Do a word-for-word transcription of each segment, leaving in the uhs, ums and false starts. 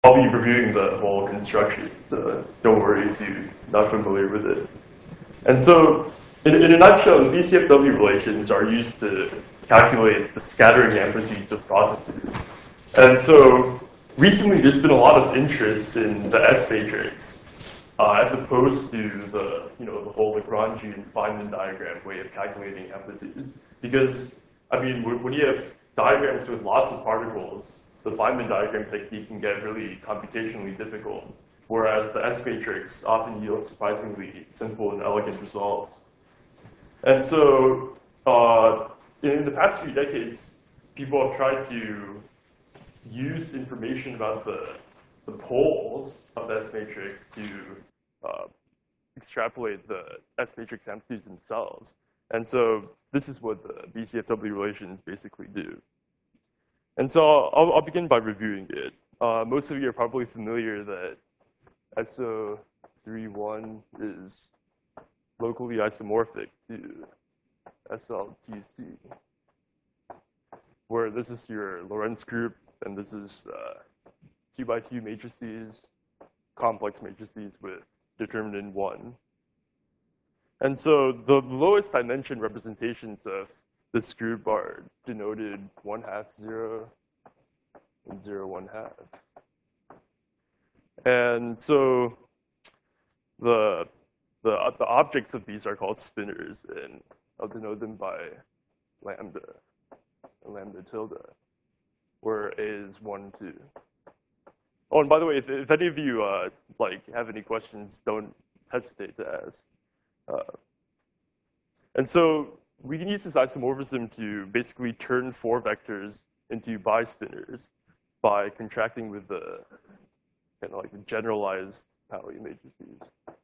I'll be reviewing the whole construction, so don't worry if you're not familiar with it. And so, in, in a nutshell, B C F W relations are used to calculate the scattering amplitudes of processes. And so, recently there's been a lot of interest in the S matrix, uh, as opposed to the, you know, the whole Lagrangian Feynman diagram way of calculating amplitudes. Because, I mean, when you have diagrams with lots of particles, the Feynman diagram technique can get really computationally difficult, whereas the S matrix often yields surprisingly simple and elegant results. And so, uh, in the past few decades, people have tried to use information about the, the poles of the S matrix to uh, extrapolate the S matrix amplitudes themselves. And so, this is what the B C F W relations basically do. And so I'll, I'll begin by reviewing it. Uh, most of you are probably familiar that S O three one is locally isomorphic to S L T C, where this is your Lorentz group, and this is uh, Q by Q matrices, complex matrices with determinant one. And so the lowest dimension representations of this group are denoted one half zero and zero one half. And so the, the, the objects of these are called spinors, and I'll denote them by lambda, lambda tilde, where A is one, two. Oh, and by the way, if, if any of you uh, like have any questions, don't hesitate to ask. Uh, and so we can use this isomorphism to basically turn four vectors into bispinors by contracting with the kind of like the generalized Pauli matrices.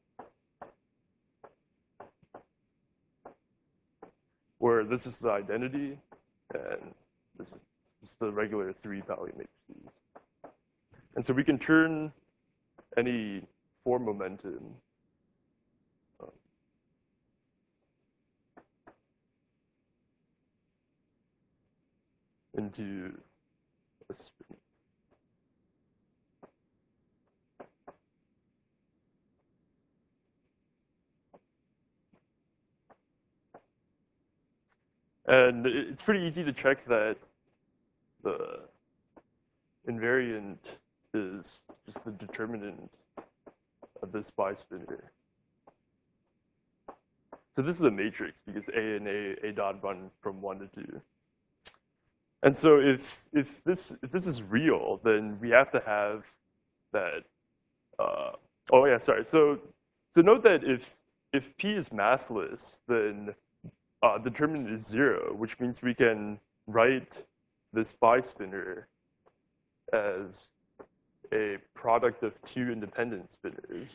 Where this is the identity, and this is just the regular three Pauli matrices. And so we can turn any four momentum um, into a spin. And it's pretty easy to check that the invariant is just the determinant of this bispinor. So this is a matrix because A and A, A dot run from one to two. And so if if this if this is real, then we have to have that. Uh, oh yeah, sorry. So so note that if if P is massless, then uh, the determinant is zero, which means we can write this bispinor as a product of two independent spinors.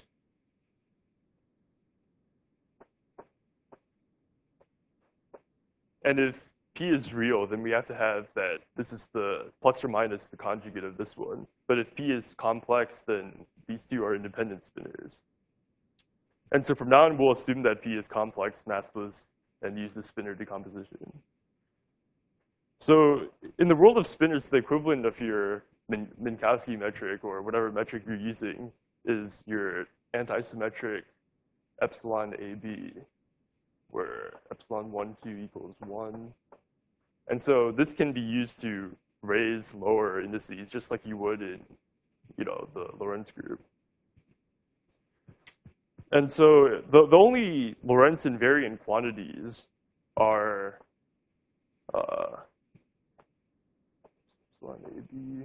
And if P is real, then we have to have that this is the plus or minus the conjugate of this one. But if P is complex, then these two are independent spinors. And so from now on, we'll assume that P is complex, massless, and use the spinor decomposition. So in the world of spinors, the equivalent of your Min Minkowski metric or whatever metric you're using is your antisymmetric epsilon A B, where epsilon one, two equals one. And so this can be used to raise lower indices, just like you would in, you know, the Lorentz group. And so the, the only Lorentz invariant quantities are uh, epsilon A B.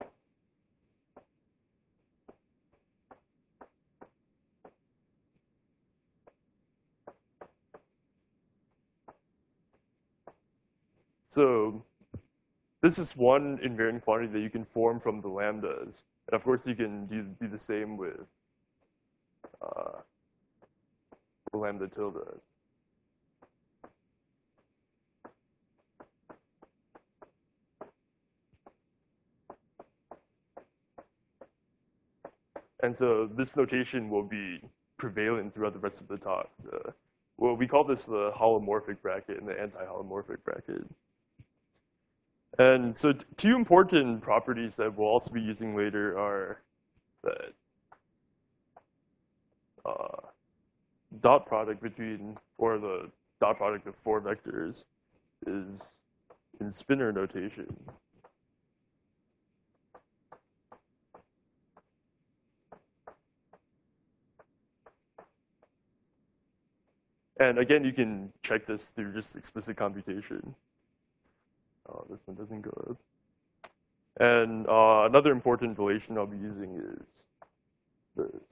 So this is one invariant quantity that you can form from the lambdas. And of course, you can do, do the same with uh, the lambda tilde. And so this notation will be prevalent throughout the rest of the talk. So, well, we call this the holomorphic bracket and the anti-holomorphic bracket. And so t- two important properties that we'll also be using later are that uh, dot product between, or the dot product of four vectors is in spinor notation. And again, you can check this through just explicit computation. Oh, this one doesn't go up. And uh, another important relation I'll be using is this.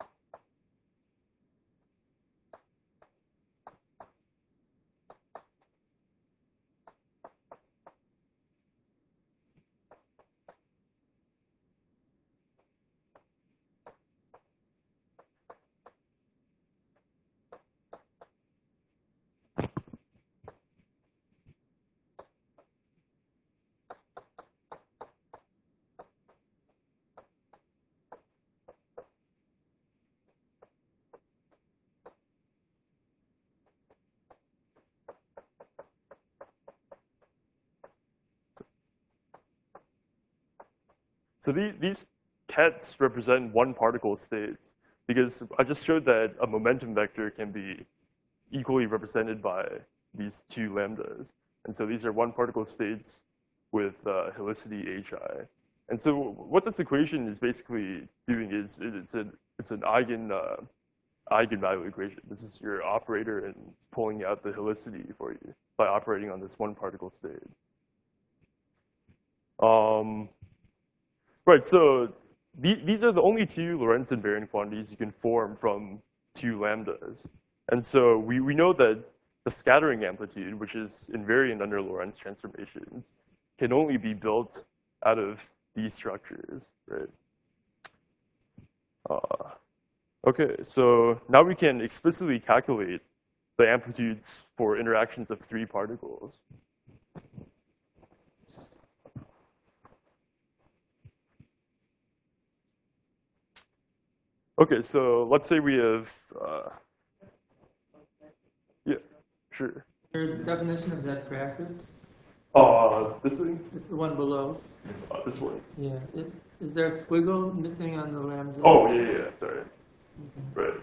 So the, these kets represent one particle states because I just showed that a momentum vector can be equally represented by these two lambdas. And so these are one particle states with uh, helicity hi. And so what this equation is basically doing is it's an, it's an eigen, uh, eigenvalue equation. This is your operator and it's pulling out the helicity for you by operating on this one particle state. Um, right, so the, these are the only two Lorentz invariant quantities you can form from two lambdas. And so we, we know that the scattering amplitude, which is invariant under Lorentz transformations, can only be built out of these structures, right? Uh, okay, so now we can explicitly calculate the amplitudes for interactions of three particles. Okay, so let's say we have, uh, yeah, sure. Your definition of that graphic? Uh, this thing? It's the one below. Uh, this one. Yeah. It, is there a squiggle missing on the lambda? Oh, yeah, yeah, sorry. Okay. Right.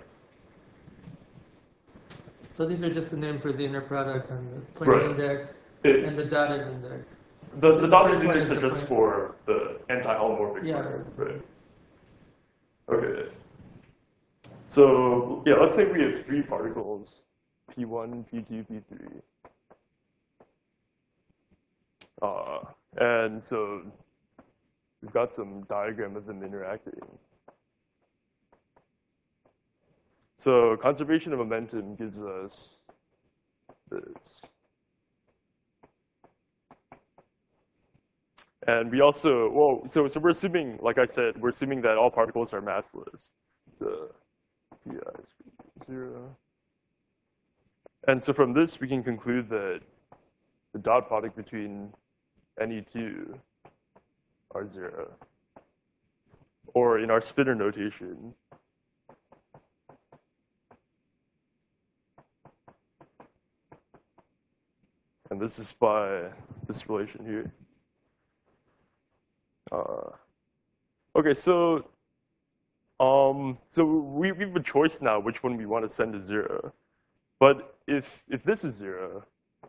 So these are just the name for the inner product and the plane Right. index It, and the dotted index. the the the dotted first one index is are the just plane. for the anti-holomorphic Yeah. part, right? Okay. So, yeah, let's say we have three particles, P one, P two, P three. Uh, and so we've got some diagram of them interacting. So conservation of momentum gives us this. And we also, well, so, so we're assuming, like I said, we're assuming that all particles are massless. So P I is zero. And so from this, we can conclude that the dot product between any two are zero. Or in our spinor notation, and this is by this relation here. Uh, okay, so um, so we, we have a choice now which one we want to send to zero. But if if this is zero,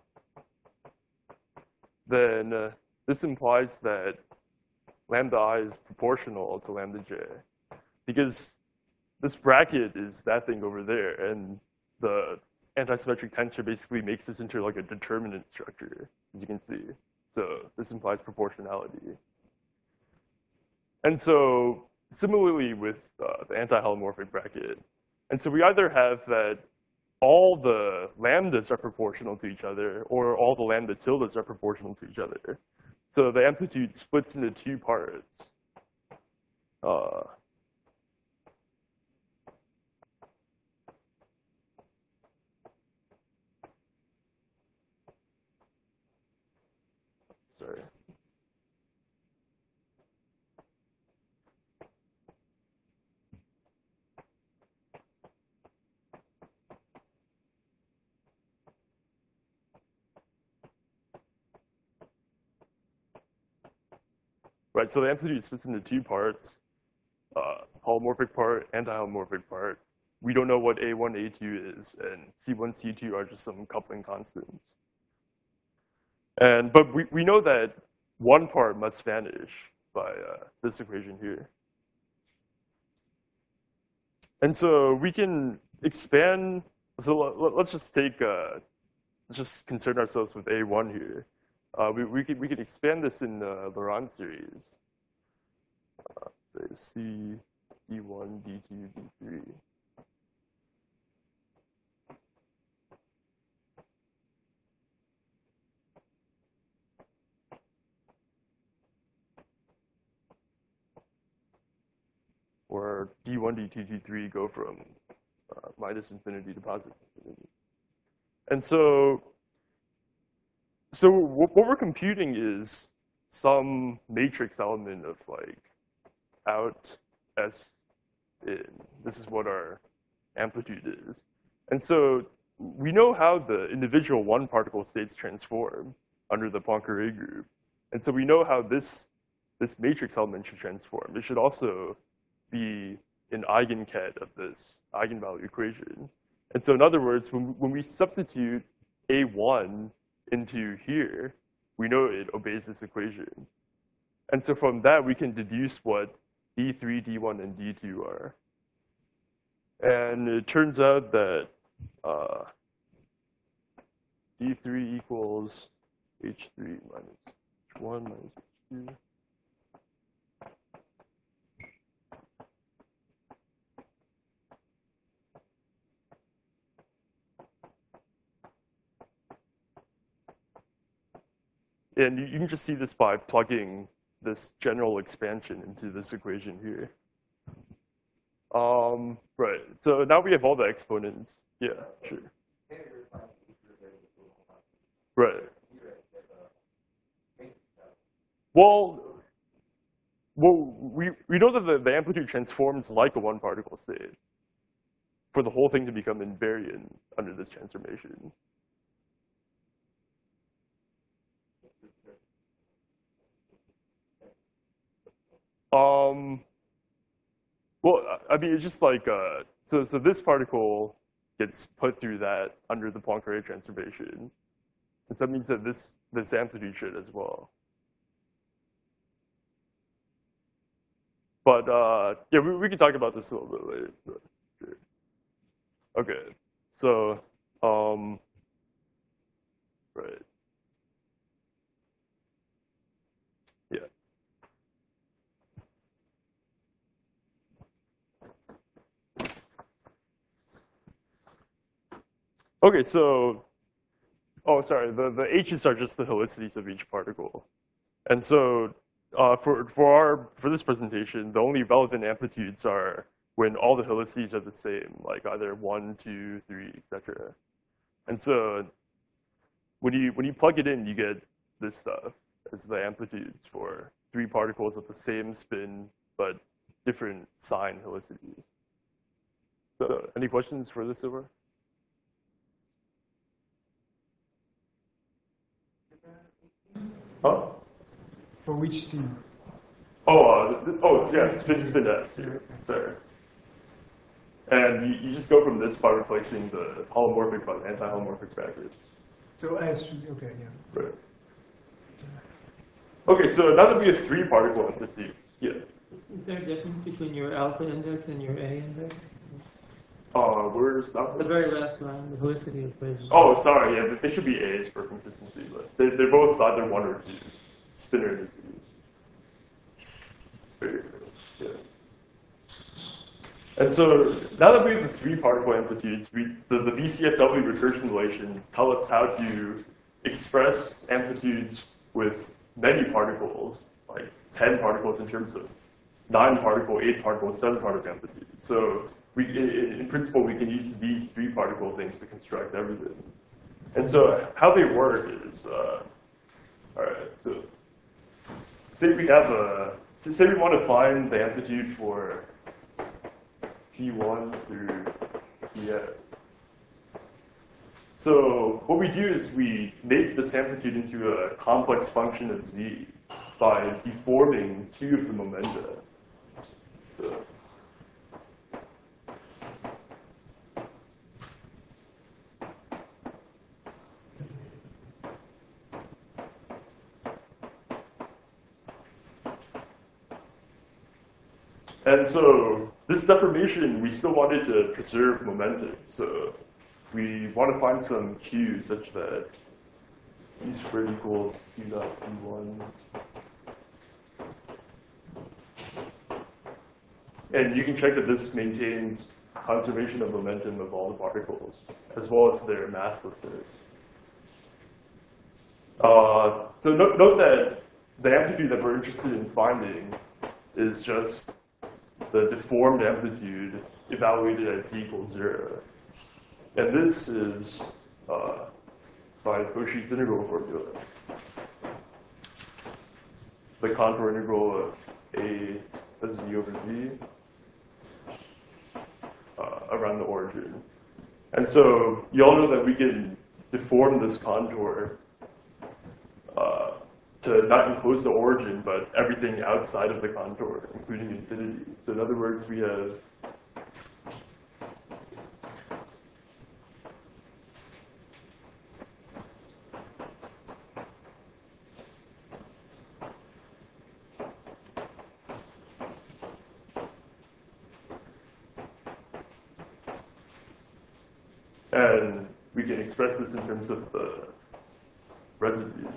then uh, this implies that lambda I is proportional to lambda j, because this bracket is that thing over there, and the antisymmetric tensor basically makes this into like a determinant structure, as you can see. So this implies proportionality. And so similarly with uh, the anti-holomorphic bracket, and so we either have that all the lambdas are proportional to each other, or all the lambda tildes are proportional to each other. So the amplitude splits into two parts. Uh, sorry. right? So the amplitude splits into two parts, uh, holomorphic part, anti-holomorphic part. We don't know what A one, A two is, and C one, C two are just some coupling constants. And, but we, we know that one part must vanish by uh, this equation here. And so we can expand, so let, let's just take, uh, let's just concern ourselves with A one here. Uh, we, we, could, we could expand this in the Laurent series. Uh, say C, D one, D two, D three. Where D one, D two, D three go from uh, minus infinity to positive infinity. And so, so what we're computing is some matrix element of like out S in. This is what our amplitude is. And so we know how the individual one particle states transform under the Poincare group. And so we know how this, this matrix element should transform. It should also be an eigenket of this eigenvalue equation. And so in other words, when, when we substitute A one into here, we know it obeys this equation. And so from that, we can deduce what D three, D one, and D two are. And it turns out that uh, D three equals H three minus H one minus H two. And you, you can just see this by plugging this general expansion into this equation here. Um, right, so now we have all the exponents. Yeah, sure. Right. Well, well we, we know that the, the amplitude transforms like a one particle state for the whole thing to become invariant under this transformation. Um, well, I mean, it's just like, uh, so, so this particle gets put through that under the Poincare transformation. And so that means that this, this amplitude should as well. But, uh, yeah, we, we can talk about this a little bit later. But sure. Okay, so, um, right. Yeah. Okay, so, oh, sorry, the, the H's are just the helicities of each particle. And so uh, for, for, our, for this presentation, the only relevant amplitudes are when all the helicities are the same, like either one, two, three, et cetera. And so when you, when you plug it in, you get this stuff as the amplitudes for three particles of the same spin, but different sign helicities. So any questions for this so far? Huh? For which team? Oh, uh, th oh, yeah, spin, spin S here. Sorry. And you, you just go from this by replacing the holomorphic by the anti-holomorphic brackets. So S should be, okay, yeah. Right. Okay, so now that we have three particle amplitudes, yeah. Is there a difference between your alpha index and your A index? Uh, where's that? The very last line, the helicity equation. Oh, sorry, yeah, they should be A's for consistency, but they're, they're both either one or two. Spinner indices. Yeah. And so now that we have the three particle amplitudes, we, the, the B C F W recursion relations tell us how to express amplitudes with many particles, like ten particles in terms of nine particle, eight particle, seven particle amplitudes. So we, in, in principle, we can use these three particle things to construct everything. And so how they work is, uh, all right, so say we have a, say we want to find the amplitude for P one through P F. So what we do is we make this amplitude into a complex function of Z. by deforming two of the momenta. So, and so this deformation, we still wanted to preserve momentum. So we want to find some Q such that E squared equals Q dot P one. And you can check that this maintains conservation of momentum of all the particles, as well as their masslessness. Uh, so note, note that the amplitude that we're interested in finding is just the deformed amplitude evaluated at z equals zero. And this is uh, by Cauchy's integral formula. The contour integral of A of z over z uh, around the origin. And so you all know that we can deform this contour uh, to not enclose the origin, but everything outside of the contour, including infinity. So in other words, we have and we can express this in terms of the residues.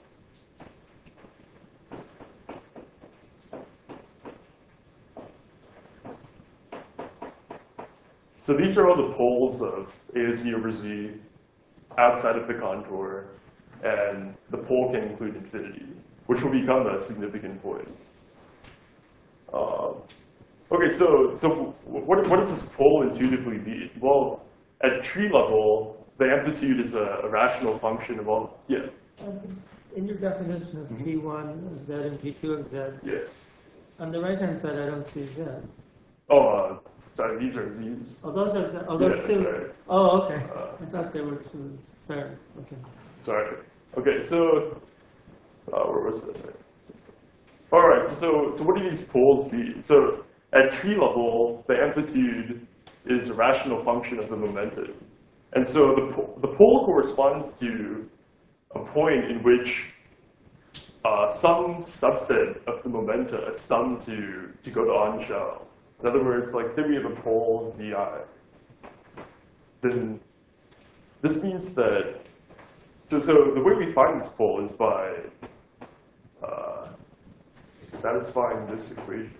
So these are all the poles of A of z over z outside of the contour, and the pole can include infinity, which will become a significant point. Uh, okay, so so what what does this pole intuitively mean? Well, at tree level, the amplitude is a, a rational function of all. Yeah. In your definition of Mhm. P one of Z and P two of Z, Yeah. on the right-hand side, I don't see Z. Oh, uh, sorry, these are z's. Oh, those are, Z- oh, those Yeah, two. sorry. Oh, okay. Uh, I thought they were two. Sorry. Okay. Sorry. Okay, so uh, where was that? All right. So, so so what do these poles be? So at tree level, the amplitude is a rational function of the momentum, and so the po the pole corresponds to a point in which uh, some subset of the momenta is summed to to go to on shell. In other words, like say we have a pole zi, then this means that. So, so the way we find this pole is by uh, satisfying this equation.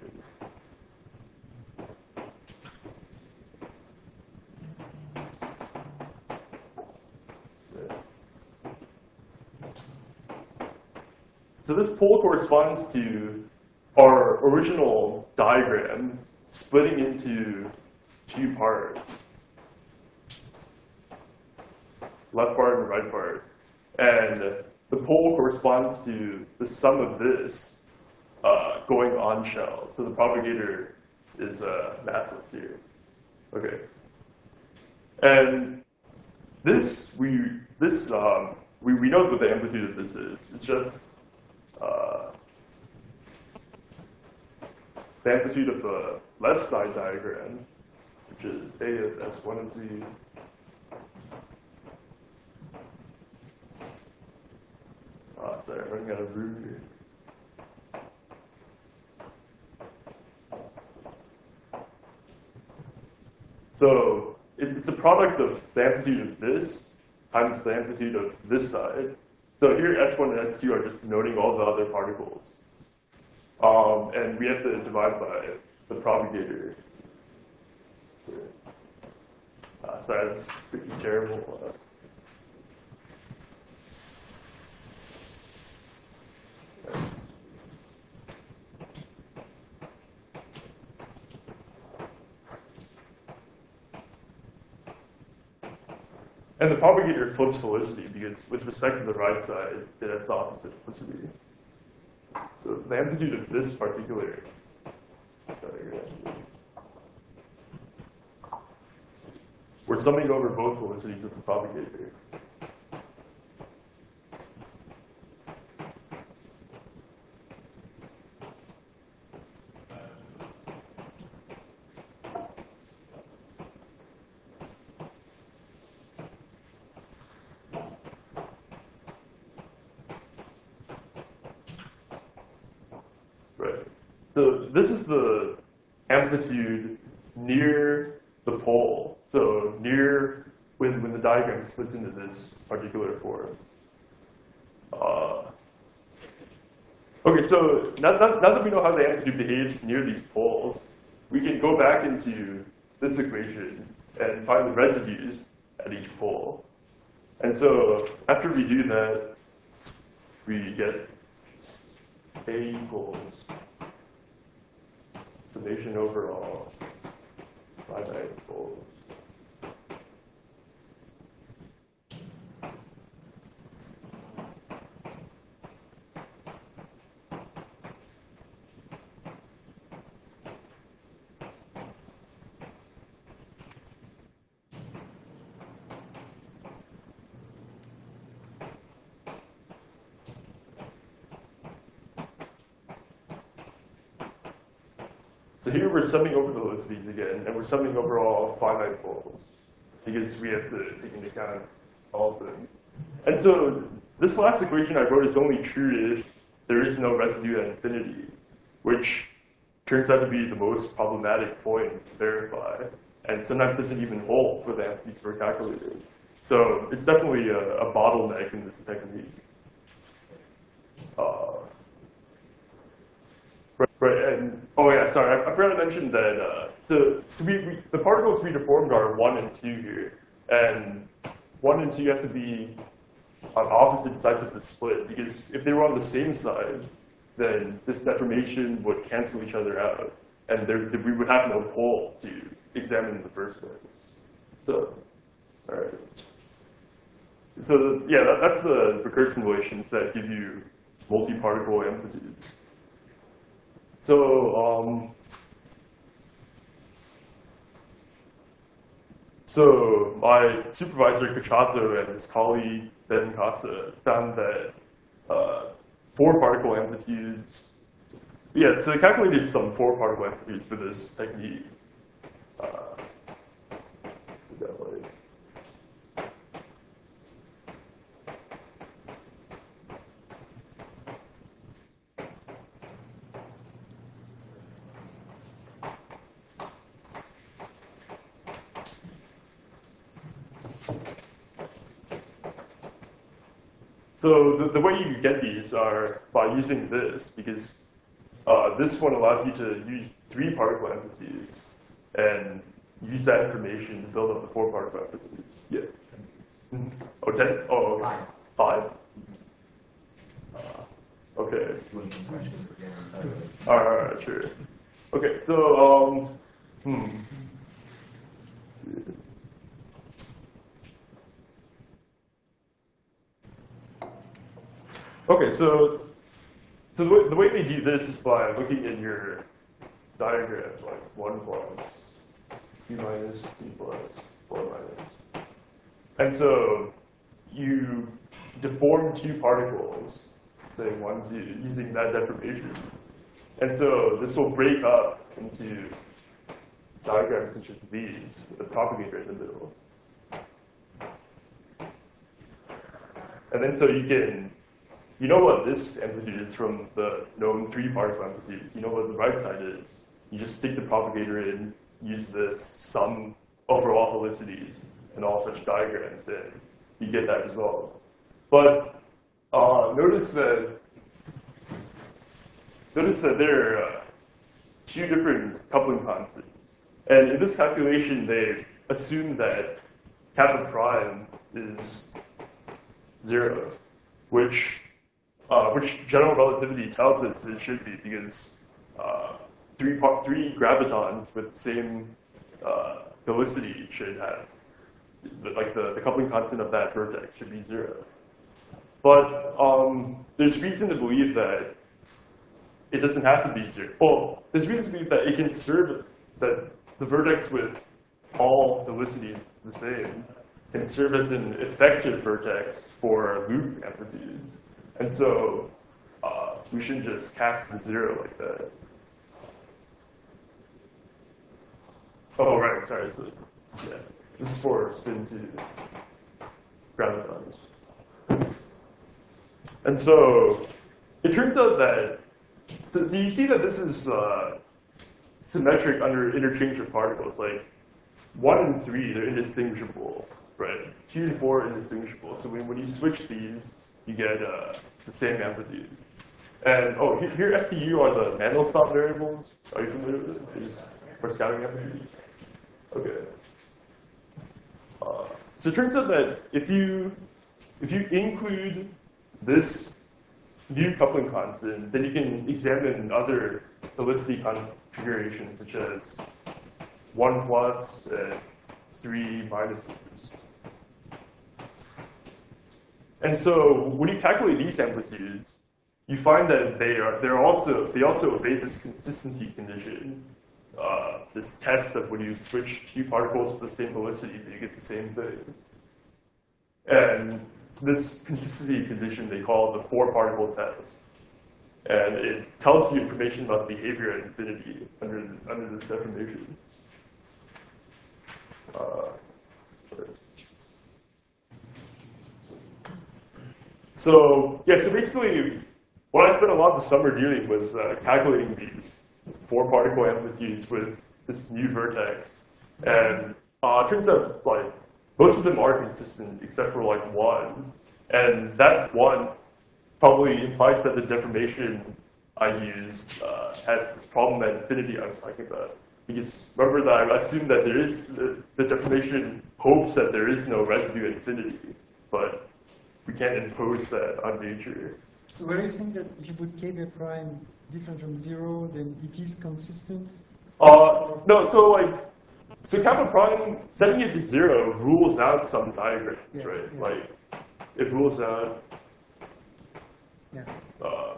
So this pole corresponds to our original diagram splitting into two parts, left part and right part. And the pole corresponds to the sum of this uh, going on shell. So the propagator is uh, massless here. Okay. And this, we, this, um, we, we know what the amplitude of this is. It's just uh, the amplitude of the left side diagram, which is A of S one of Z. Oh, sorry, I'm running out of room here. So it's a product of the amplitude of this times the amplitude of this side. So here S one and S two are just denoting all the other particles. Um, and we have to divide by the propagator. Uh, sorry, that's pretty terrible. Uh, And the propagator flips helicity because with respect to the right side, it has the opposite helicity. So the amplitude of this particular diagram, we're summing over both helicities of the propagator. So this is the amplitude near the pole. So near when, when the diagram splits into this particular form. Uh, okay, so now, now, now that we know how the amplitude behaves near these poles, we can go back into this equation and find the residues at each pole. And so after we do that, we get A equals summation overall finite poles. So here we're summing over the velocities again, and we're summing over all finite poles, because we have to take into account all of them. And so this last equation I wrote is only true if there is no residue at infinity, which turns out to be the most problematic point to verify, and sometimes doesn't even hold for the amplitudes we're calculating. So it's definitely a, a bottleneck in this technique. Uh, Right, and oh yeah, sorry, I, I forgot to mention that. Uh, so, so we, we, the particles we deformed are one and two here, and one and two have to be on opposite sides of the split, because if they were on the same side, then this deformation would cancel each other out, and there, we would have no pole to examine in the first place. So, all right. So yeah, that, that's the recursion relations that give you multi-particle amplitudes. So, um, so my supervisor Cachazo and his colleague Ben Casa found that uh, four particle amplitudes. Yeah, so they calculated some four particle amplitudes for this technique. Uh, so that way. So the, the way you get these are by using this, because uh, this one allows you to use three particle amplitudes and use that information to build up the four particle amplitudes. Yeah. Oh, ten? Oh, okay. Five? Uh, okay. All right, all right, sure. Okay, so, um, hmm. Let's see. Okay, so so the way, the way we do this is by looking at your diagram, like one plus, two minus, two plus, four minus. And so you deform two particles, say one, two, using that deformation. And so this will break up into diagrams such as these, with the propagator in the middle. And then so you can You know what this amplitude is from the known three particle amplitudes. You know what the right side is. You just stick the propagator in, use this, sum overall velocities, and all such diagrams, and you get that result. But uh, notice that notice that there are uh, two different coupling constants. And in this calculation, they assume that kappa prime is zero, which Uh, which general relativity tells us it should be, because uh, three, three gravitons with the same uh, velocity should have, like the, the coupling constant of that vertex should be zero. But um, there's reason to believe that it doesn't have to be zero. Well, there's reason to believe that it can serve, that the vertex with all velocities the same can serve as an effective vertex for loop amplitudes. And so uh, we shouldn't just cast the zero like that. Oh, right, sorry. So, yeah, this is for spin two gravitons. And so it turns out that So, so you see that this is uh, symmetric under interchange of particles. Like one and three, they're indistinguishable, right? Two and four are indistinguishable. So when, when you switch these, you get uh, the same amplitude. And oh, here, here S T U are the Mandelstam variables. Are you familiar with it? It's for scattering amplitude. Okay. Uh, so it turns out that if you if you include this new coupling constant, then you can examine other helicity configurations such as one plus and three minuses. And so when you calculate these amplitudes, you find that they are they're also they also obey this consistency condition, uh, this test of when you switch two particles with the same velocity, you get the same thing. And this consistency condition they call the four-particle test, and it tells you information about behavior at infinity under under this deformation. Uh, so yeah, so basically, what I spent a lot of the summer doing was uh, calculating these four-particle amplitudes with this new vertex, and uh, it turns out like most of them are consistent except for like one, and that one probably implies that the deformation I used uh, has this problem at infinity I was talking about. Because remember that I assumed that there is the, the deformation hopes that there is no residue at infinity, but we can't impose that on nature. So where you think that if you put k prime different from zero, then it is consistent? Uh, no, so like, so kappa prime, setting it to zero rules out some diagrams, Yeah, right? yeah. Like, it rules out Yeah. uh,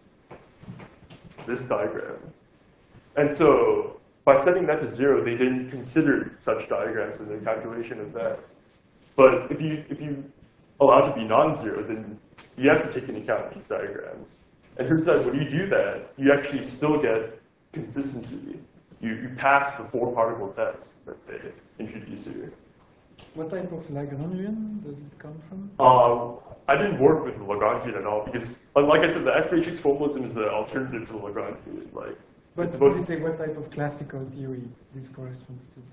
this diagram. And so, by setting that to zero, they didn't consider such diagrams in their calculation of that. But if you, if you allow it to be non-zero, then you have to take into account these diagrams. And it turns out when you do that, you actually still get consistency. You, you pass the four-particle test that they introduce here. What type of Lagrangian does it come from? Um, I didn't work with the Lagrangian at all because, like I said, the S-matrix formalism is an alternative to the Lagrangian. Like, But it's what supposed is it, what type of classical theory this corresponds to?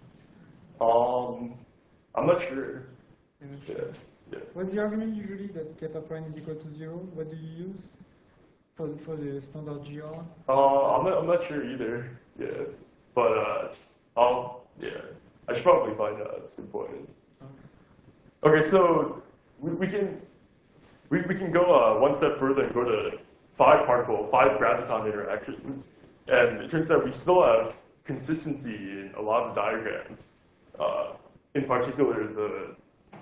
Um, I'm not sure. You're not Yeah, sure? yeah. What's the argument usually that kappa prime is equal to zero? What do you use for the, for the standard G R? Uh, I'm not, I'm not sure either. Yeah, but uh, I'll yeah. I should probably find out. That's a good point. Okay, so we, we can we, we can go uh, one step further and go to five particle, five graviton interactions, and it turns out we still have consistency in a lot of diagrams. Uh, in particular, the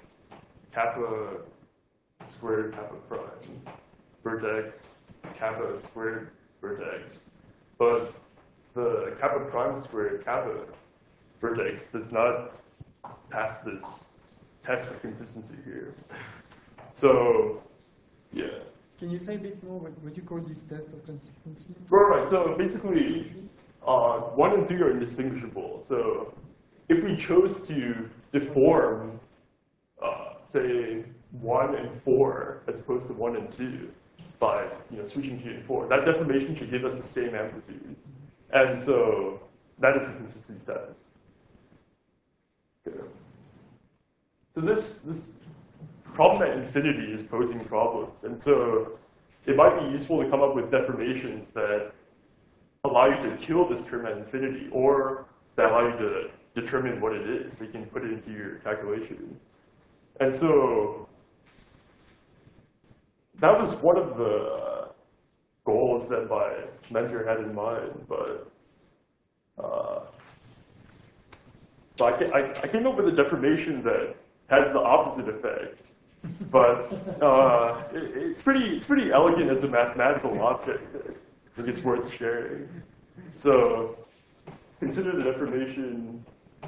kappa squared kappa prime vertex, kappa squared vertex, but the kappa prime squared kappa vertex does not pass this test of consistency here. So, yeah. Can you say a bit more what, what you call this test of consistency? Right, right. So basically, uh, one and three are indistinguishable. So if we chose to deform, uh, say, one and four as opposed to one and two by you know switching two and four, that deformation should give us the same amplitude. And so that is a consistency test. Okay. So this this problem at infinity is posing problems, and so it might be useful to come up with deformations that allow you to kill this term at infinity, or that allow you to determine what it is, so you can put it into your calculation. And so that was one of the goals that my mentor had in mind, but uh, so I, ca- I, I came up with a deformation that has the opposite effect. But uh, it, it's pretty it's pretty elegant as a mathematical object. I think it's worth sharing. So consider the deformation.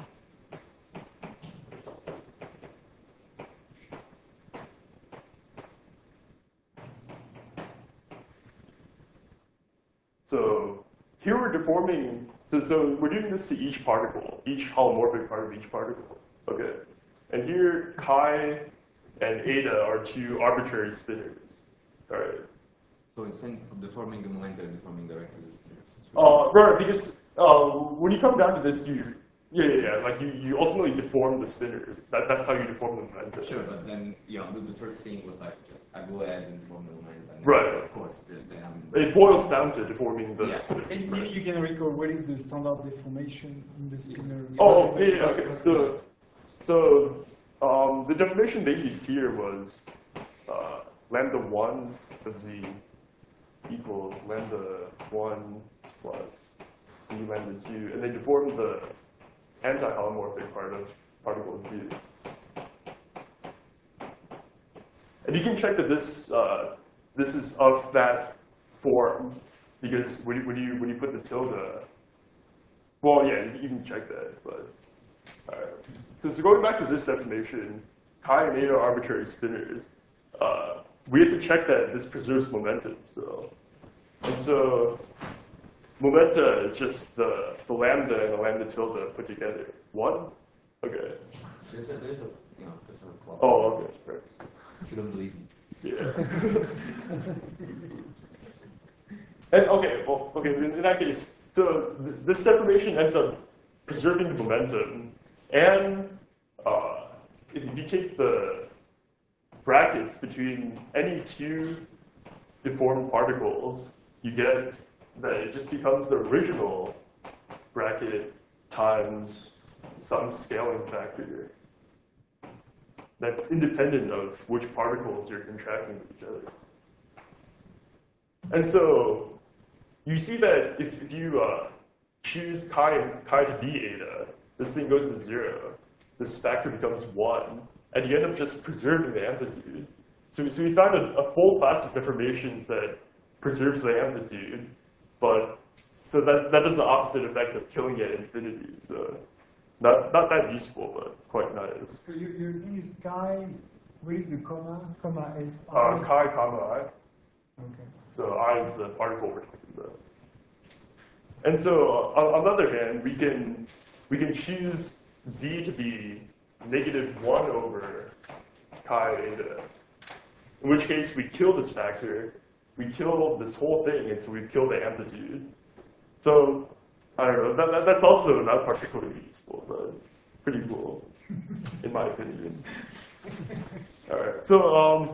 So here we're deforming. So so we're doing this to each particle, each holomorphic part of each particle. Okay, and here chi and eta are two arbitrary spinors. All right. So instead of deforming the momentum, deforming directly the spinner. Uh, right, because uh, when you come down to this, you, yeah, yeah, yeah, like you, you ultimately deform the spinners. That, that's how you deform the momentum. Sure, but then, you know, the, the first thing was like just I go ahead and deform the momentum. Right. Of course, the, the, um, It boils down to deforming the Yeah. spinners. And maybe you can recall what is the standard deformation in the spinner? Oh, yeah, yeah, okay. So, so um, the deformation they used here was uh, lambda one of z equals lambda one plus d lambda two, and they deformed the anti-holomorphic part of particle G. And you can check that this uh, this is of that form because when you, when you when you put the tilde, well, yeah, you can check that. But all right. So, so going back to this definition, chi and eta are arbitrary spinners. Uh, we have to check that this preserves momentum still. And so momenta is just the, the lambda and the lambda tilde put together. One? Okay. there's a, there's a, you know, there's a clock. Oh, okay. Right. If you don't believe me. Yeah. And okay, well, okay, in, in that case, so th this deformation ends up preserving the momentum, and uh, if you take the brackets between any two deformed particles, you get that it just becomes the original bracket times some scaling factor that's independent of which particles you're contracting with each other. And so you see that if, if you uh, choose chi, chi to be eta, this thing goes to zero. This factor becomes one, and you end up just preserving the amplitude. So, so we found a, a full class of deformations that preserves the amplitude, but so that, that does the opposite effect of killing it at infinity. So not, not that useful, but quite nice. So your, your thing is chi, where is the comma? Comma A. Uh, chi, comma, I. Okay. So I is the particle we're talking about. And so on, on the other hand, we can we can choose z to be negative one over chi eta. In which case we kill this factor, we kill this whole thing, and so we kill the amplitude. So I don't know, that, that, that's also not particularly useful, but pretty cool, in my opinion. All right, so um,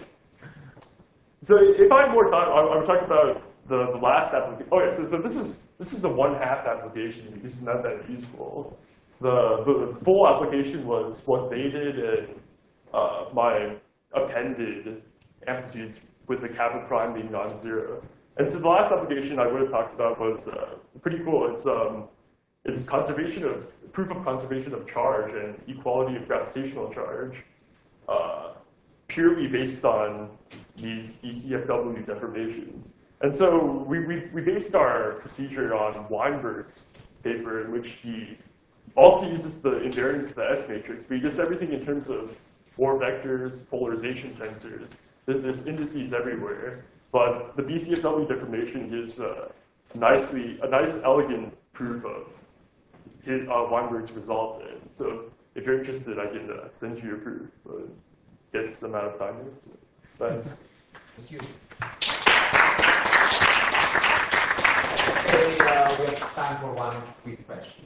so if I had more time, I, I would talk about the, the last application. Oh yeah, so, so this is this is the one half application because it's not that useful. The the full application was what they did and uh, my appended amplitudes with the kappa prime being non-zero. And so the last application I would have talked about was uh, pretty cool. It's um, it's conservation of proof of conservation of charge and equality of gravitational charge, uh, purely based on these E C F W deformations. And so we, we we based our procedure on Weinberg's paper, in which he also uses the invariance of the S matrix, but he does everything in terms of four vectors, polarization tensors. There's, there's indices everywhere. But the B C F W deformation gives a nicely, a nice, elegant proof of his, uh, Weinberg's results. And so if you're interested, I can uh, send you a proof. But I guess I'm out of time here. So thanks. Thank you. Okay, uh, we have time for one quick question.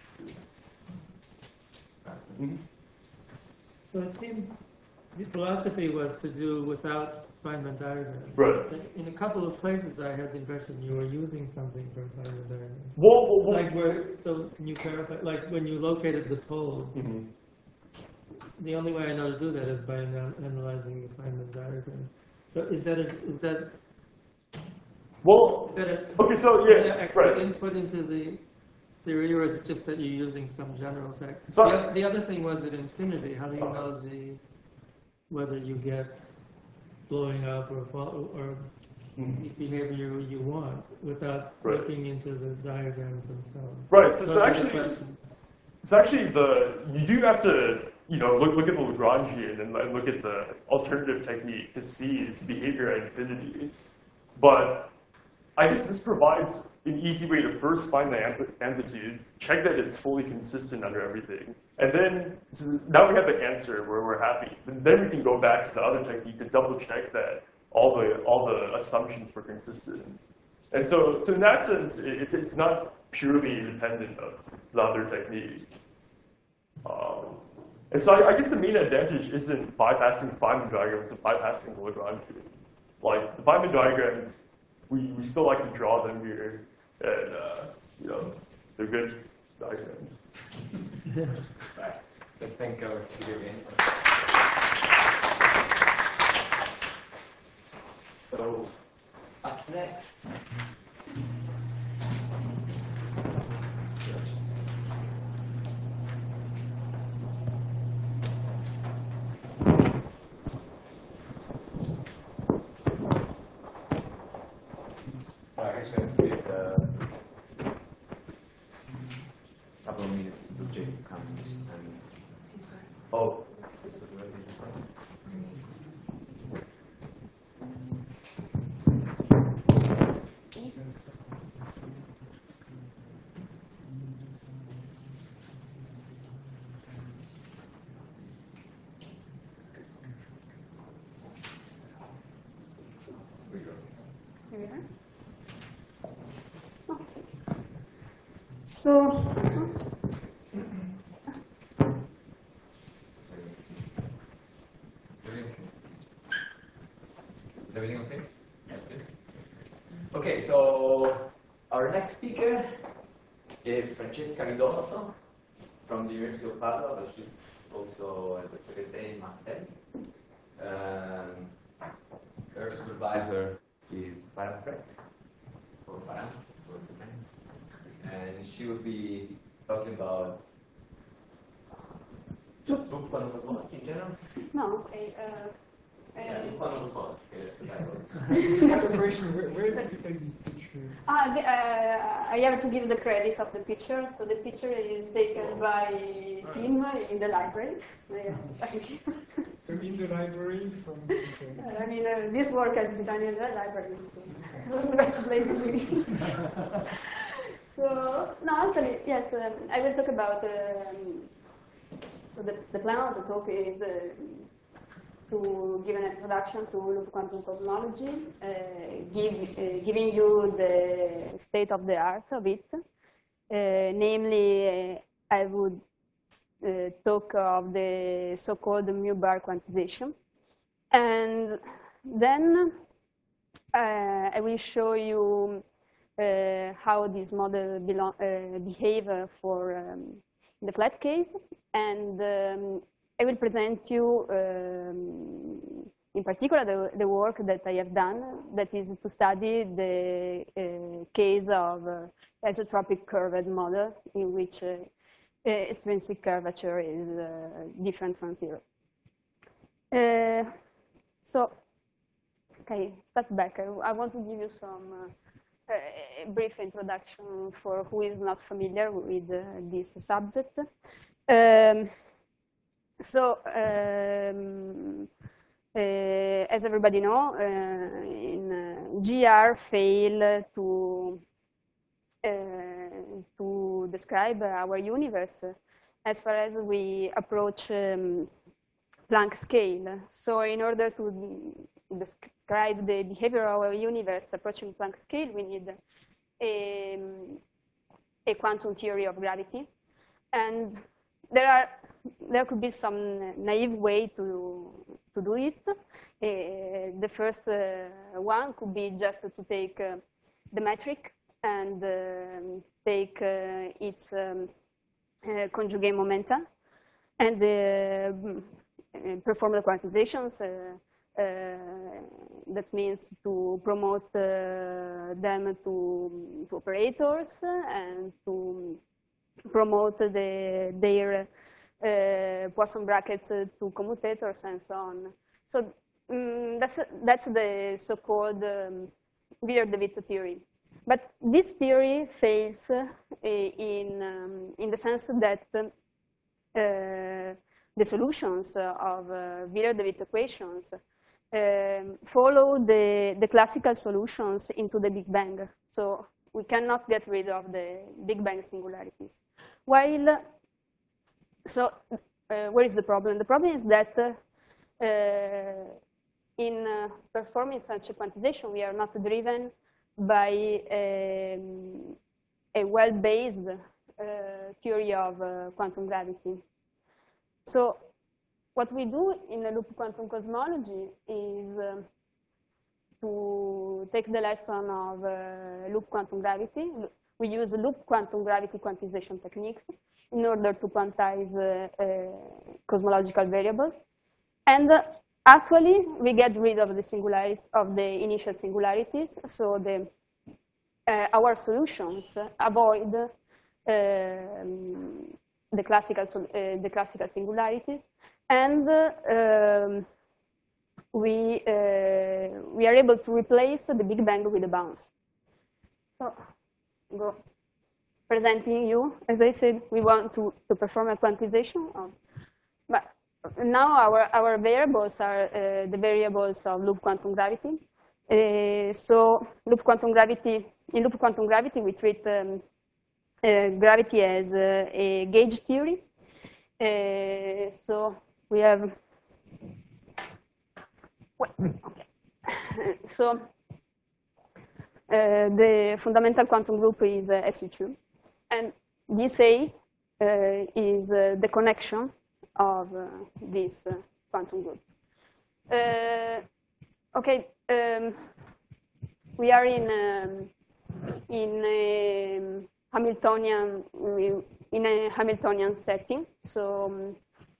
Mm-hmm. So it seemed the philosophy was to do without Feynman diagram. Right. But in a couple of places, I had the impression you were using something for Feynman diagram. Well, well, well. Like where? So can you clarify? Like when you located the poles, Mm-hmm. the only way I know to do that is by ana- analyzing the Feynman diagram. So is that a, is that Well, is that a, okay, so is that yeah, extra right. input into the theory, or is it just that you're using some general effect? So- the, oth- the other thing was at infinity. How do you know the whether you get blowing up or fall, or Mhm. the behavior you want without Right. looking into the diagrams themselves? Right, so, Those so are the actually, questions. it's actually the, you do have to, you know, look, look at the Lagrangian and and look at the alternative technique to see its behavior at infinity. But I guess this provides an easy way to first find the ampli- amplitude, check that it's fully consistent under everything. And then, so now we have the answer where we're happy. And then we can go back to the other technique to double check that all the all the assumptions were consistent. And so, so in that sense, it, it's not purely independent of the other technique. Um, and so I, I guess the main advantage isn't bypassing the Feynman diagrams, but bypassing the Lagrange. Like the Feynman diagrams, we, we still like to draw them here, and uh, you know, they're good diagrams. Right. Let's thank our speaker again. So, up next. So I guess we have to give a couple of minutes to check sounds and oh, this is already So, Is everything okay? Yes, please. Okay, so our next speaker is Francesca Ridolfo from the University of Padua, but she's also at the Secretary in Marseille. Um, her supervisor is Farah Fred, or Farah, for the friends. And she will be talking about just book one was one in general. no, okay. Uh, Yeah, book one was one. Okay, that's the title. I have a question. Where, where did you take this picture? ah, the, uh, I have to give the credit of the picture. So the picture is taken by Tim in the library. Yeah, thank you. So in the library from. Okay. I mean, uh, this work has been done in the library, so it's the best place to be. So, no, actually, yes, um, I will talk about, um, so the, the plan of the talk is uh, to give an introduction to loop quantum cosmology, uh, give, uh, giving you the state of the art of it. Uh, namely, uh, I would uh, talk of the so-called mu bar quantization. And then uh, I will show you Uh, how this model belong, uh, behave uh, for um, in the flat case, and um, I will present you, um, in particular, the, the work that I have done, that is to study the uh, case of uh, isotropic curved model in which uh, extrinsic curvature is uh, different from zero. Uh, so, okay, step back. I, I want to give you some. Uh, a brief introduction for who is not familiar with uh, this subject. Um, so, um, uh, as everybody know, uh, in uh, G R fail to uh, to describe our universe as far as we approach um, Planck scale. So, in order to describe the behavior of our universe approaching Planck scale, we need a, a quantum theory of gravity. And there are there could be some naive way to, to do it. Uh, the first uh, one could be just to take uh, the metric and uh, take uh, its um, uh, conjugate momenta and uh, perform the quantizations. Uh, Uh, that means to promote uh, them to, to operators and to promote the, their uh, Poisson brackets to commutators and so on. So um, that's, that's the so-called um, Wheeler-DeWitt theory. But this theory fails uh, in, um, in the sense that uh, the solutions of uh, Wheeler-DeWitt equations Um, follow the, the classical solutions into the Big Bang. So we cannot get rid of the Big Bang singularities. While, so uh, where is the problem? The problem is that uh, in uh, performing such a quantization, we are not driven by um, a well-based uh, theory of uh, quantum gravity. So what we do in the loop quantum cosmology is uh, to take the lesson of uh, loop quantum gravity. We use loop quantum gravity quantization techniques in order to quantize uh, uh, cosmological variables. And uh, actually, we get rid of the singularity of the initial singularities. So the, uh, our solutions avoid uh, the classical uh, the classical singularities, and uh, um, we uh, we are able to replace the Big Bang with a bounce. So, go presenting you, as I said, we want to, to perform a quantization of, but now our, our variables are uh, the variables of loop quantum gravity. Uh, so loop quantum gravity, in loop quantum gravity, we treat um, uh, gravity as uh, a gauge theory. Uh, so we have, well, okay. So uh, the fundamental quantum group is uh, S U two. And this A uh, is uh, the connection of uh, this uh, quantum group. Uh, okay, um, we are in um, in a Hamiltonian in a Hamiltonian setting. So um,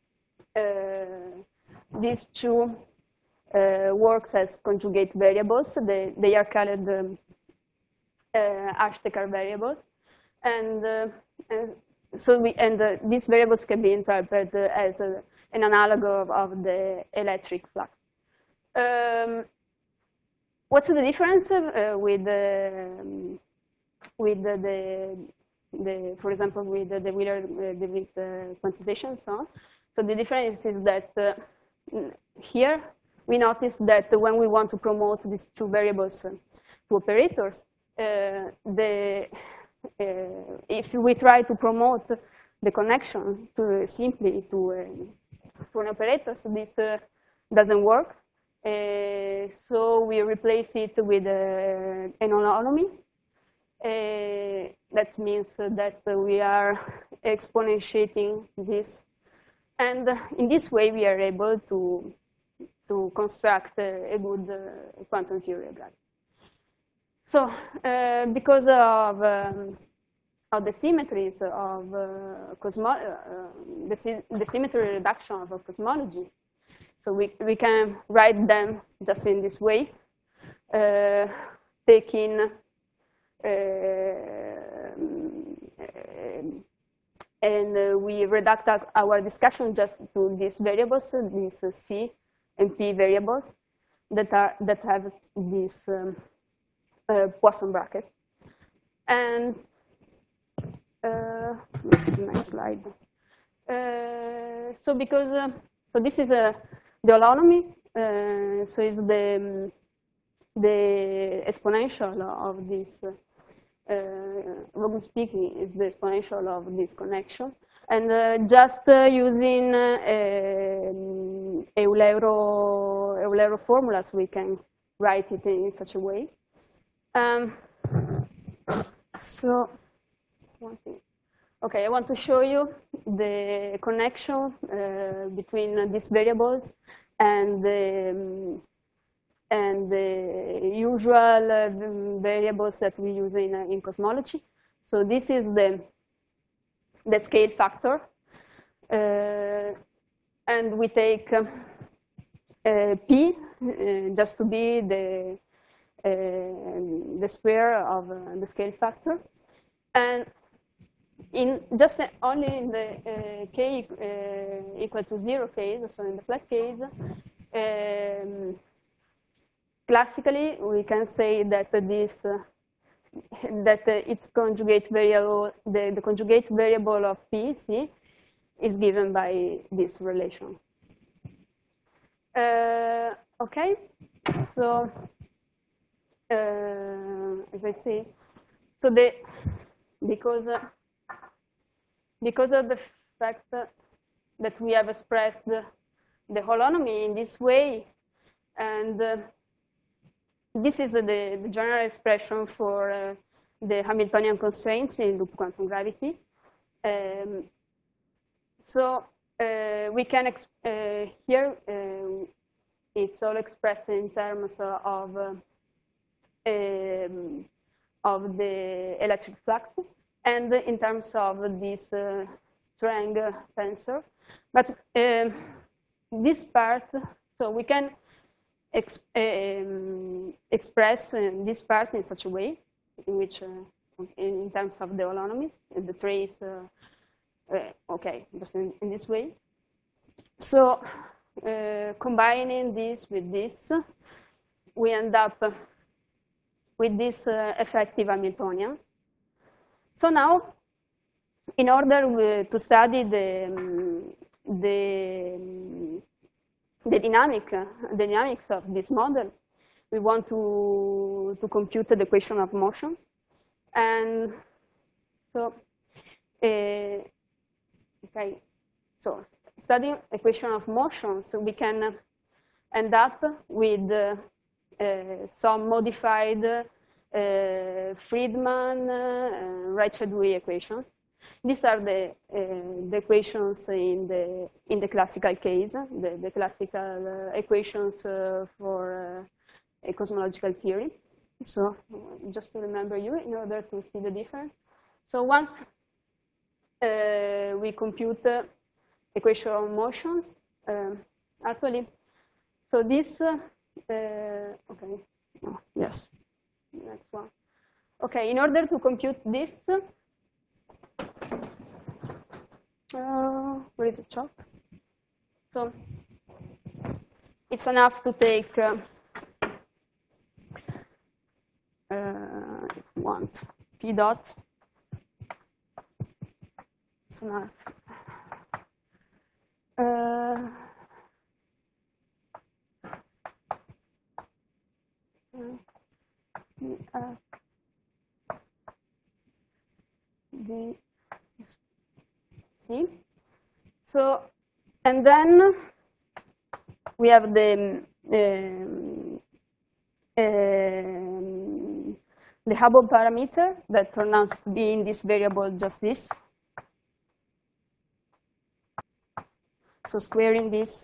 uh, these two uh, works as conjugate variables. They they are called um, uh, Ashtekar variables. And, uh, and so we, and uh, these variables can be interpreted as a, an analog of, of the electric flux. Um, what's the difference uh, with the, um, with the, the, the, for example, with the, the Wheeler-DeWitt uh, quantization and so on? So the difference is that uh, here we notice that when we want to promote these two variables uh, to operators, uh, the Uh, if we try to promote the connection to simply to, uh, to an operator, so this uh, doesn't work. Uh, so we replace it with uh, an holonomy. Uh, that means that we are exponentiating this. And in this way, we are able to, to construct a, a good uh, quantum theory of gravity. So, uh, because of, um, of the symmetries of uh, cosmo uh, the, sy the symmetry reduction of cosmology, so we, we can write them just in this way, uh, taking uh, and uh, we reduct our discussion just to these variables, these uh, C and P variables that are that have this. Um, Uh, Poisson bracket. And uh, next, next slide. Uh, so because uh, so this is a the holonomy. Uh, so is the um, the exponential of this. Uh, uh, speaking is the exponential of this connection, and uh, just uh, using uh, Eulero Eulero formulas, we can write it in such a way. Um, so, one thing. Okay, I want to show you the connection uh, between these variables and the, um, and the usual uh, variables that we use in, uh, in cosmology. So this is the, the scale factor. Uh, and we take uh, uh, P uh, just to be the Uh, the square of uh, the scale factor, and in just uh, only in the uh, k uh, equal to zero case, so in the flat case, um, classically we can say that uh, this uh, that uh, its conjugate variable, the, the conjugate variable of P C, is given by this relation. Uh, okay, so. Uh, as I say, so the because uh, because of the fact that, that we have expressed the, the holonomy in this way, And uh, this is the, the general expression for uh, the Hamiltonian constraints in loop quantum gravity. Um, so uh, we can, ex uh, here, uh, it's all expressed in terms of, uh, um, of the electric flux and in terms of this uh, Strang tensor. But um, this part, so we can ex um, express uh, this part in such a way, in which, uh, in, in terms of the holonomy, the trace, uh, uh, okay, just in, in this way. So uh, combining this with this, we end up with this uh, effective Hamiltonian. So now, in order uh, to study the um, the, um, the dynamic, uh, the dynamics of this model, we want to to compute the equation of motion, and so uh, okay, so studying equation of motion, so we can end up with uh, uh, some modified uh, Friedmann uh, Ricciarduri equations. These are the, uh, the equations in the, in the classical case, the, the classical uh, equations uh, for uh, a cosmological theory. So just to remember you in order to see the difference. So once uh, we compute the equation of motions, um, actually, so this, uh, uh, okay, oh, yes, next one. Okay, in order to compute this, Uh, where is the chalk? So it's enough to take, uh, uh, if you want, P dot. It's enough. Uh, uh, the So, and then we have the um, um, the Hubble parameter that turns out to be in this variable just this. So squaring this,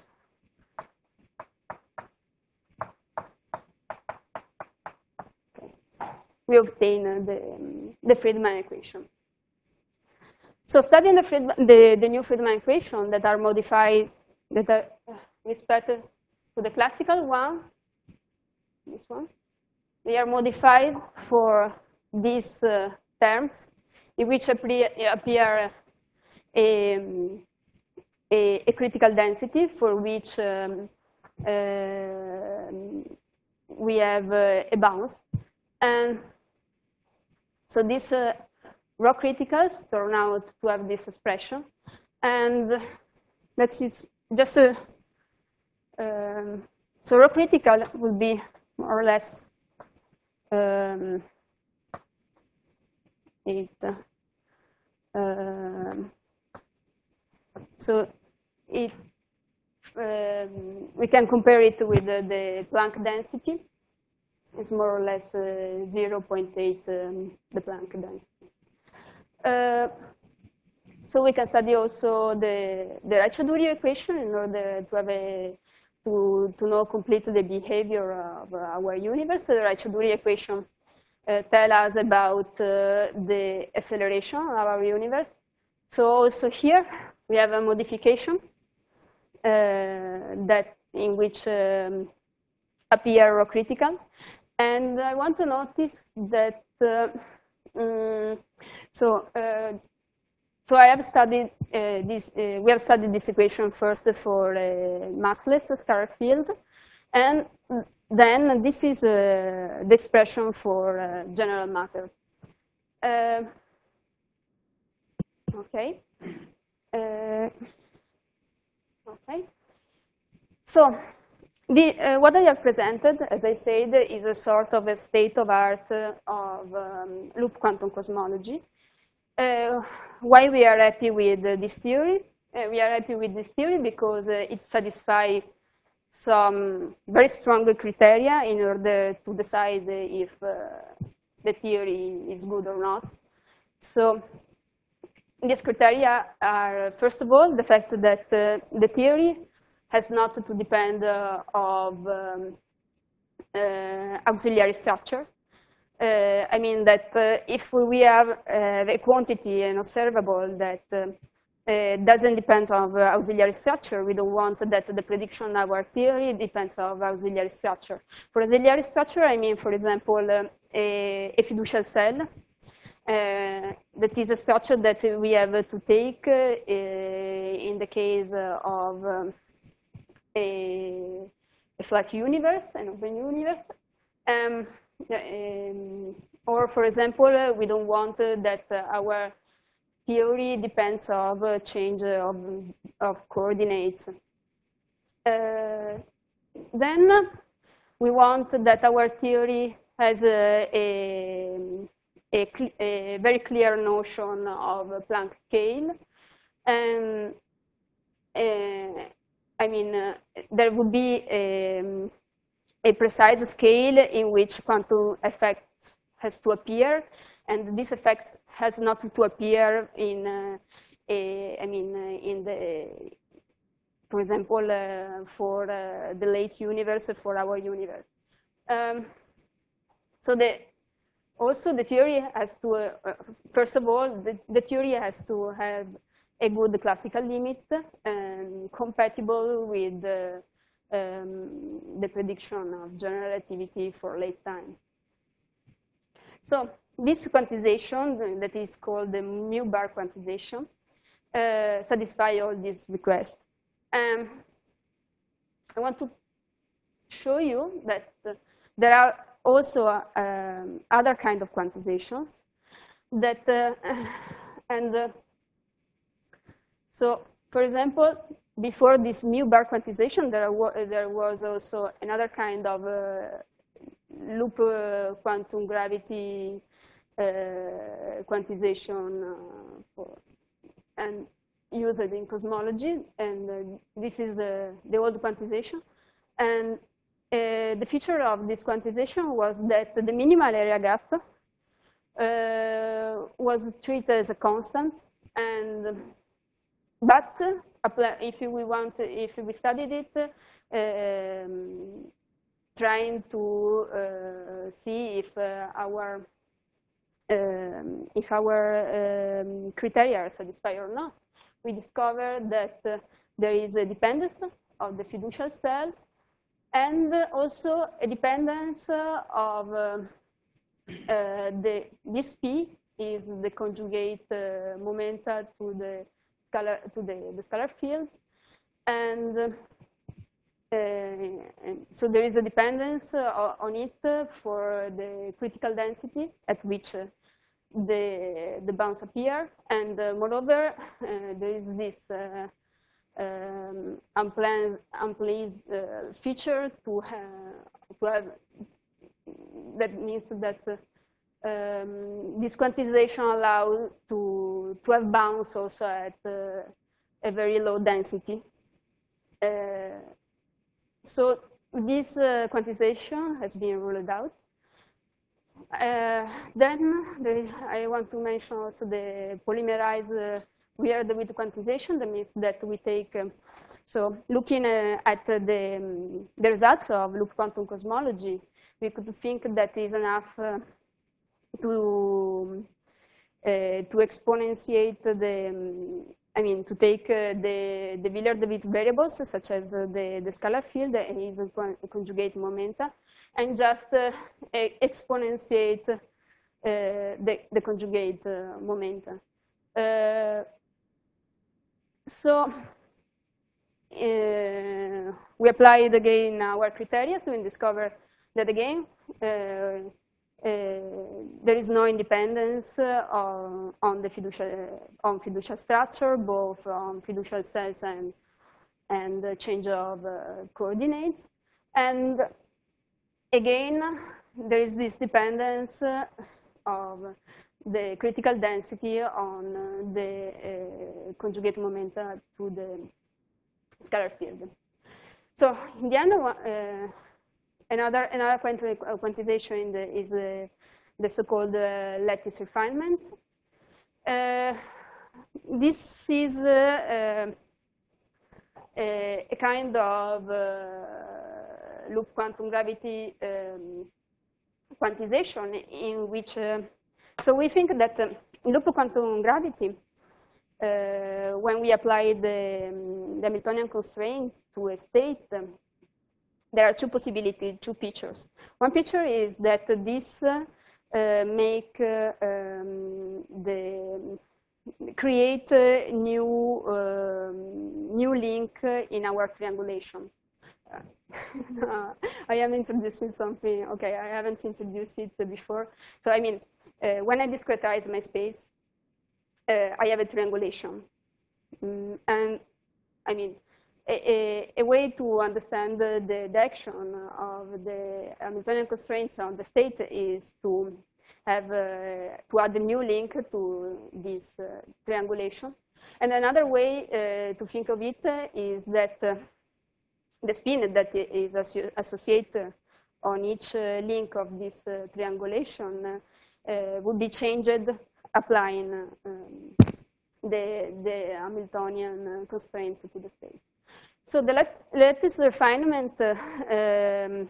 okay, we obtain uh, the um, the Friedmann equation. So studying the, Friedman, the, the new Friedmann equation that are modified, that are respected to the classical one, this one, they are modified for these uh, terms in which appear, appear a, a, a critical density for which um, uh, we have uh, a bounce. And so this uh, rho criticals turn out to have this expression. And let's see, just a, um, so rho critical would be more or less um, it. Um, so it, um, we can compare it with the, the Planck density. It's more or less uh, zero point eight um, the Planck density. Uh, so we can study also the, the Ricciarduri equation in order to have a to, to know completely the behavior of our universe. The Ricciarduri equation uh, tell us about uh, the acceleration of our universe. So also here we have a modification uh, that in which um, appear rho critical, and I want to notice that. Uh, um, so. Uh, So I have studied uh, this. Uh, we have studied this equation first for a massless scalar field, and then this is uh, the expression for uh, general matter. Uh, okay. Uh, okay. So the, uh, what I have presented, as I said, is a sort of a state of art uh, of um, loop quantum cosmology. Uh, why we are happy with uh, this theory? Uh, we are happy with this theory because uh, it satisfies some very strong criteria in order to decide if uh, the theory is good or not. So these criteria are, first of all, the fact that uh, the theory has not to depend uh, of um, uh, auxiliary structure. Uh, I mean that uh, if we have uh, a quantity, an observable that uh, uh, doesn't depend on uh, auxiliary structure, we don't want that the prediction of our theory depends on auxiliary structure. For auxiliary structure, I mean, for example, uh, a, a fiducial cell. Uh, that is a structure that we have to take uh, in the case of um, a, a flat universe, an open universe. Um, um, or, for example, uh, we don't want uh, that uh, our theory depends on uh, change of, of coordinates. Uh, then we want that our theory has a, a A, a very clear notion of a Planck scale. And uh, I mean, uh, there would be a, a precise scale in which quantum effect has to appear, and this effect has not to appear in, uh, a, I mean, uh, in the, for example, uh, for uh, the late universe, for our universe. Um, so the Also, the theory has to, uh, uh, first of all, the, the theory has to have a good classical limit and compatible with the, um, the prediction of general relativity for late time. So this quantization that is called the mu bar quantization uh, satisfies all these requests. Um, I want to show you that uh, there are also um, other kind of quantizations that, uh, and uh, so, for example, before this mu bar quantization, there, wa there was also another kind of uh, loop uh, quantum gravity uh, quantization uh, for, and used in cosmology, and uh, this is the, the old quantization. And Uh, the feature of this quantization was that the minimal area gap uh, was treated as a constant, and but uh, if we want, if we studied it, uh, um, trying to uh, see if uh, our um, if our um, criteria are satisfied or not, we discovered that uh, there is a dependence of the fiducial cell. And also a dependence uh, of uh, uh, the, this P is the conjugate uh, momenta to the scalar, to the, the scalar field. And, uh, and so there is a dependence uh, on it for the critical density at which uh, the, the bounds appear. And uh, moreover, uh, there is this uh, Um, unplanned, unpleased uh, feature to, ha to have, that means that uh, um, this quantization allows to, to have bounds also at uh, a very low density. Uh, so this uh, quantization has been ruled out. Uh, then there is, I want to mention also the polymerized uh, weird width quantization. That means that we take, um, so looking uh, at uh, the, um, the results of loop quantum cosmology, we could think that is enough uh, to, uh, to exponentiate the, um, I mean, to take uh, the, the Wheeler-DeWitt variables, such as uh, the, the scalar field and its conjugate momenta, and just uh, exponentiate uh, the, the conjugate uh, momenta. Uh, So uh, we applied again our criteria, so we discover that again uh, uh, there is no independence uh, on, on the fiducial on fiducial structure, both on fiducial cells and and the change of uh, coordinates. And again, there is this dependence uh, of the critical density on uh, the uh, conjugate momenta to the scalar field. so in the end, uh, another another quanti quantization in the, is the, the so-called uh, lattice refinement. Uh, this is uh, uh, a, a kind of uh, loop quantum gravity um, quantization in which, uh, so we think that uh, in loop quantum gravity, uh, when we apply the, um, the Hamiltonian constraint to a state, um, there are two possibilities, two pictures. One picture is that this uh, uh, make uh, um, the create a new uh, new link in our triangulation. Uh, I am introducing something. Okay, I haven't introduced it before. So I mean, uh, when I discretize my space, uh, I have a triangulation, mm, and I mean. A, a, a way to understand the, the, the action of the Hamiltonian constraints on the state is to have uh, to add a new link to this uh, triangulation. And another way uh, to think of it is that uh, the spin that is asso associated on each uh, link of this uh, triangulation uh, would be changed applying um, the, the Hamiltonian constraints to the state. So the lattice refinement uh, um,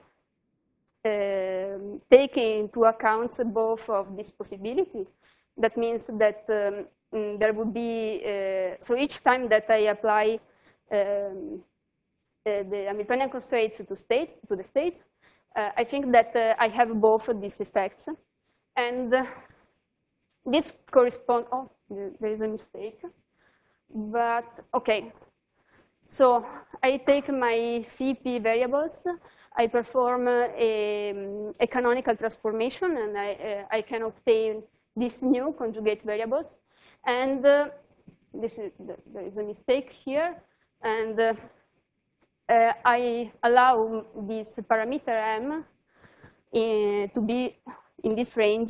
uh, taking into account both of these possibilities. That means that um, there would be, uh, so each time that I apply um, uh, the Hamiltonian constraints to, state, to the states, uh, I think that uh, I have both of these effects. And uh, this corresponds, oh, there is a mistake. But, okay. So I take my C P variables, I perform a, a canonical transformation, and I, uh, I can obtain these new conjugate variables. And uh, this is the, there is a mistake here. And uh, uh, I allow this parameter M in, to be in this range.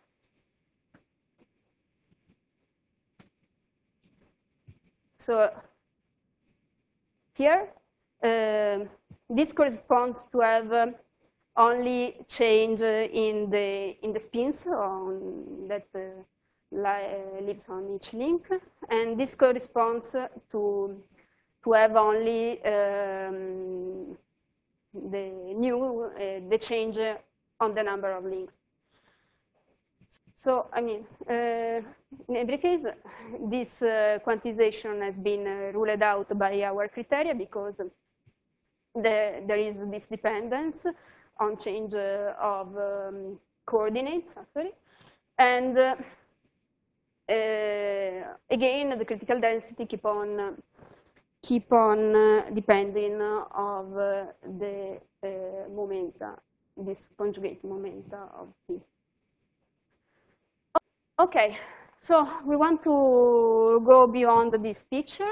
So here, uh, this corresponds to have uh, only change uh, in the in the spins on that uh, li uh, lives on each link, and this corresponds uh, to to have only um, the new uh, the change on the number of links. So, I mean, uh, in every case, this uh, quantization has been uh, ruled out by our criteria because the, there is this dependence on change uh, of um, coordinates, actually. And uh, uh, again, the critical density keep on uh, keep on uh, depending of uh, the uh, momenta, this conjugate momenta of P. Okay, so we want to go beyond this picture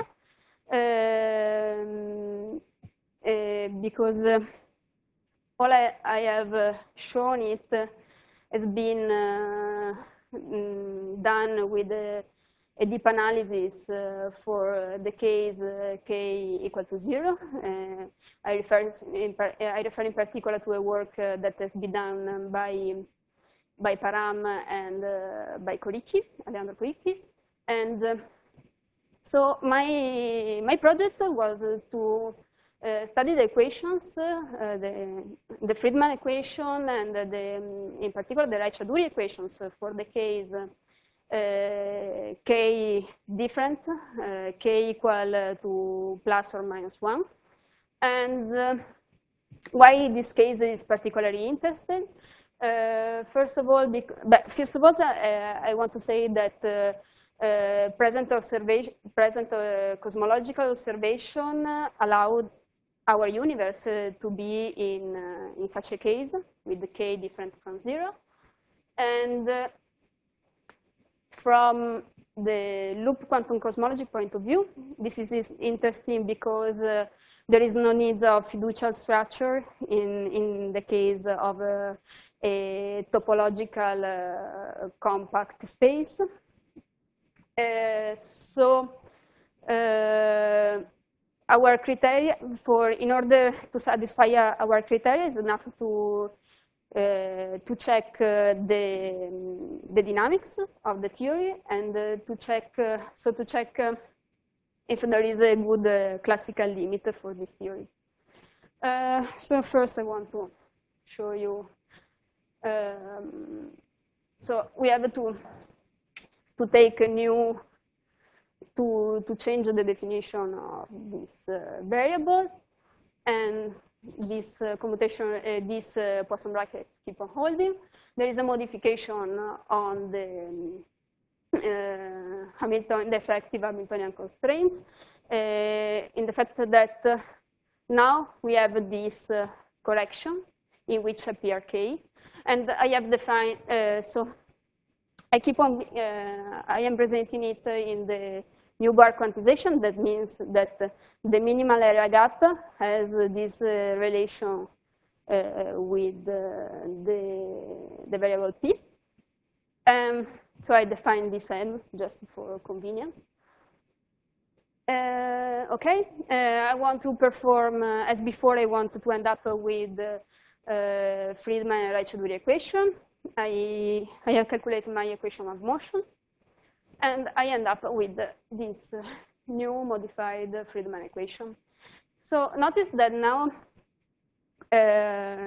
um, uh, because uh, all I, I have uh, shown it uh, has been uh, mm, done with a, a deep analysis uh, for the case uh, k equal to zero. Uh, I, refer in I refer in particular to a work uh, that has been done by by Param and uh, by Coricchi, Alejandro Coricchi. And uh, so my, my project was uh, to uh, study the equations, uh, the, the Friedmann equation, and uh, the, um, in particular the Ricciarduri equations for the case uh, k different, uh, k equal to plus or minus one. And uh, why this case is particularly interesting. Uh, first of all, but first of all, uh, I want to say that uh, uh, present observation, present uh, cosmological observation uh, allowed our universe uh, to be in uh, in such a case with the k different from zero, and uh, from the loop quantum cosmology point of view, this is interesting because uh, there is no need of fiducial structure in in the case of uh, a topological uh, compact space. Uh, so uh, our criteria for, in order to satisfy uh, our criteria, is enough to uh, to check uh, the the dynamics of the theory and uh, to check uh, so to check uh, if there is a good uh, classical limit for this theory. Uh, so first, I want to show you. Um, so we have to to take a new to to change the definition of this uh, variable, and this uh, commutation, uh, this uh, Poisson brackets keep on holding. There is a modification on the uh, Hamilton, the effective Hamiltonian constraints, uh, in the fact that uh, now we have this uh, correction in which appear k, and I have defined uh, so. I keep on. Uh, I am presenting it in the new bar quantization. That means that the minimal area gap has this uh, relation uh, with uh, the the variable p. Um, so I define this m just for convenience. Uh, okay. Uh, I want to perform uh, as before. I want to end up with uh, uh, Friedman and Ricciarduri equation. I, I have calculated my equation of motion, and I end up with this uh, new modified Friedman equation. So notice that now uh,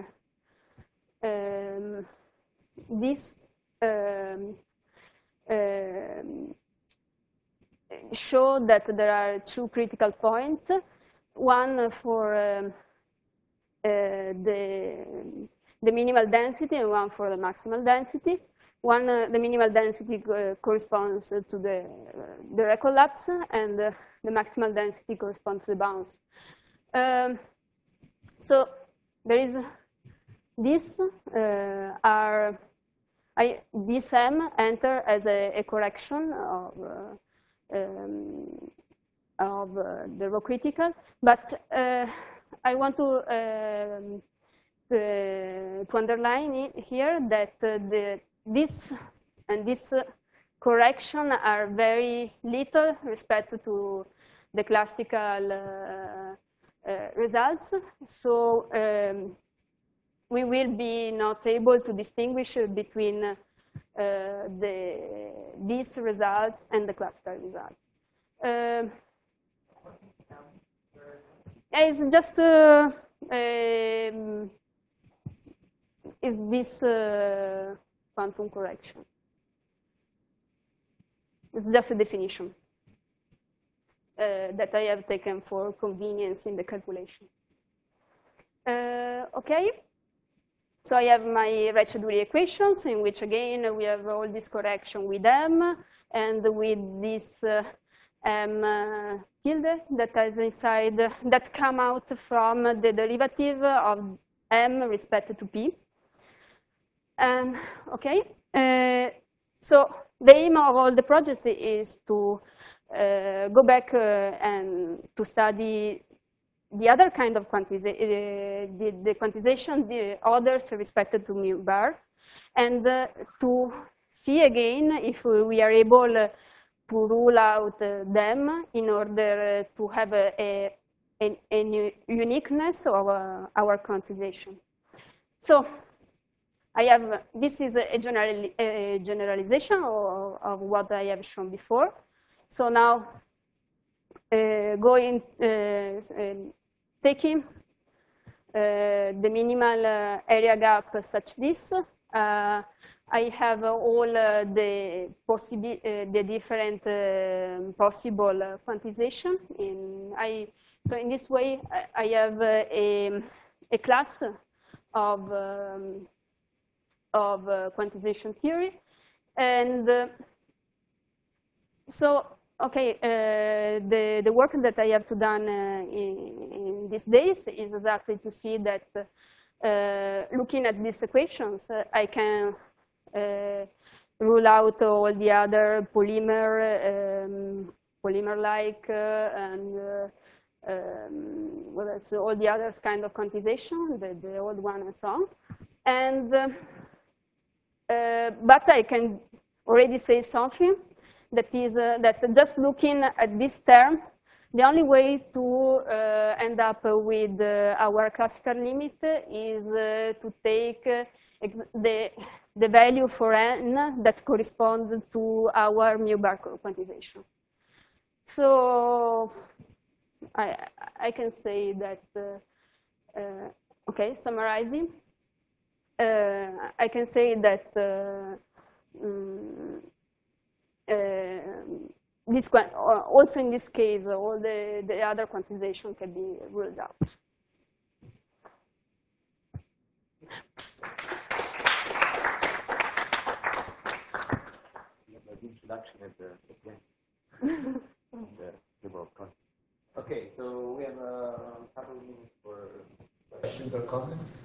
um, this um, um, show that there are two critical points, one for um, uh, the the minimal density and one for the maximal density. One, uh, the minimal density uh, corresponds uh, to the, uh, the recollapse, and uh, the maximal density corresponds to the bounce. Um, so there is this uh, are I, this m enter as a, a correction of uh, um, of uh, the row critical, but uh, I want to um, Uh, to underline it here that uh, the, this and this uh, correction are very little respect to the classical uh, uh, results. So um, we will be not able to distinguish between uh, the, these results and the classical results. Uh, it's just uh, um, is this uh, quantum correction. It's just a definition uh, that I have taken for convenience in the calculation. Uh, okay, so I have my Ricciarduri equations, in which again we have all this correction with m, and with this uh, m uh, tilde that is inside, uh, that come out from the derivative of m respect to p. Um, okay, uh, so the aim of all the project is to uh, go back uh, and to study the other kind of quantization, uh, the, the quantization, the others respected to mu bar, and uh, to see again if we are able uh, to rule out uh, them in order uh, to have a, a, a, a uniqueness of uh, our quantization. So I have, this is a, general, a generalization of, of what I have shown before. So now, uh, going, uh, uh, taking uh, the minimal uh, area gap such this, uh, I have all uh, the possible, uh, the different uh, possible uh, quantization. In I, so in this way, I, I have uh, a, a class of um, of uh, quantization theory. And uh, so, okay, uh, the, the work that I have to done uh, in, in these days is exactly to see that uh, looking at these equations, uh, I can uh, rule out all the other polymer, um, polymer-like uh, and uh, um, well, so all the other kind of quantization, the, the old one and so on. And uh, Uh, but I can already say something that is uh, that just looking at this term the only way to uh, end up with uh, our classical limit is uh, to take uh, the, the value for n that corresponds to our mu bar quantization. So I, I can say that, uh, uh, okay, summarizing, uh, I can say that uh, um, uh, this, also in this case, all the, the other quantization can be ruled out. Introduction at the end. Okay, so we have a couple of minutes for questions or comments.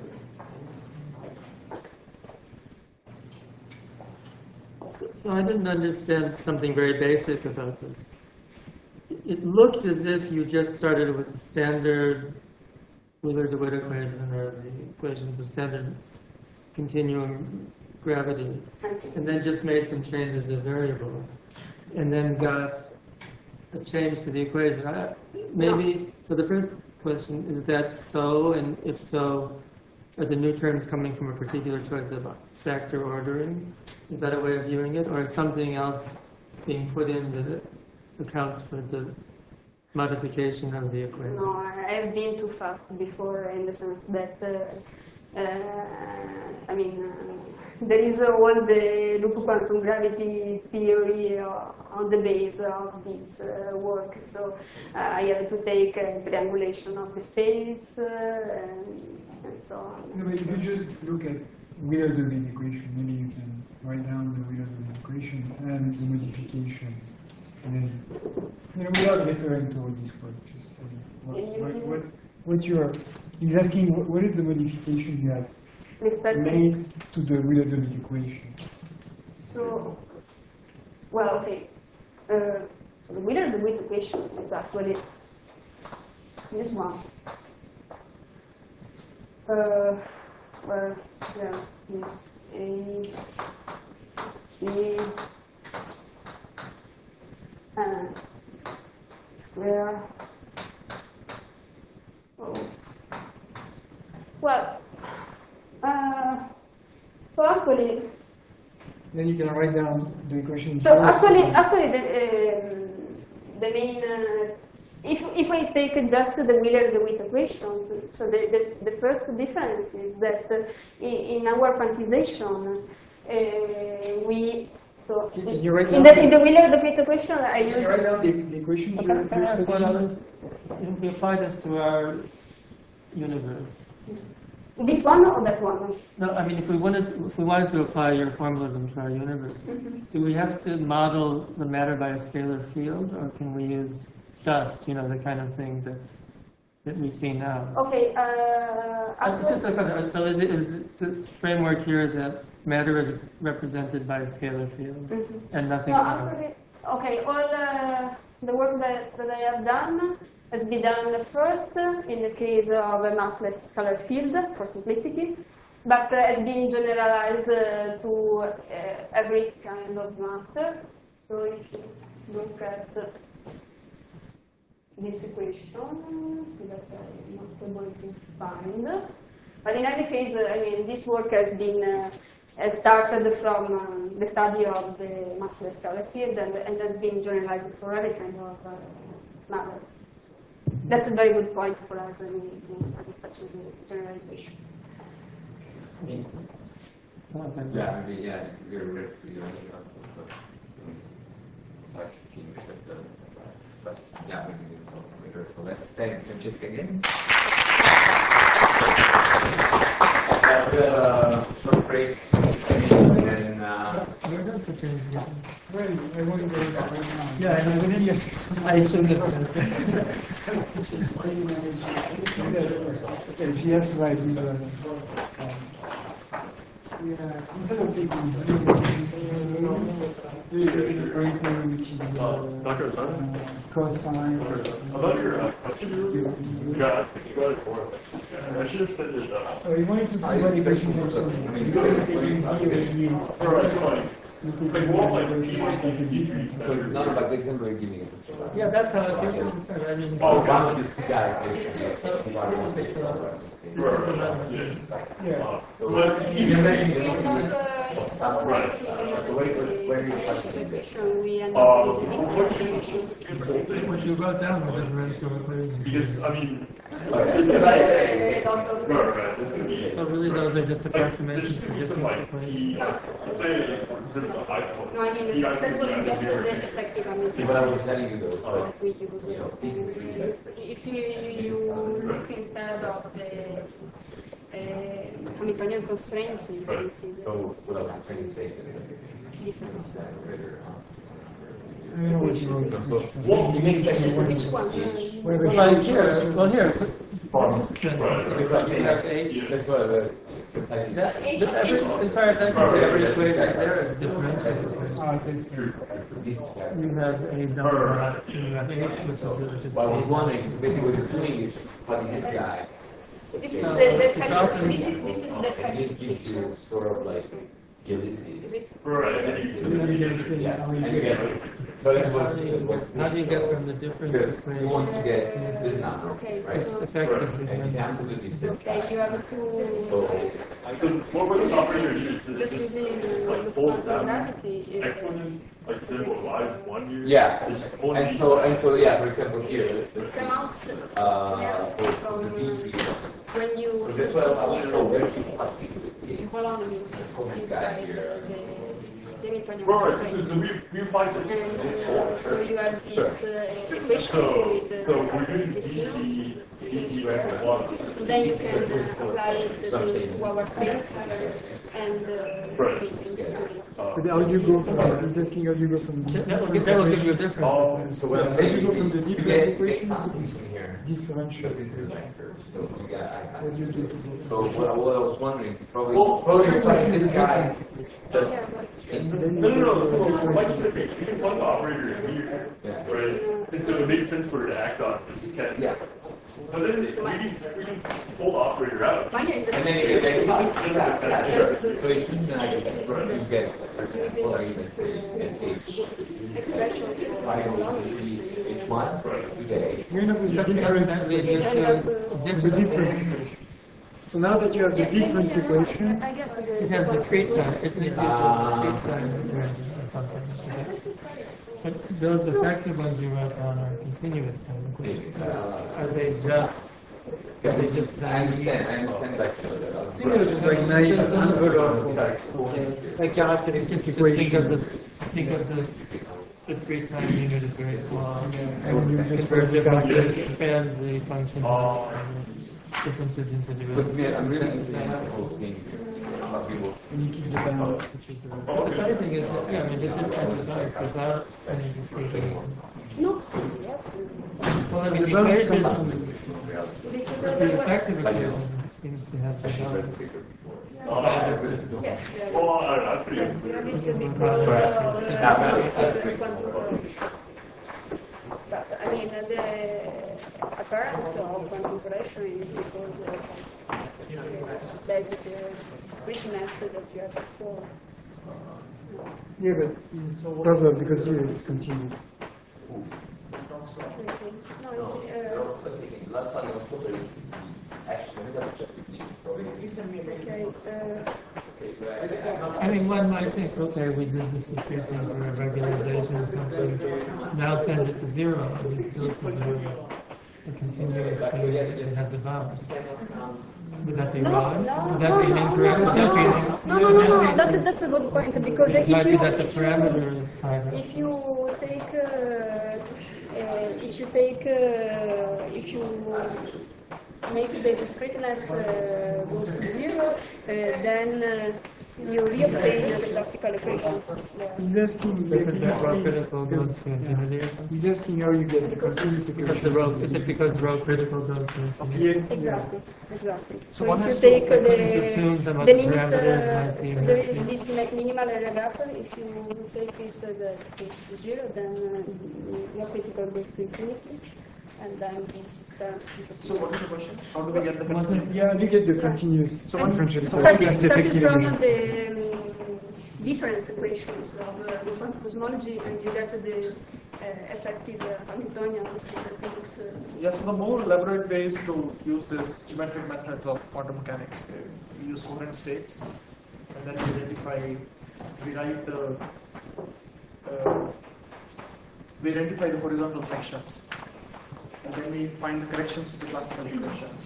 So, so I didn't understand something very basic about this. It looked as if you just started with the standard Wheeler-DeWitt equation, or the equations of standard continuum gravity, and then just made some changes of variables, and then got a change to the equation. I, maybe, so the first question, is that so? And if so, are the new terms coming from a particular choice of factor ordering? Is that a way of viewing it? Or is something else being put in that accounts for the modification of the equation? No, I've been too fast before in the sense that, uh, uh, I mean, uh, there is uh, all the loop quantum gravity theory uh, on the base of this uh, work. So uh, I have to take a triangulation of the space uh, and, and so on. No, but if you just look at Wheeler-DeWitt equation, maybe you can write down the Wheeler-DeWitt equation and the modification. And then, you know, without referring to all this work, just say what, what, what, what you're, he's asking what, what is the modification you have Respect made to the Wheeler-DeWitt equation. So, well, okay. Uh, so the Wheeler-DeWitt equation is actually this one. Uh, well, yeah, this A, B, and square. Oh. Well, uh, so actually, Then you can write down the equation. so actually, actually, the, um, the main, uh, if if I take just the Wheeler-DeWitt equations, so the, the the first difference is that uh, in, in our quantization, uh, we so Can in, you write in down the the- in the Wheeler-DeWitt equation, I Can use you write down the, the equation Okay, you're, can I you're ask one studying? other? If we apply this to our universe, this one or that one. no, I mean, if we wanted, if we wanted to apply your formalism to our universe, Mm-hmm. do we have to model the matter by a scalar field, or can we use dust, you know, the kind of thing that's that we see now? Okay. Uh, Uh, It's just a question. So is, it, is the framework here that matter is represented by a scalar field Mhm. and nothing No, else? actually, okay, all uh, the work that, that I have done has been done first uh, in the case of a massless scalar field, for simplicity, but uh, has been generalized uh, to uh, every kind of matter. So if you look at uh, this equation, so that I'm not able to find. But in any case, uh, I mean, this work has been uh, has started from um, the study of the massless scalar field and, and has been generalized for every kind of uh, matter. That's a very good point for us, I mean, to such a generalization. Okay. Yeah, maybe, yeah, because you're really, you're only got, but, um, it's like fifteen minutes, but, but yeah, we can talk later. So let's thank Francesca again. Yeah, we have a short break, and then, uh, Where does the change go? Well, I want to go back right now. Yeah, I know. We need yes. I shouldn't have said that. Okay, she has to write with the. Um, yeah, instead of taking the operator, which is the Uh, Doctor Osana? uh, cosine. About your uh, question, you got, I think you got it for it. I should have said it. Uh, So we wanted to see what equation also. I mean, Instead of taking D or D, or it's fine. we Like, take more like the P one point two. So none of like the example you're giving is a Yeah, that's how it usually starts. I mean, Oh, so- wow. just guys, actually. Yeah. So But you even mentioned It's the not, uh, it's not Right. like So where- where- where are you touching this? equation, we end Uh, up with a what different do you equation. this whole thing? What you wrote down the differential equation. Because, I mean, Okay. this is But, right, uh, a lot of right, this is gonna be. So really those are just Like, approximations there's to gonna be some difference like equations. P, let's say, instead of the iPhone. No, I mean, P I that was C just zero. the effective. I mean, See, what I was telling you though, so that we use you know, this is really like if you, you look instead of the uh, Hamiltonian constraints, you can see the so what I was trying to say is difference. I don't know what you wrote. So Well, it makes sense. Which one? Where Well, we like show- here, well here, Right. It's like, you have H. that's what it is. That, that every, as far as I can see, every equation there is differential equation. Ah, that's true. You have a double dot, you have H, which is which is What I was A. wondering, so basically what you're doing is plotting this guy, This is the, No, the it's factor. often- This is this is the and factor this gives you picture. sort of like ulysses. Is it? Right. And then you get to Yeah, how and you you get. get, so that's How what, do you, that's what. how do you get from the difference Because you want to equation? get this number, Okay, right? so Effectively, And you have to do this. okay, you have to So, So what would the operator use? Is it just just, using just like uh, holds quantum down gravity. uh, exponents? Like, then what, y is one year? yeah, It's just holding and these so, down. and so, yeah, for example, here, It let's see, amounts uh, yeah, for from the D three. when you Because that's what I want to know, where to put substitute Holland means call this guy inside here. the the Hamiltonian Right, so, constraint. so we, we find this, And this uh, whole. so you have this uh, equation So, with the, so we're doing the D sinus. D, D T right one. Then you can uh, apply it to, to our states and uh, Right. in this way. Uh, But how do you go from, I'm asking how do you go from the That will, give- that will give you a difference. Um, So what I'm How do saying you is, go from the you difference get, you equation get to something the here, differential? because this is a vector, so you got, I, I. What do you do to go? So what, I- what I was wondering is probably, Well, probably you're Difference touching is this the guy, difference equation. just, Yeah, but Then no, you no, no, go so to the like you differential. said, you can plug the operator in here, yeah, right? And so it makes sense for it to act on this cat. yeah. But then we can, we can pull the operator out. mine is And then you get, Just like that. sure, so if this is not, Just this, you the- get, for example, like, let's this say, you get H, expression for five over Holland. three, H one, you get H. You end up with the That difference, actually gives You you end a up, uh, with the difference equation. So now that you have the Yeah, yeah, difference yeah, yeah, equation, I get the- It has discrete time, it it gives you Ah. a discrete time equation or something. But those effective ones you wrote down are continuous time equations. Are they just, are they just? I understand, I understand that. I think it was just like naive envelope, like characteristic Just think of the, equation. think of the discrete time unit is very small. And you just Convert differences, calculate. expand the function, Oh. differences into Because me, derivatives. I'm really interested in the whole thing about people. And you keep the balance, which is the. The funny thing is, that, yeah, I mean, it just has a balance without any discrete reason. No, Well, I mean, The the balance equation, comes from the because the otherwise, effective equation seems to have the balance. Uh, yes, yeah. well, I don't know, that's pretty Yes, good. we have it because Right. of the- Yeah, balance. But I mean, uh, the appearance of quantum pressure is because of the basic uh, discreteness that you have before. Yeah, but it's rather because here it's continuous. No, it's, uh, Last time I was told is actually, let me double check with you, probably. okay, uh, Okay, so I- I mean, one might think, okay, we did this discrete thing for a regularization or something, now send it to zero, and we still preserve a continuous thing that has a balance. Would that be no, wrong? no, Would no, that be no, incorrect? no, Would that be- no, no, no, would no, that that, be- that's a good point, because It if might be you, that the if you, parameter is tied up. if you take, uh, uh, if you take, uh, if you make the discreteness uh, goes to zero, uh, then uh, you reobtain the classical equation. He's asking, Because the row critical goes to infinity or something? he's asking how you get the continuous Because the equation. row, is it because row critical goes to infinity? Yeah, yeah. Exactly, exactly. So So one if has you to- take uh, according to Toon, some the, of the the limit, parameters uh, might be so there is missing. this like minimal area gap. If you take it uh, the goes to zero, then uh, your critical goes to infinity, and then this term disappears. So what is the question? How do we get the Wasn't- Yeah, you get the Yeah. continuous So differential Starting, equation. starting Effective from equation. the, um, difference equations of uh, the quantum cosmology, and you get the uh, effective uh, Hamiltonian things. Uh, Yes, the more elaborate ways to use this geometric methods of quantum mechanics. We use coherent states, and then we identify, we write the, uh, we identify the horizontal sections, and then we find the corrections to the classical equations.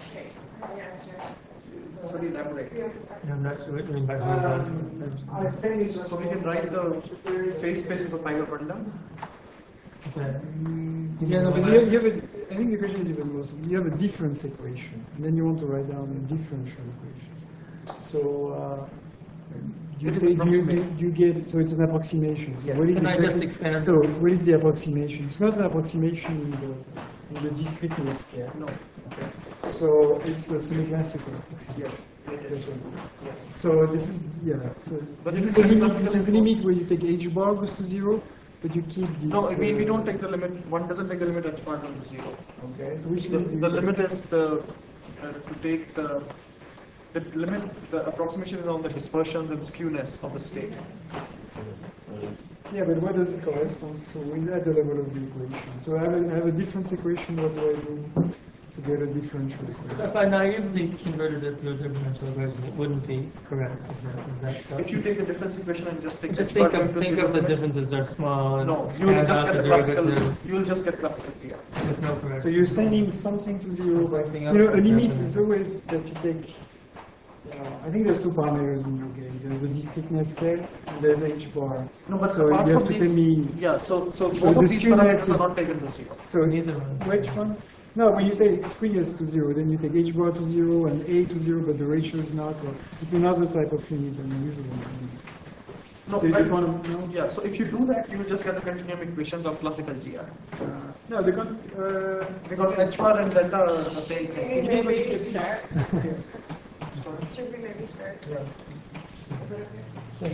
It's very elaborate. Yeah, I'm not sure what you mean by Um, horizontal. I think it's just so we can write the phase spaces of Python bundle. Okay. Yeah, no, but you have, you have a, I think the question is even more simple. You have a difference equation, and then you want to write down a differential equation. So uh, you, It is take, you, approximate. you, you get, so it's an approximation. So Yes. what is Can I exactly- just expand? So what is the approximation? It's not an approximation in the, in the discreteness scale. No. Okay. So it's a semi-classical approximation. Yes. That's right. So this is, yeah, so But this this is is a limit, semi-classical this is a is limit where you take h bar goes to zero, but you keep this. No, we, we uh, don't take the limit, one doesn't take the limit h bar down to zero. Okay, so which The, limit do you the take? limit is the, uh, to take the, the limit, the approximation is on the dispersion and skewness of the state. Yeah, but what does it correspond to? We're at the level of the equation. So I have a, I have a difference equation, what do I do to get a differential So equation? if I naively converted it to a differential equation, it wouldn't be correct, is that, is that so? If you take the difference equation and just take Just h bar think of, down to think zero of the limit, differences are small. and No, you will add just out get the a classical, derivative you will just get classical Z R. with no correction. So you're sending something to zero, but Something you know, else a is limit happening. is always that you take, you know, I think there's two parameters in your game. There's the discreteness scale, and there's h bar. No, but So apart you have from to tell these, me, yeah, so, so So both the of these skewness parameters is- are not taken to zero. so Neither one. which one? No, when you take squeeze to zero, then you take h bar to zero and a to zero, but the ratio is not, or it's another type of limit than the usual one. No, So you I- just want to know? yeah, so if you do that, you will just get the continuum equations of classical G R. Uh, no, the con- uh, Because h bar and delta are the same thing. Maybe we can start. yes. Should we maybe start? Is that okay?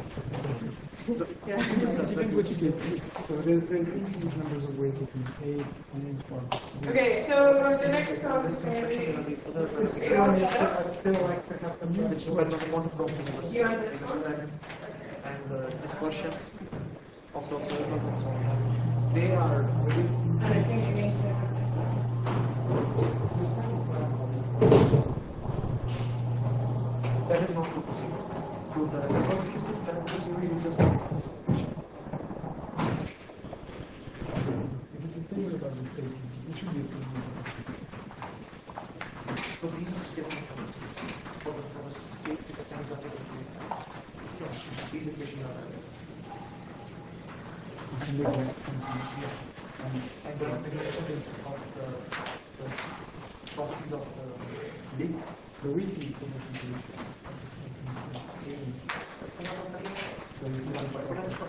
It depends what you get. So there's, there's infinite numbers of ways you can pay on each one. Okay, so the next talk is going to be. I'd still like to have them which depends on the quantum properties You want this one? and the dispersions of the observers and so on. They are very And I think you need to have this one. that is not true to zero. To the because if you put that to zero, you just If it's a statement about the state, it should be a statement about the state. so we need to get for the for the state with the same classical these equations are You can look at something. and and the derivatives of the, the properties of the Big, the weak is the multiplication. So if you want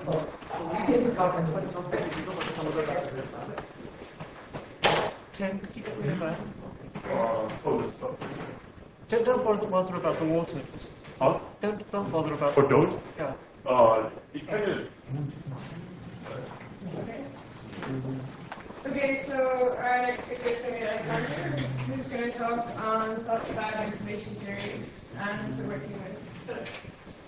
Uh, oh, this stuff. Don't, don't bother, bother about the water. Huh? Don't, don't bother about Oh, don't? Yeah. Uh, you kind of. Okay, so our next speaker is going to be Alexander, who's going to talk on thoughts about information theory and the working with.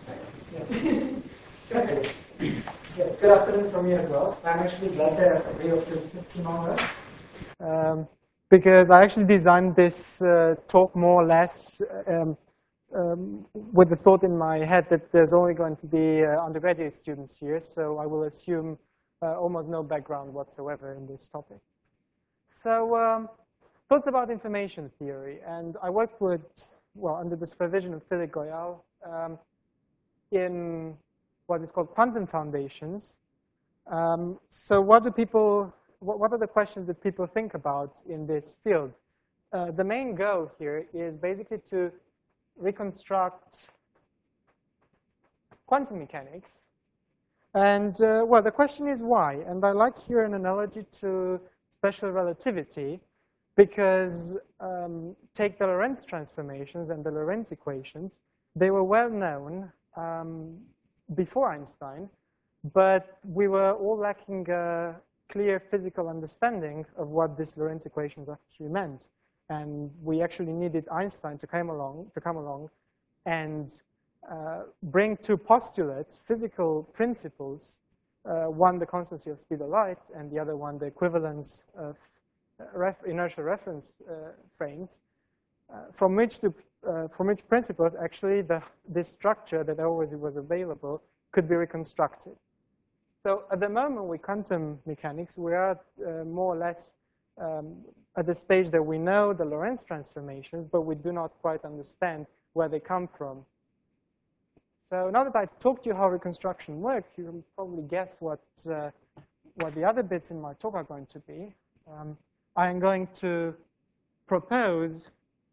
Go ahead. Yes, good afternoon from me as well. I'm actually glad there's a real physicist among us. Um, because I actually designed this uh, talk more or less um, um, with the thought in my head that there's only going to be uh, undergraduate students here, so I will assume uh, almost no background whatsoever in this topic. So, um, thoughts about information theory, and I worked with, well, under the supervision of Philippe Goyal um, in what is called quantum foundations. Um, so what do people, what, what are the questions that people think about in this field? Uh, the main goal here is basically to reconstruct quantum mechanics. And uh, well, the question is why? And I like here an analogy to special relativity, because um, take the Lorentz transformations and the Lorentz equations, they were well known um, before Einstein, but we were all lacking a clear physical understanding of what these Lorentz equations actually meant. And we actually needed Einstein to come along, to come along and uh, bring two postulates, physical principles, uh, one the constancy of speed of light, and the other one the equivalence of uh, ref inertial reference uh, frames, uh, from which the uh, from which principles actually the this structure that always was available could be reconstructed. So at the moment with quantum mechanics, we are uh, more or less um, at the stage that we know the Lorentz transformations, but we do not quite understand where they come from. So now that I talked to you how reconstruction works, you can probably guess what, uh, what the other bits in my talk are going to be. Um, I am going to propose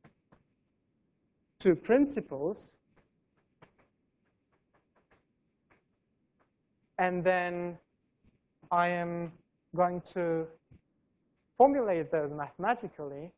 two principles, and then I am going to formulate those mathematically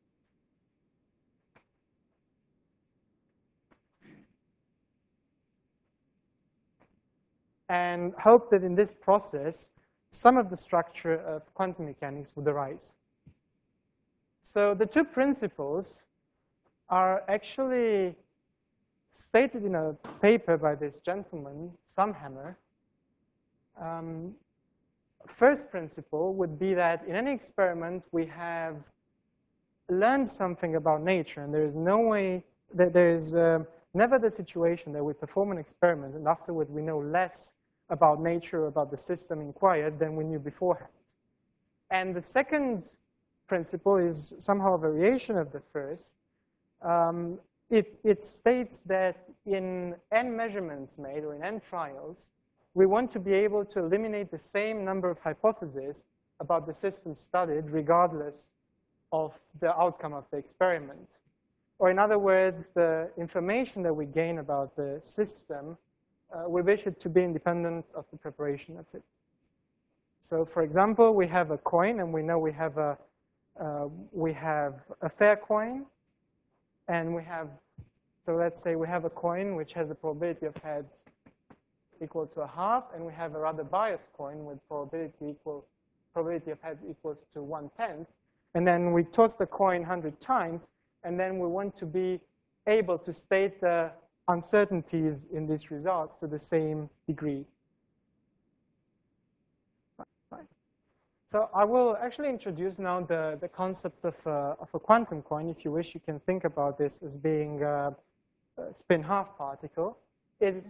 and hope that in this process, some of the structure of quantum mechanics would arise. So the two principles are actually stated in a paper by this gentleman, Sumhammer. Um, first principle would be that in any experiment, we have learned something about nature, and there is no way, that there is um, never the situation that we perform an experiment and afterwards we know less about nature, about the system inquired than we knew beforehand. And the second principle is somehow a variation of the first. Um, it, it states that in n measurements made, or in n trials, we want to be able to eliminate the same number of hypotheses about the system studied, regardless of the outcome of the experiment. Or in other words, the information that we gain about the system, uh, we wish it to be independent of the preparation of it. So for example, we have a coin, and we know we have a, uh, we have a fair coin, and we have, so let's say we have a coin which has a probability of heads equal to a half, and we have a rather biased coin with probability equal, probability of heads equals to one-tenth, and then we toss the coin one hundred times, and then we want to be able to state the uncertainties in these results to the same degree. Right. So I will actually introduce now the, the concept of, uh, of a quantum coin. If you wish, you can think about this as being a, a spin half particle. It,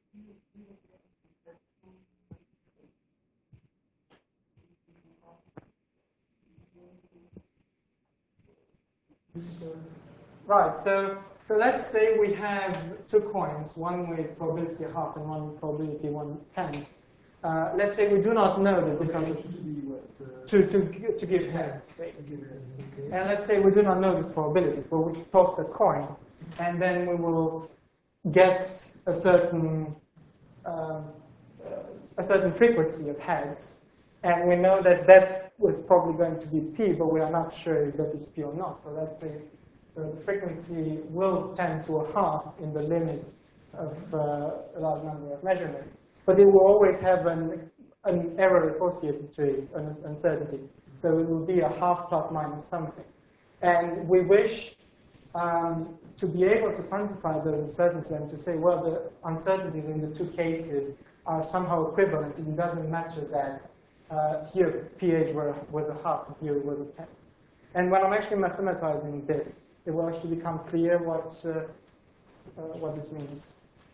Right, so, so let's say we have two coins, one with probability half and one with probability one-tenth. Uh, let's say we do not know that this is to, to, to give heads. And let's say we do not know these probabilities, but we toss the coin, and then we will get a certain, um, a certain frequency of heads. And we know that that was probably going to be P, but we are not sure if that is P or not. So let's say so the frequency will tend to a half in the limit of uh, a large number of measurements. But it will always have an, an error associated to it, an uncertainty. So it will be a half plus minus something. And we wish um, to be able to quantify those uncertainties and to say, well, the uncertainties in the two cases are somehow equivalent. It doesn't matter that uh, here pH were, was a half and here it was a tenth. And when I'm actually mathematizing this, it will actually become clear what, uh, uh, what this means.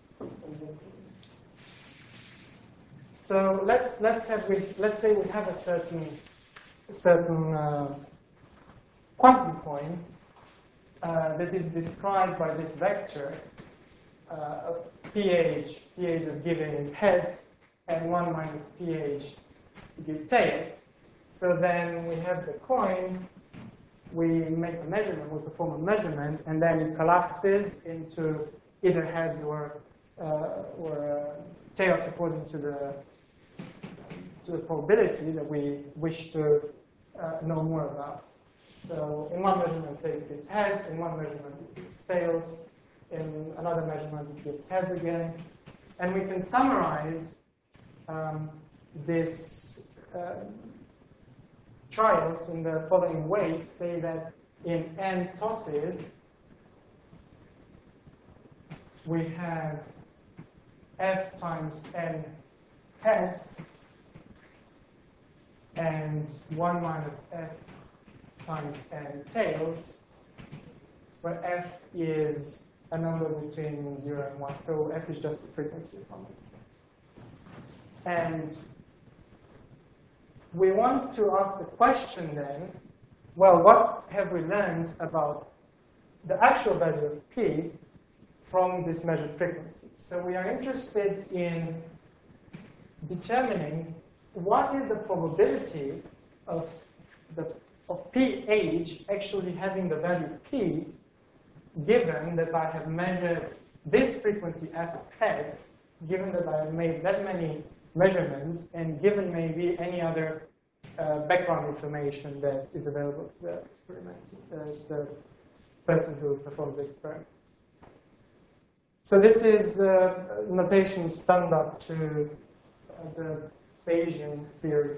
So let's let's have we, let's say we have a certain a certain uh, quantum coin uh, that is described by this vector uh, of pH, pH of giving heads, and one minus pH to give tails. So then we have the coin. We make a measurement, we perform a measurement, and then it collapses into either heads or, uh, or uh, tails according to the, to the probability that we wish to uh, know more about. So in one measurement, say it gives heads, in one measurement it gives tails, in another measurement it gives heads again. And we can summarize um, this uh, trials in the following way. Say that in n tosses, we have f times n heads and one minus f times n tails, where f is a number between zero and one. So f is just the frequency function. And we want to ask the question then, well, what have we learned about the actual value of p from this measured frequency? So we are interested in determining what is the probability of the of ph actually having the value p, given that I have measured this frequency f of heads, given that I have made that many measurements, and given maybe any other uh, background information that is available to the experiment, uh, the person who performed the experiment. So this is uh, notation standard to uh, the Bayesian theory.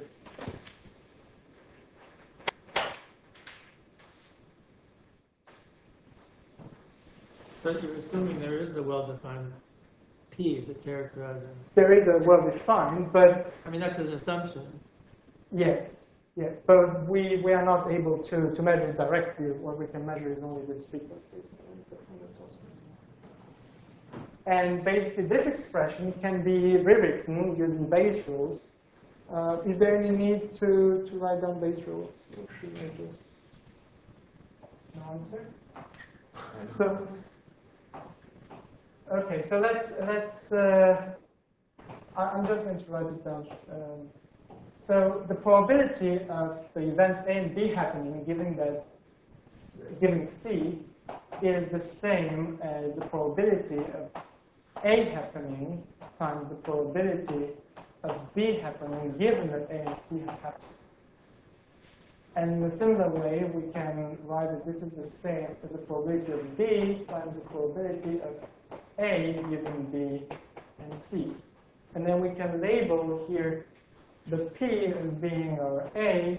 But you're assuming there is a well-defined P that characterizes. There is a well-defined, but I mean, that's an assumption. yes, yes, but we, we are not able to, to measure it directly. What we can measure is only these frequencies. And basically, this expression can be rewritten using Bayes rules. Uh, is there any need to, to write down Bayes rules? Or should we just no answer? So, okay, so let's let's. Uh, I, I'm just going to write it down. Um, so the probability of the events A and B happening, given that given C, is the same as the probability of A happening times the probability of B happening, given that A and C have happened. And in a similar way, we can write that this is the same as the probability of B times the probability of A given B and C. And then we can label here the P as being our A,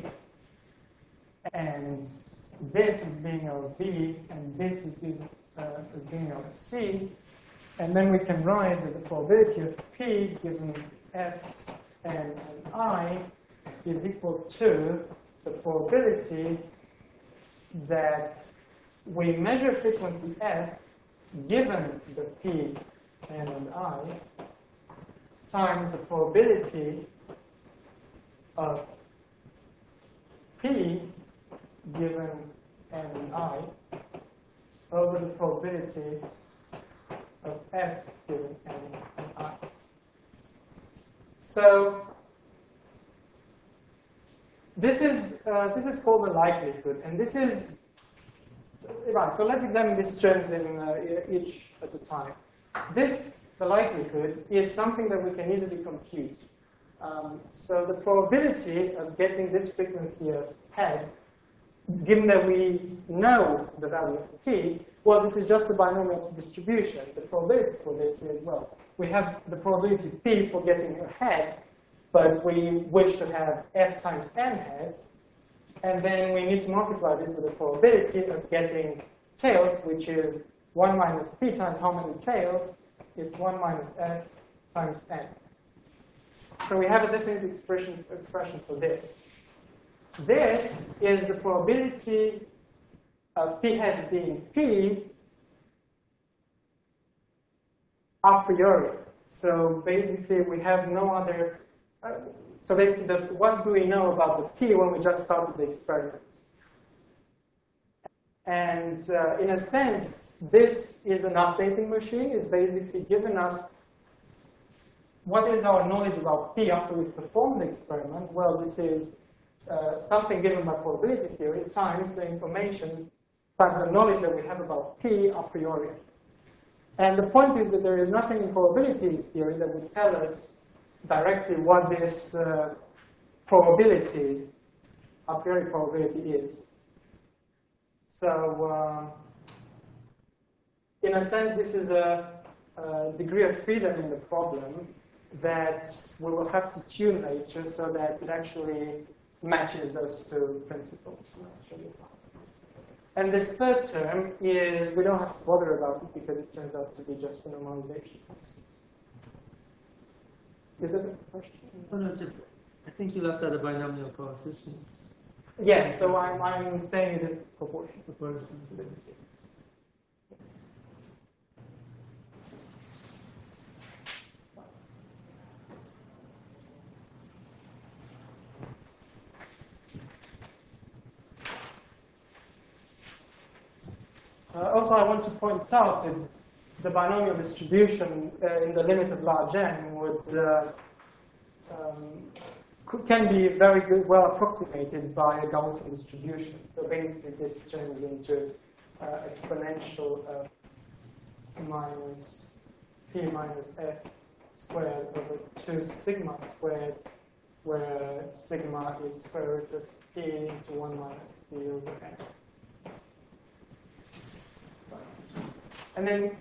and this as being our B, and this is being, uh, as being our C. And then we can write that the probability of P given F, N, and I is equal to the probability that we measure frequency F given the P, N, and I times the probability of P given N and I over the probability of F given N and I. So this is uh, this is called the likelihood, and this is right. So let's examine these terms in uh, each at a time. This, the likelihood, is something that we can easily compute. Um, so the probability of getting this frequency of heads, given that we know the value of P, well, this is just a binomial distribution. The probability for this is, well, we have the probability P for getting a head, but we wish to have F times N heads, and then we need to multiply this with the probability of getting tails, which is one minus P times how many tails? It's one minus F times N. So we have a definite expression, expression for this. This is the probability of P heads being P a priori. So basically, we have no other. Uh, so basically, the, what do we know about the P when we just started the experiment? And uh, in a sense, this is an updating machine. It's basically given us what is our knowledge about P after we perform the experiment. Well, this is uh, something given by probability theory times the information, times the knowledge that we have about P a priori. And the point is that there is nothing in probability theory that would tell us directly what this uh, probability, a priori probability is. So, uh, in a sense, this is a, a degree of freedom in the problem that we will have to tune later so that it actually matches those two principles. And this third term is, we don't have to bother about it because it turns out to be just a normalization. Is that a question? Oh, no, it's just, I think you left out a binomial coefficient. Yes, so I'm, I'm saying it is proportional. Proportion. Uh, also, I want to point out that the binomial distribution uh, in the limit of large n would uh, um, can be very good, well approximated by a Gaussian distribution. So basically, this turns into uh, exponential of minus p minus f squared over two sigma squared, where sigma is square root of p into one minus p over n. And then,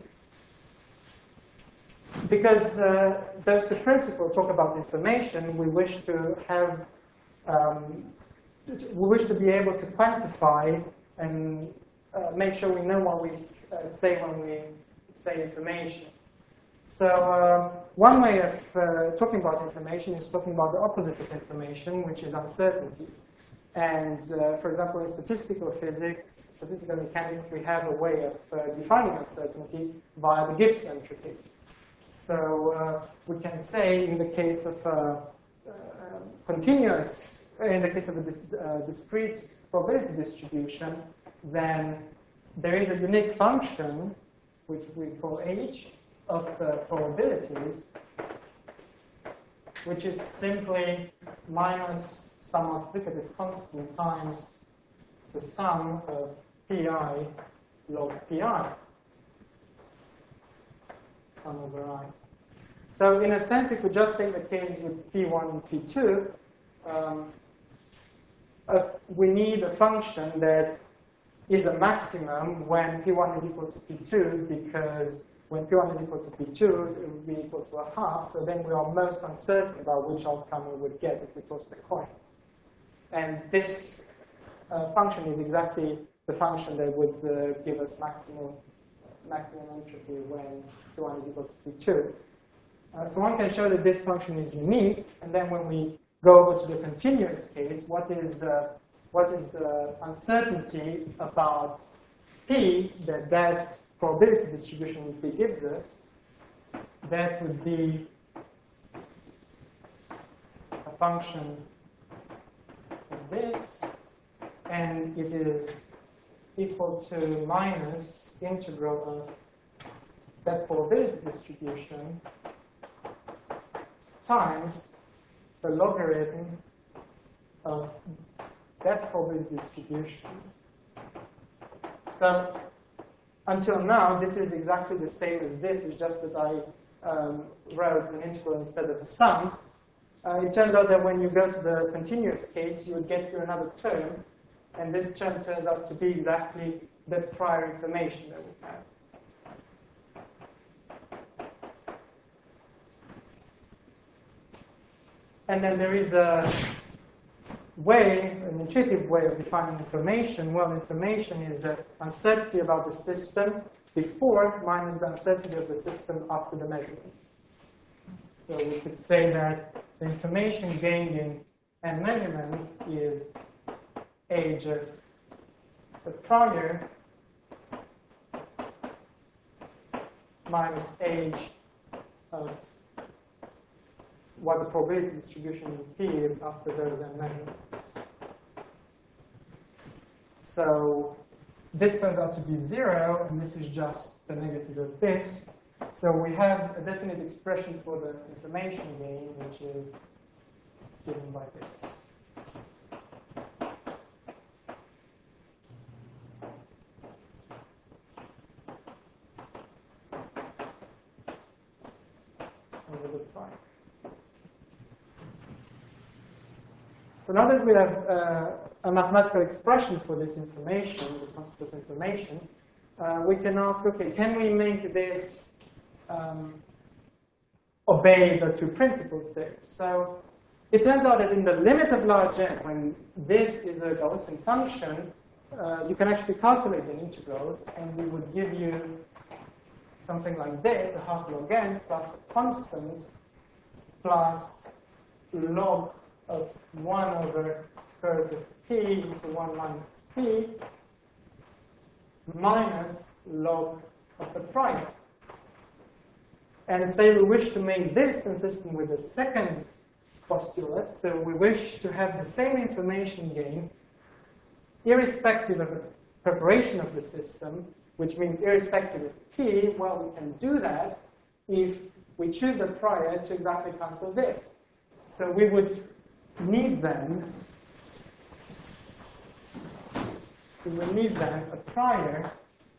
because uh, there's the principle talk about information, we wish to have, um, we wish to be able to quantify and uh, make sure we know what we uh, say when we say information. So uh, one way of uh, talking about information is talking about the opposite of information, which is uncertainty. And uh, for example, in statistical physics, statistical mechanics, we have a way of uh, defining uncertainty via the Gibbs entropy. So uh, we can say in the case of uh, uh, continuous, in the case of a dis uh, discrete probability distribution, then there is a unique function, which we call h, of the probabilities, which is simply minus some multiplicative constant times the sum of pi log pi, sum over I. So in a sense, if we just take the cases with p one and p two, um, uh, we need a function that is a maximum when p one is equal to p two, because when p one is equal to p two, it would be equal to a half. So then we are most uncertain about which outcome we would get if we toss the coin. And this uh, function is exactly the function that would uh, give us maximum, maximum entropy when p one is equal to p two. Uh, so one can show that this function is unique, and then when we go over to the continuous case, what is the, what is the uncertainty about p that that probability distribution in p gives us? That would be a function this, and it is equal to minus integral of that probability distribution times the logarithm of that probability distribution. So until now, this is exactly the same as this. It's just that I um, wrote an integral instead of a sum. Uh, it turns out that when you go to the continuous case, you would get here another term, and this term turns out to be exactly the prior information that we have. And then there is a way, an intuitive way of defining information. Well, information is the uncertainty about the system before minus the uncertainty of the system after the measurement. So we could say that the information gained in n measurements is age of the prior minus age of what the probability distribution in P is after those n measurements. So this turns out to be zero, and this is just the negative of this. So we have a definite expression for the information gain, which is given by this. Over the prime. So now that we have uh, a mathematical expression for this information, the concept of information, uh, we can ask, okay, can we make this um, obey the two principles there? So it turns out that in the limit of large n, when this is a Gaussian function, uh, you can actually calculate the integrals, and we would give you something like this, a half log n plus a constant plus log of one over square root of p into one minus p minus log of the prior. And say we wish to make this consistent with the second postulate, so we wish to have the same information gain irrespective of the preparation of the system, which means irrespective of p. Well, we can do that if we choose the prior to exactly cancel this. So we would need then, we would need then a prior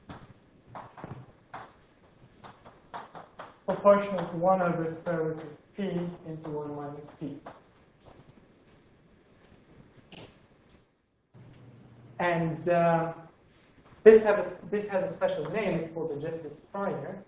proportional to one over square root of p into one minus p. And uh, this, have a, this has a special name. It's called the Jeffreys prior.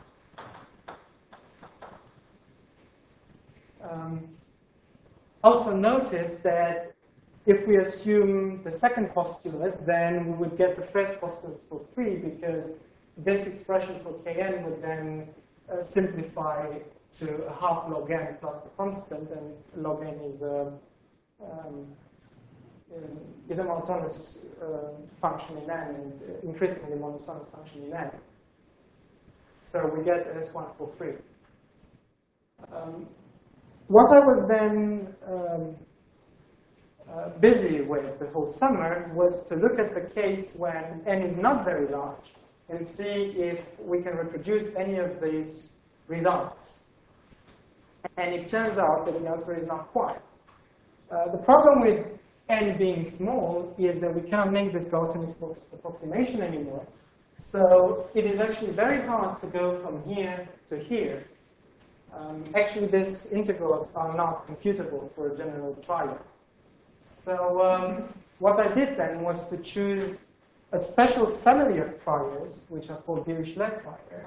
Um, also notice that if we assume the second postulate, then we would get the first postulate for free, because this expression for Kn would then uh, simplify to a half log n plus the constant, and log n is a, um, is a monotonous uh, function in n, and increasingly monotonous function in n. So we get S one for free. Um, What I was then um, uh, busy with the whole summer was to look at the case when n is not very large and see if we can reproduce any of these results. And it turns out that the answer is not quite. Uh, the problem with n being small is that we cannot make this Gaussian approximation anymore. So it is actually very hard to go from here to here. Um, actually, these integrals are not computable for a general prior. So um, what I did then was to choose a special family of priors, which are called Dirichlet prior,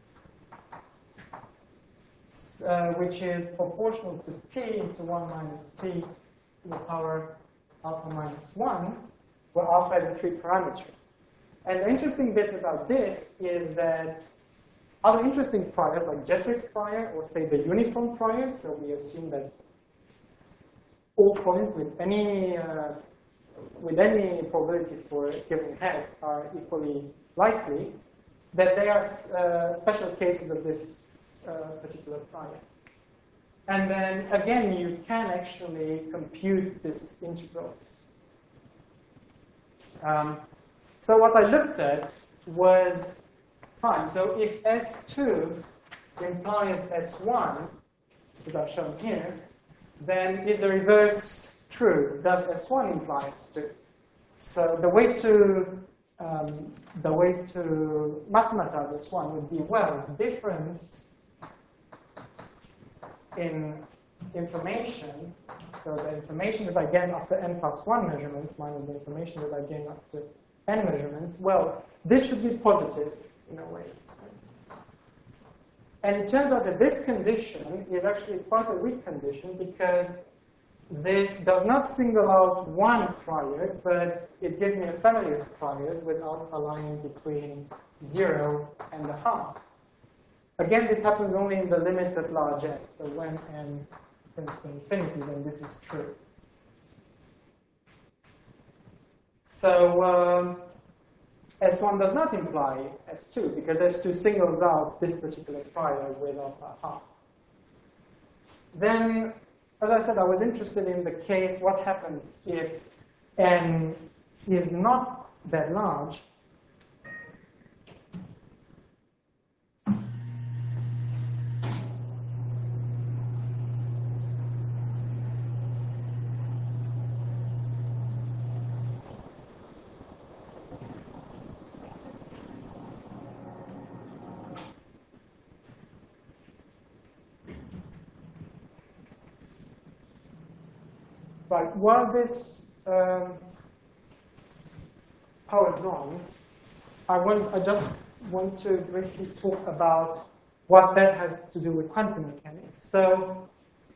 uh, which is proportional to p into one minus p to the power alpha minus one, where alpha is a free parameter. And the interesting bit about this is that other interesting priors, like Jeffreys prior, or say the uniform prior, so we assume that all points with any uh, with any probability for a given head are equally likely, that they are uh, special cases of this uh, particular prior. And then again, you can actually compute these integrals. Um, so what I looked at was, fine, so if S two implies S one, as I've shown here, then is the reverse true? Does S one imply S two? So the way to um, the way to mathematize S one would be, well, the difference in information, so the information that I gain after n plus one measurements minus the information that I gain after n measurements, well, this should be positive in a way. And it turns out that this condition is actually quite a weak condition, because this does not single out one prior, but it gives me a family of priors with alpha lying between zero and a half. Again, this happens only in the limit of large n. So when n tends to infinity, then this is true. So um, S one does not imply S two, because S two singles out this particular prior with alpha half. Then, as I said, I was interested in the case, what happens if n is not that large, But while this um, powers on, I, want, I just want to briefly talk about what that has to do with quantum mechanics. So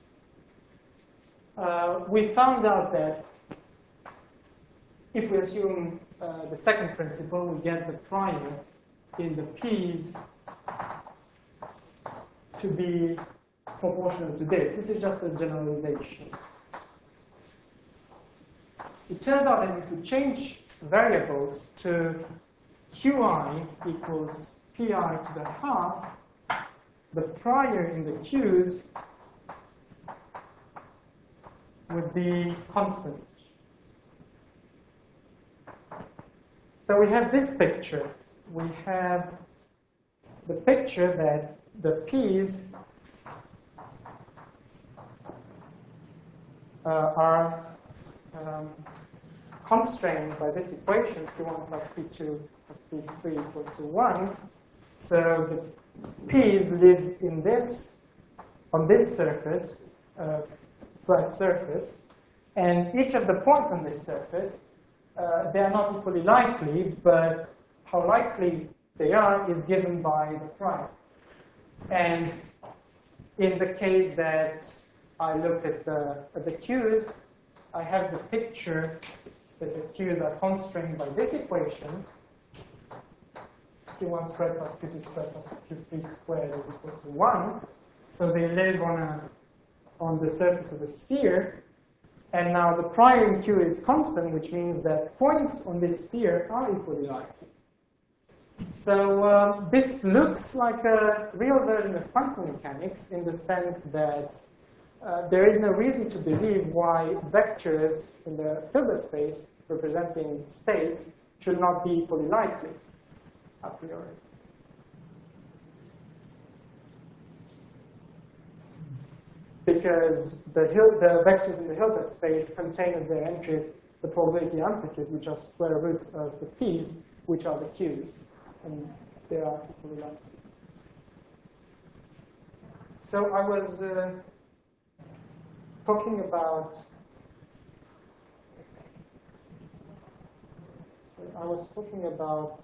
uh, we found out that if we assume uh, the second principle, we get the prior in the P's to be proportional to this. This is just a generalization. It turns out that if we change variables to qi equals pi to the half, the prior in the q's would be constant. So we have this picture. We have the picture that the p's uh, are um, constrained by this equation, p one plus p two plus p three equal to one. So the p's live in this, on this surface, uh, flat surface, and each of the points on this surface, uh, they are not equally likely, but how likely they are is given by the prior. And in the case that I look at the, at the q's, I have the picture that the q's are constrained by this equation, q one squared plus q two squared plus q three squared is equal to one. So they live on, a, on the surface of a sphere. And now the prior in Q is constant, which means that points on this sphere are equally likely. So uh, this looks like a real version of quantum mechanics in the sense that uh, there is no reason to believe why vectors in the Hilbert space representing states should not be equally likely a priori. Because the, Hil the vectors in the Hilbert space contain as their entries the probability amplitudes, which are square roots of the p's, which are the q's. And they are equally likely. So I was uh, talking about I was talking about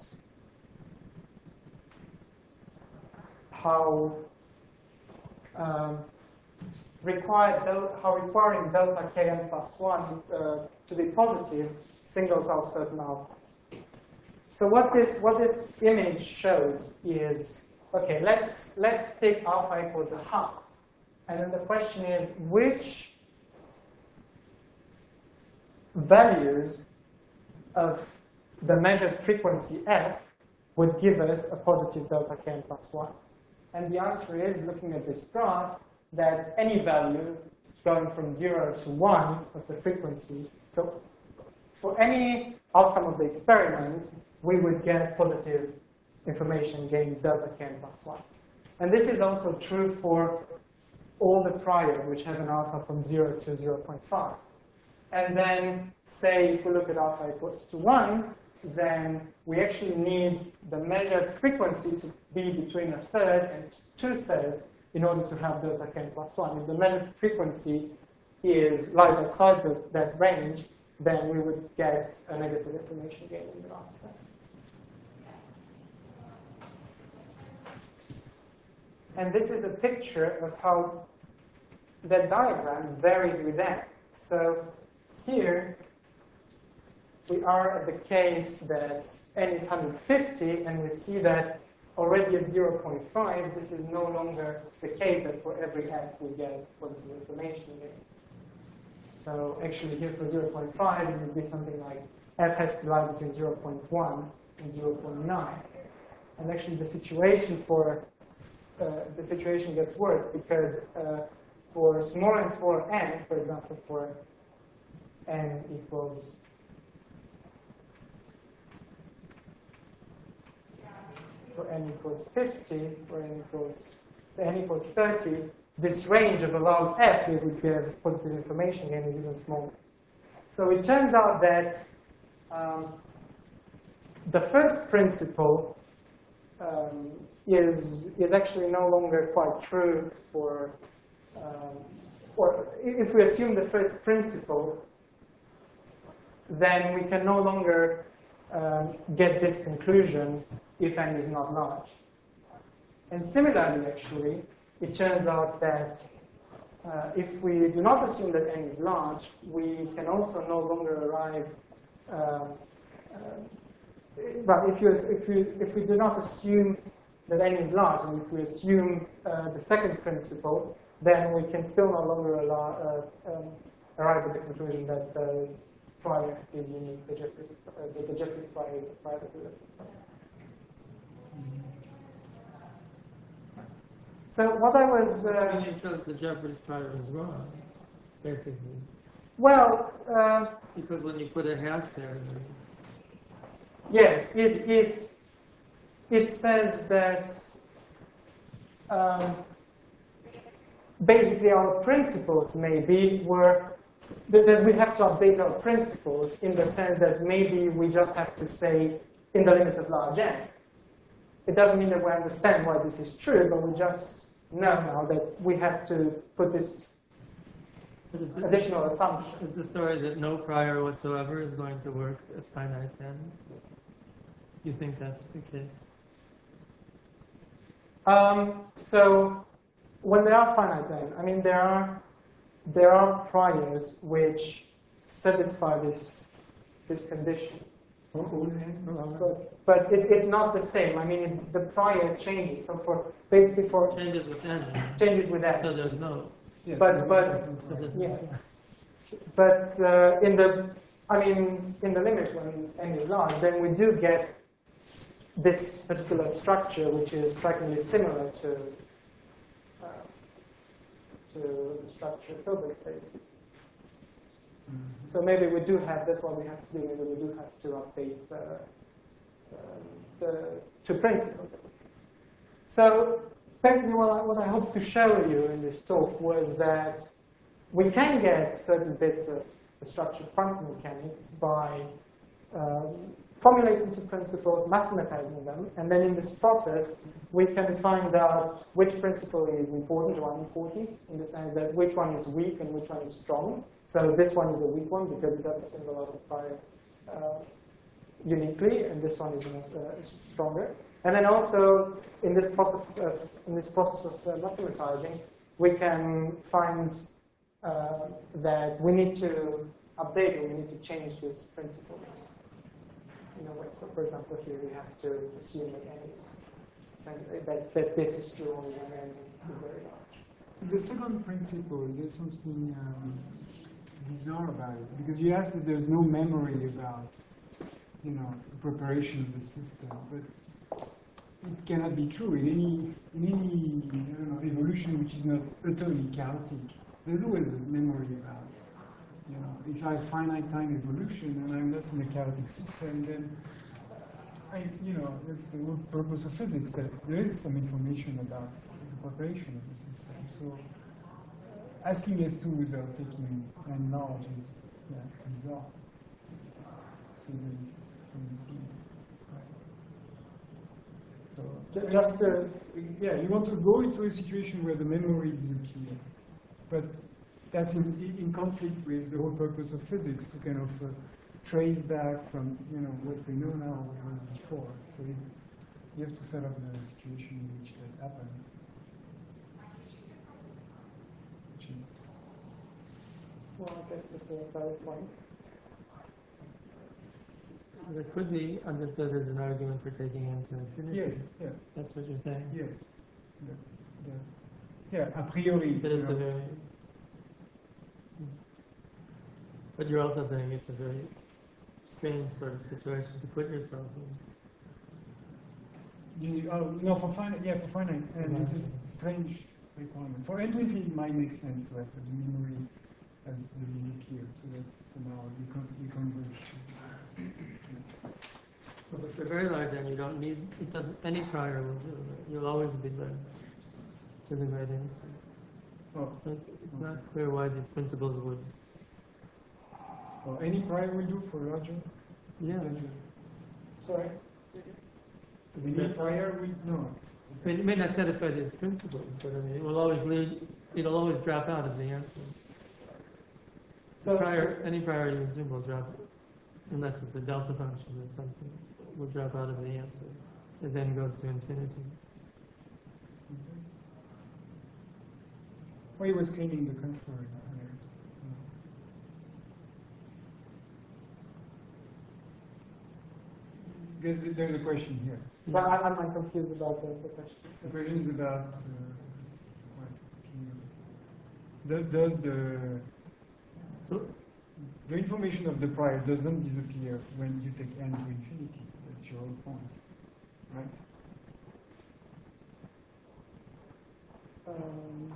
how um, required how requiring delta kn plus one uh, to be positive singles out certain alphas. So what this what this image shows is, okay, let's let's take alpha equals a half, and then the question is which values of the measured frequency f would give us a positive delta kn plus one. And the answer is, looking at this graph, that any value going from zero to one of the frequency, so for any outcome of the experiment, we would get positive information gain delta kn plus one. And this is also true for all the priors, which have an alpha from zero to zero point five. And then, say, if we look at alpha equals to one, then we actually need the measured frequency to be between a third and two-thirds in order to have delta kn plus one. If the measured frequency is lies outside those, that range, then we would get a negative information gain in the last step. And this is a picture of how that diagram varies with n. So here we are at the case that n is one hundred fifty, and we see that already at zero point five, this is no longer the case that for every f we get positive information gain. So actually here for zero point five, it would be something like f has to lie between zero point one and zero point nine. And actually the situation for uh, the situation gets worse because uh, for small and smaller n, for example, for n equals for n equals fifty, for n equals so n equals thirty, this range of allowed f we would give positive information gain is even smaller. So it turns out that um, the first principle um, is is actually no longer quite true for, um, or if we assume the first principle, then we can no longer um, get this conclusion if n is not large. And similarly, actually, it turns out that uh, if we do not assume that n is large, we can also no longer arrive. Uh, uh, but if you if we if we do not assume that n is large, and if we assume uh, the second principle, then we can still no longer allow, uh, um, arrive at the conclusion that the prior is unique, the Jeffreys, uh, the, the Jeffreys prior is the prior to the So what I was... I Uh, mean, you chose the Jeffreys prior is wrong, basically. well, uh, Because when you put a half there, then yes, it, it, it says that um, basically our principles maybe were, that, that we have to update our principles in the sense that maybe we just have to say in the limit of large n. It doesn't mean that we understand why this is true, but we just know now that we have to put this But is the, additional assumption. is the story that no prior whatsoever is going to work at finite n? You think that's the case? Um, so when there are finite n, I mean there are there are priors which satisfy this this condition. But, but it, it's not the same. I mean, it, the prior changes. So for basically for Changes with n. changes with n. So there's no. Yes, But there's but no- So there's yes. But uh, in the I mean in the limit when n is large, then we do get this particular structure, which is strikingly similar to uh, to the structure of Hilbert spaces. So maybe we do have, that's what we have to do, maybe we do have to update the, uh, the two principles. So basically what I, what I hope to show you in this talk was that we can get certain bits of the structure of quantum mechanics by um, formulating two principles, mathematizing them, and then in this process we can find out which principle is important or unimportant, in the sense that which one is weak and which one is strong. So this one is a weak one because it doesn't symbol out of prior uh, uniquely, and this one is uh, stronger. And then also in this process of, in this process of uh, mathematizing, we can find uh, that we need to update or we need to change these principles in a way. So for example, here we have to assume that n is and that, that this is true only when n is very large. The second principle, there's something um, bizarre about it, because you asked that there's no memory about, you know, the preparation of the system, but it cannot be true in any, in any, I don't know, evolution which is not utterly chaotic. There's always a memory about, you know, if I have finite time evolution and I'm not in a chaotic system, then I, you know, that's the whole purpose of physics, that there is some information about the preparation of the system. So asking S two without taking n large is, yeah, bizarre. So there is from the beginning. Right. So Ju- Just to, yeah, you want to go into a situation where the memory disappears, but that's in, in conflict with the whole purpose of physics, to kind of uh, trace back from, you know, what we know now, what was before. So you, you have to set up the situation in which that happens. Which is, well, I guess that's a valid point. It could be understood as an argument for taking n to infinity. yes, yeah, That's what you're saying. yes. The, the, yeah, a priori. But you it's a know, very. But you're also saying it's a very strange sort of situation to put yourself in. You, oh, no, for finite, yeah, for finite, and it's a strange requirement. For n to infinity, it might make sense to us that the memory has disappeared, so that somehow you con you converge. But for very large n, you don't need, it doesn't, any prior will do. You'll always be led to the right answer. Oh, So it's not clear why these principles would. well, any prior will do for larger? Yeah. Sorry? Any prior will, no. I mean, it may not satisfy these principles, but I mean, it will always lead, it'll always drop out of the answer. So, Prior, any prior you assume will drop, unless it's a delta function or something, will drop out of the answer as n goes to infinity. Well, he was claiming the contrary. Because there's a question here. but I, I'm not confused about the, the question. The question is about uh, what? Can you does, does the the information of the prior doesn't disappear when you take n to infinity. That's your whole point, right? Um,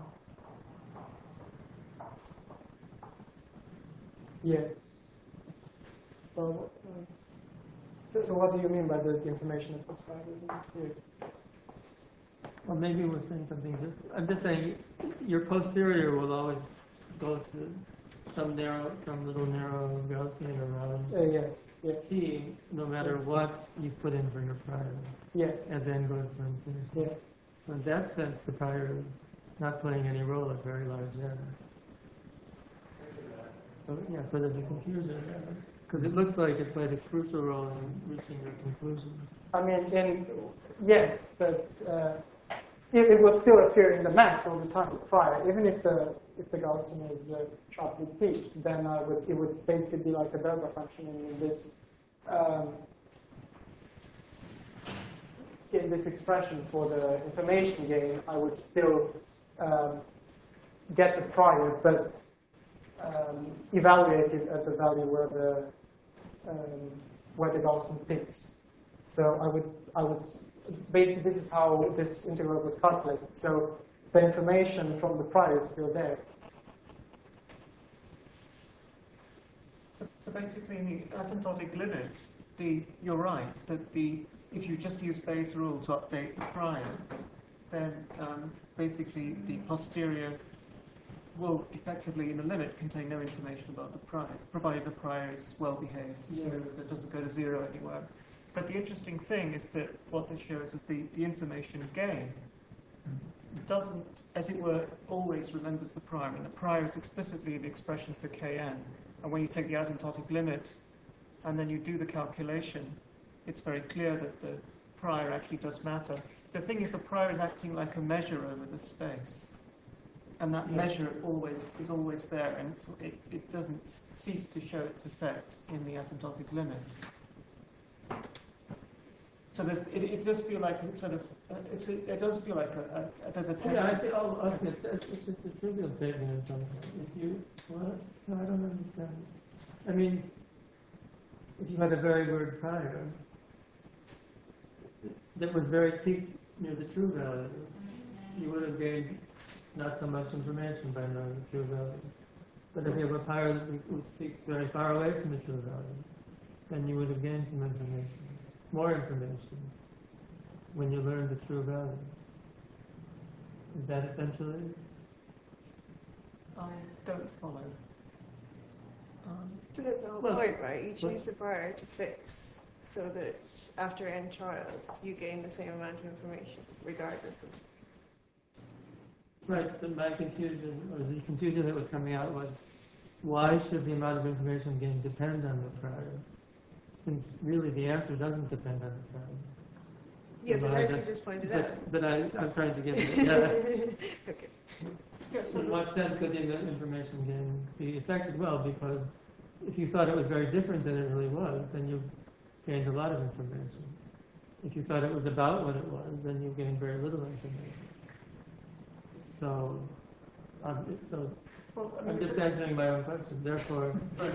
yes. Well, uh, so, so what do you mean by the, the information of the prior doesn't disappear? Well, maybe we're saying something different. I'm just saying your posterior will always go to some narrow, some little narrow Gaussian around Uh, yes, yes, T, no matter what you put in for your prior, yes, as n goes to infinity. yes. So in that sense, the prior is not playing any role at very large n. So yeah, so there's a confusion there. Because it looks like it played a crucial role in reaching your conclusions. I mean, in, yes, but uh, it, it will still appear in the max all the time prior. Even if the if the Gaussian is uh, sharply peaked, then I would it would basically be like a delta function in this um, in this expression for the information gain. I would still um, get the prior, but um, evaluate it at the value where the um, where the Gaussian peaks. So I would I would. Basically, this is how this integral was calculated. So the information from the prior is still there. So, so basically, in the asymptotic limit, the you're right that the if you just use Bayes' rule to update the prior, then um, basically the posterior will effectively, in the limit, contain no information about the prior, provided the prior is well behaved, Yeah. smooth, it doesn't go to zero anywhere. But the interesting thing is that what this shows is the, the information gain doesn't, as it were, always remembers the prior. And the prior is explicitly the expression for Kn. And when you take the asymptotic limit and then you do the calculation, it's very clear that the prior actually does matter. The thing is, the prior is acting like a measure over the space. And that Yeah. measure always is always there, and it's, it, it doesn't cease to show its effect in the asymptotic limit. So there's, it, it does feel like it's sort of, uh, it's a, it does feel like a, a, there's a Yeah, I tendency. see. Oh, I see. It's, it's just a trivial statement or something. If you, what? No, I don't understand. I mean, if you had a very word prior that was very peaked near the true value, you would have gained not so much information by knowing the true value. But if you have a prior that was peaked very far away from the true value, then you would have gained some information, more information, when you learned the true value. Is that essentially? I don't follow. Um, So that's the whole Well, point, right? You well- choose the prior to fix so that after n trials, you gain the same amount of information, regardless of. Right, but my confusion, or the confusion that was coming out was, why should the amount of information gained depend on the prior? Since really the answer doesn't depend on the prior. Yeah, but Right, as you that- just pointed out. But, but I, I'm trying to get at that. Okay. yeah, so In what sense could the information gain be affected? Well, because if you thought it was very different than it really was, then you gained a lot of information. If you thought it was about what it was, then you gained very little information. So, um, it- so well, I I'm mean, just answering my own question. Therefore,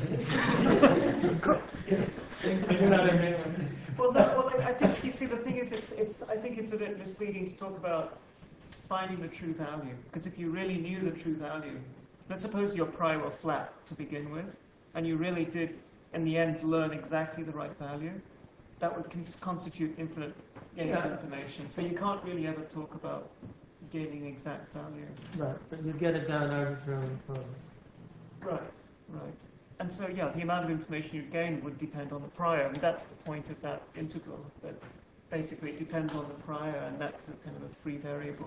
I do not agree. well, no, well, I I think you see the thing is, it's, it's. I think it's a bit misleading to talk about finding the true value, because if you really knew the true value, let's suppose your prior were flat to begin with, and you really did, in the end, learn exactly the right value, that would cons- constitute infinite gain of Yeah. information. So you can't really ever talk about gaining the exact value. Right, but you get it down arbitrarily close. Right, right. And so, yeah, the amount of information you gain would depend on the prior, and that's the point of that integral, that basically it depends on the prior, and that's a kind of a free variable.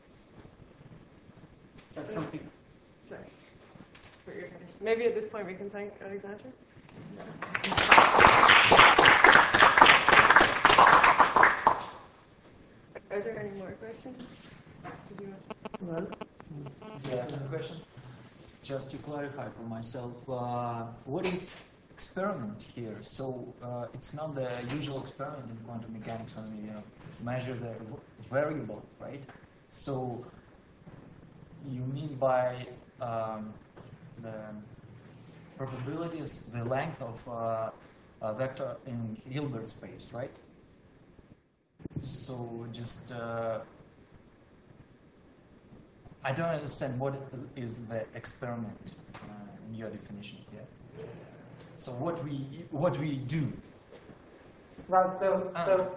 That's something. Sorry. For your finish. Maybe at this point we can thank Alexander. Are there any more questions? Did you Well, Yeah, I have a question. Just to clarify for myself, uh, what is experiment here? So uh, it's not the usual experiment in quantum mechanics when we uh, measure the v- variable, right? So you mean by um, the probability is the length of uh, a vector in Hilbert space, right? So just uh, I don't understand what is, is the experiment uh, in your definition here. So what we what we do? Right. So Ah. so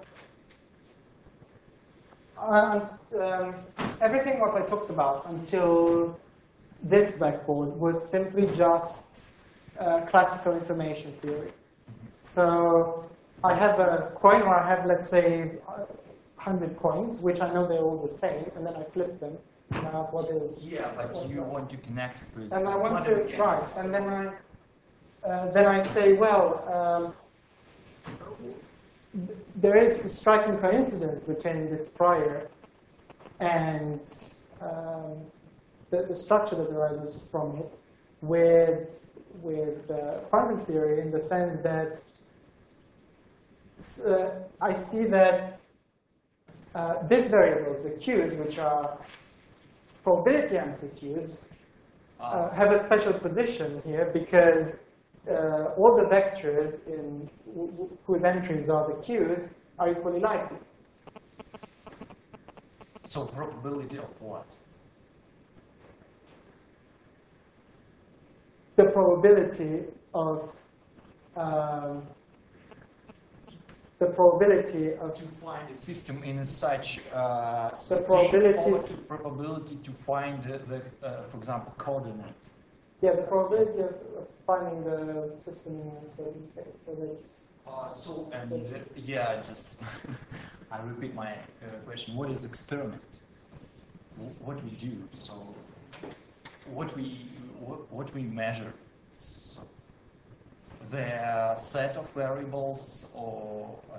uh, um, everything what I talked about until this blackboard was simply just uh, classical information theory. So I have a coin, or I have, let's say, one hundred coins, which I know they're all the same, and then I flip them and ask what is. Yeah, but you want to connect with. And I want to quantum right, mechanics. and then I uh, then I say, well, um, th- there is a striking coincidence between this prior and um, the, the structure that arises from it with with uh, quantum theory, in the sense that uh, I see that uh, these variables, the q's, which are probability amplitudes, uh, have a special position here, because uh, all the vectors in w- w- whose entries are the q's are equally likely. So probability of what? The probability of um, the probability of To find a system in such uh, The state, probability- or to probability to find the, the uh, for example, coordinate. yeah the probability of, of finding the system in a certain state. So that's Uh, so and uh, yeah, just I repeat my uh, question. What is experiment? W- what we do? So what we what, what we measure? So the set of variables, or uh,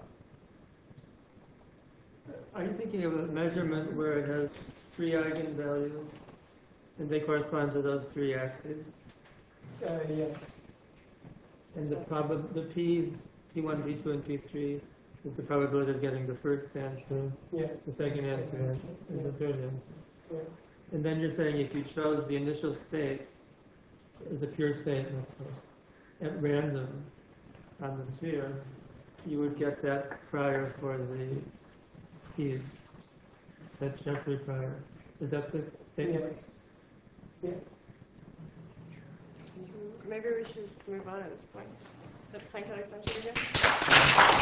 Are you thinking of a measurement where it has three eigenvalues and they correspond to those three axes? uh, yes. And the prob the p's, P one, P two, and P three is the probability of getting the first answer, Yes. the second answer, and the third answer. Yeah. And then you're saying if you chose the initial state as a pure state, let's say, at random on the sphere, you would get that prior for the p's, that Jeffrey prior. Is that the statement? Yes. Yes. Maybe we should move on at this point. Let's thank Alexandra again.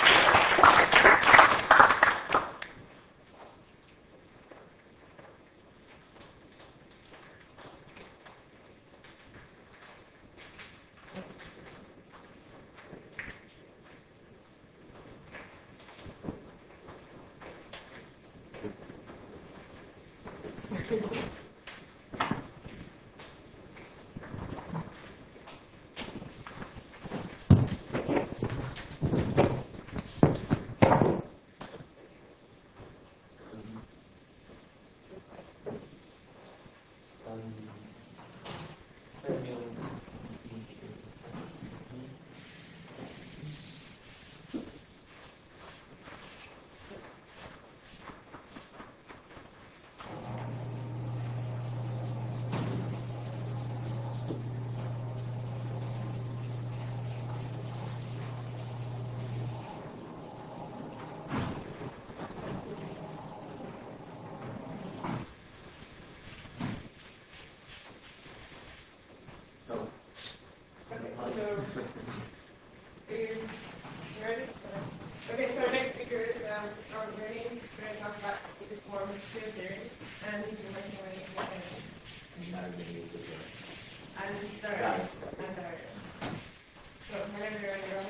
So, are you ready? Okay, so our next speaker is um, Ron Rooney. He's going to talk about the form of field theory, and he's been working on it and Darwin. And Darwin. So, whenever you're ready, Ron.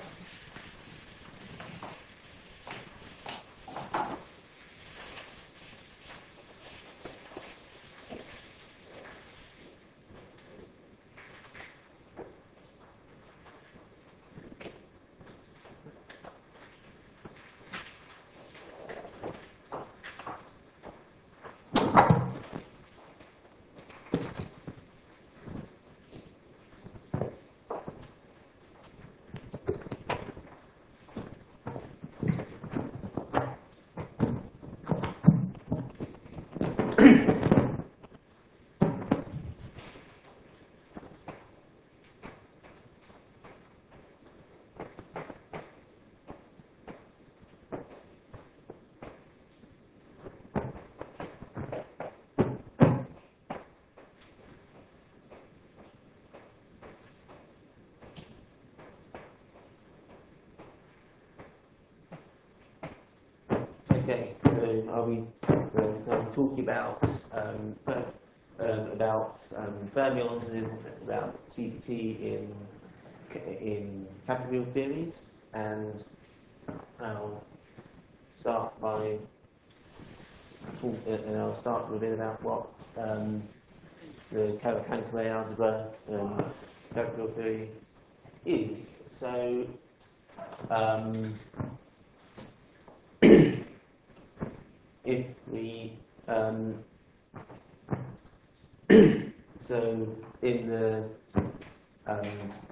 Okay, so I'll be uh, talking about um, um, about um, fermions and about C P T in in capital field theories, and I'll start by talk, uh, and I'll start with a bit about what um, the Poincare algebra and capital field theory is. So. Um, if we um, so in the um,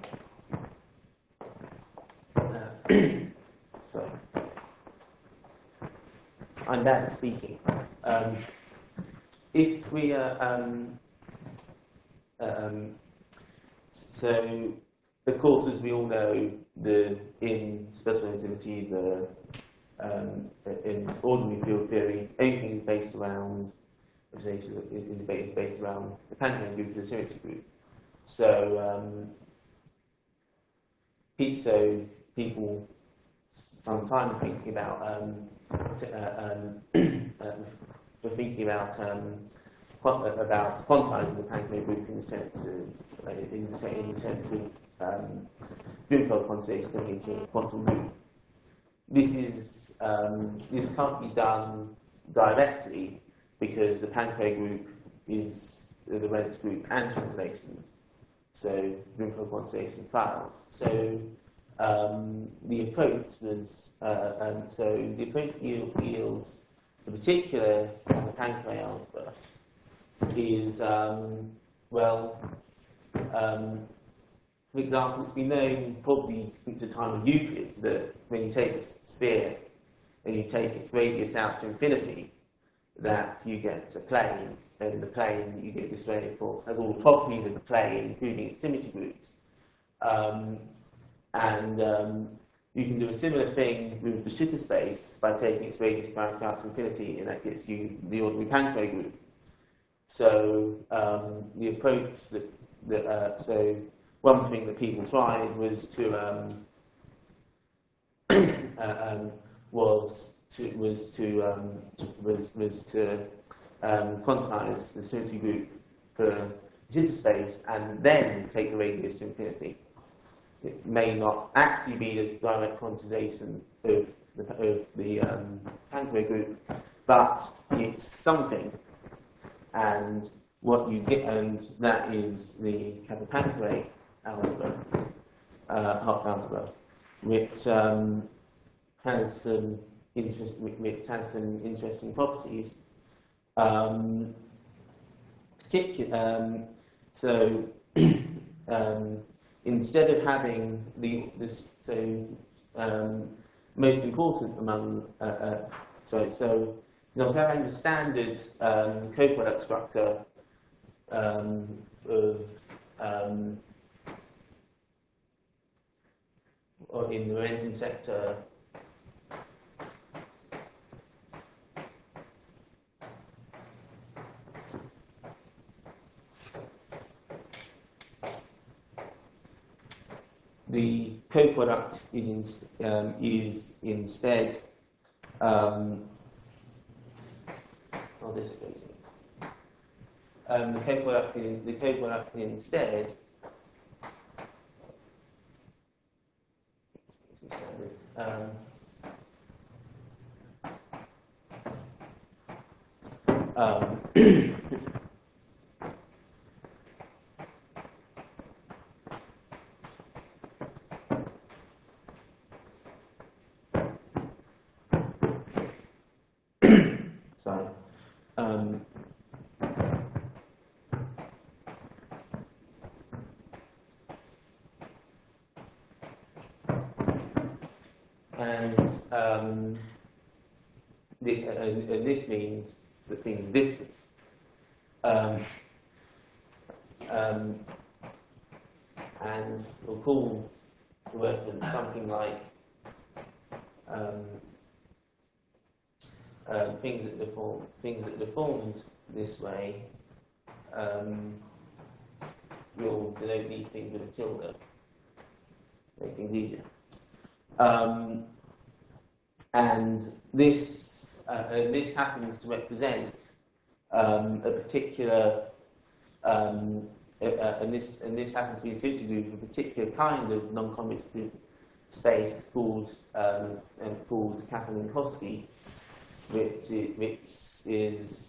uh, sorry, I'm bad at speaking. Um, if we are um, um, so of course, as we all know, the in special relativity, the um, in ordinary field theory, everything is based around is based based around the Poincare group and the symmetry group. So, um, so people sometimes thinking about um, uh, um, uh, thinking about um, about quantizing the Poincare group in the sense of uh, in, the, in the sense of um, Grunfeld quantization to make a quantum loop. This is um, this can't be done directly because the Poincare group is the Reynolds group and translations. So Grunfeld quantization fails. So um, the approach was uh, um, so the approach yields the particular kind of Poincare algebra is um, well. Um, For example, it's been known probably since the time of Euclid that when you take a sphere and you take its radius out to infinity, that you get a plane, and the plane you get this way, of course, has all the properties of the plane, including its symmetry groups. Um, and um, you can do a similar thing with the De Sitter space by taking its radius out to infinity, and that gets you the ordinary Poincare group. So um, the approach that, that uh, so. One thing that people tried was to um, uh, um, was to was to um, was was to um, quantize the symmetry group for interspace and then take the radius to infinity. It may not actually be the direct quantization of the of the um, Poincare group, but it's something, and what you get, and that is the Kappa-Poincare algebra, uh, half algebra, which um, has some interest, which has some interesting properties. Um, particular, um, so um, instead of having the this, so um, most important among uh, uh, sorry, so not having the standard um, coproduct structure um, of um, or in the momentum sector, the coproduct is in, um, is instead um, oh, this goes um, the coproduct is, the coproduct instead. Um, um, sorry. Um, and um, the, uh, and this means that things differ. Um, um, and we'll call the reference something like um, uh, things that deform things that deformed this way. Um, we'll denote these things with a tilde, make things easier. Um, and this uh, and this happens to represent um, a particular, um, uh, uh, and this and this happens to be associated with a particular kind of non-commutative space called um, um, called Kaplan-Minkowski, which i- which is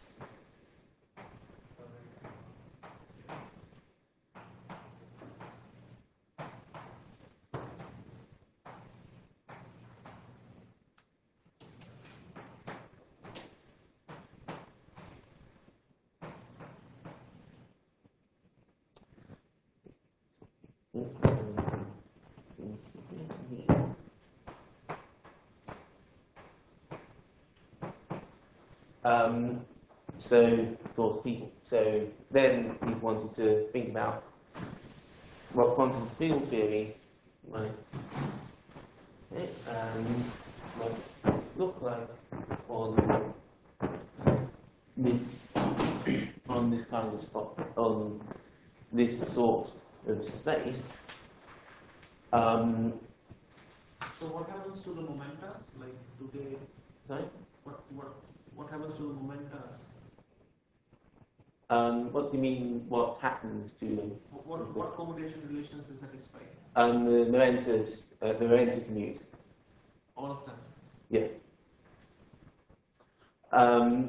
Um, so, of course, people. So then people wanted to think about what quantum field theory might, um, might look like on this on this kind of spot on this sort of space. Um, So what happens to the momenta? Like, do they? sorry. What what what happens to the momenta? Um, what do you mean? What happens to them? What what commutation relations is satisfied? Um, the momentus, uh, the momentum commute. All of them. Yeah. Um,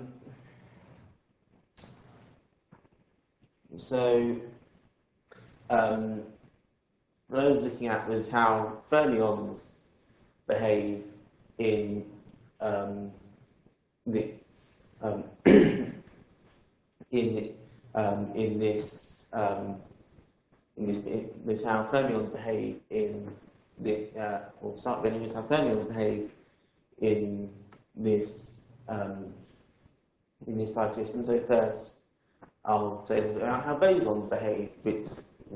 so, um, what I was looking at was how fermions behave in um, the um, in um, in this um, in this in this how fermions behave in this uh, or start getting with how fermions behave in this um, in this type system. So first, I'll say about how bosons behave, which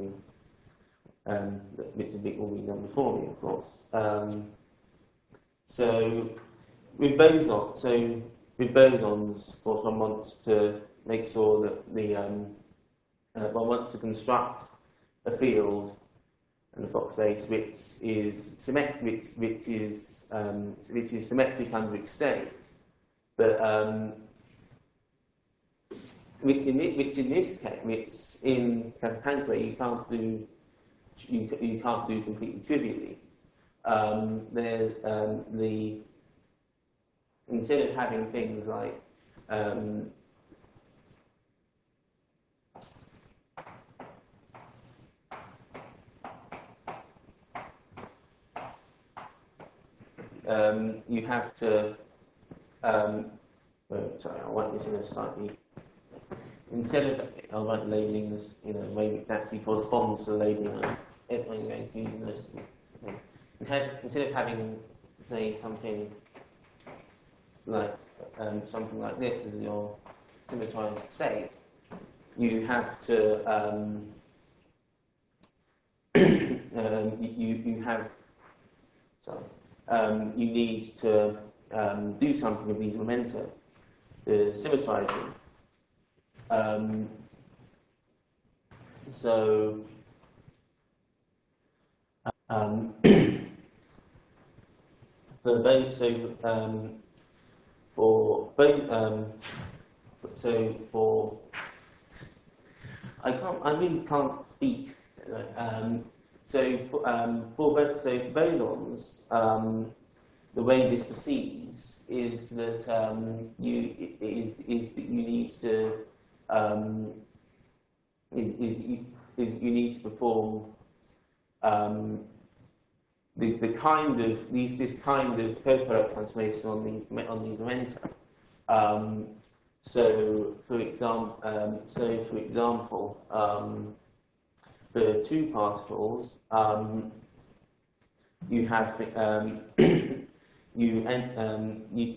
um, which a bit will be done before me, of course. Um, so with bosons, so with bosons, of course, one wants to make sure that the um, uh, one wants to construct a field and a Fock space which is symmetric, which, which is um, which is symmetric under extent, but um, which in it, which in this case, which in Kampankwe you can't do you, you can't do completely trivially. Um, there, um, the instead of having things like um, um, you have to um, well, sorry, I'll write this in a slightly instead of I'll write labeling this in a way which actually corresponds to the labeling I'm I'm going to use in this. Instead of having, say, something like um, something like this as your symmetrized state, you have to um, um, you you have sorry um, you need to um, do something with these momenta to symmetrize them. Um, so. Um, for both, so um, for both, um, so for I can't, I really can't speak. Um, so for, um, for both, so for bosons, um, the way this proceeds is that um, you is is that you need to um, is is you, is you need to perform. Um, The, the kind of these this kind of coproduct transformation on these on these momenta. Um, so, for example, um, so for example, um, for two particles, um, you have um, you and um, you.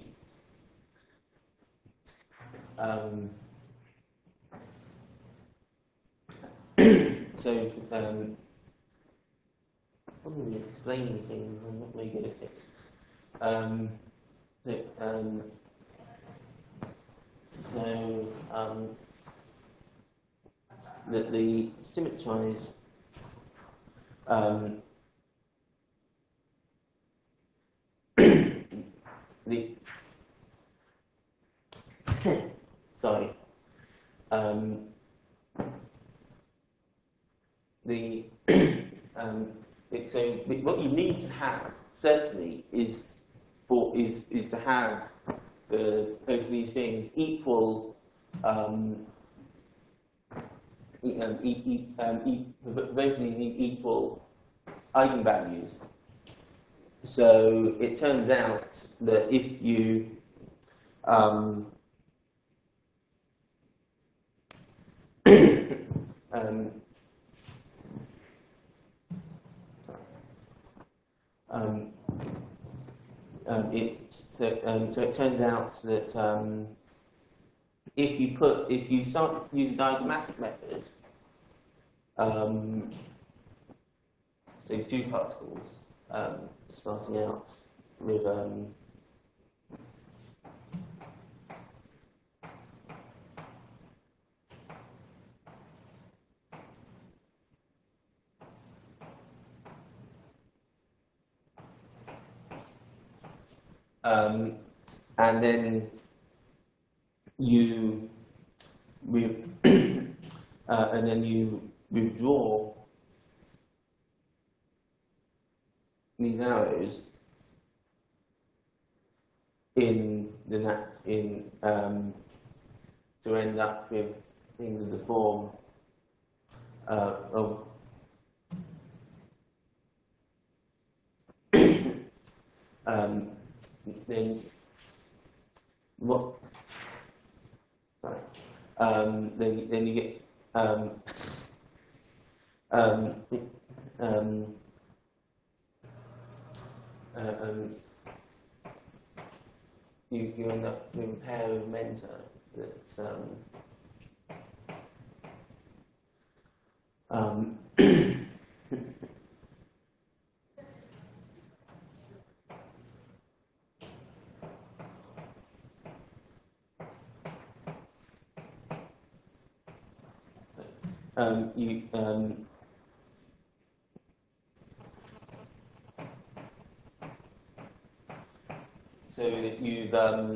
Um, so. Um, I'm really explaining things, I'm not very good at it. Um, so, um, so um, the, the symmetrized um, the sorry. Um, the um, it, so what you need to have certainly is for is is to have the both of these things equal. Um, e um, e e um, e both of these need equal eigenvalues. So it turns out that if you um, um, um, um, it so um, so it turns out that um, if you put if you start to use a diagrammatic method, um, so two particles um, starting out with um, Um, and then you re uh, and then you withdraw these arrows in the nat in um, to end up with things of the form uh, of um, then what? Sorry. Um, then then you get um, um, um, uh, um, you you end up with a pair of mentor that's um, um, Um, you, um, so that you've um,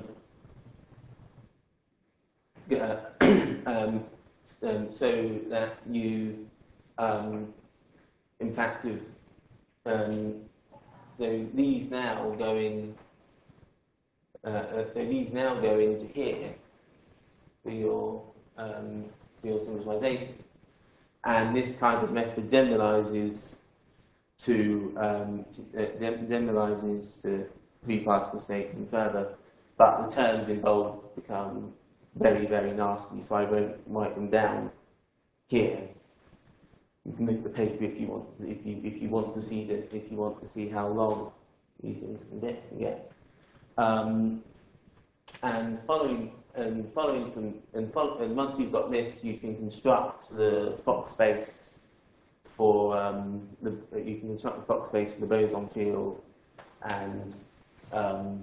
uh, um, um, so that you um, in fact have um, so these now go in uh, uh, so these now go into here for your um, for your symmetrization. And this kind of method generalizes to, um, to uh, generalizes to three particle states and further, but the terms involved become very, very nasty. So I won't write them down here. You can look at the paper if you want. If you if you want to see that, if you want to see how long these things can get. Can get. Um, and following. And following from, and, follow, and once you've got this, you can construct the Fock space for um, the. You can construct the Fock space for the boson field, and um,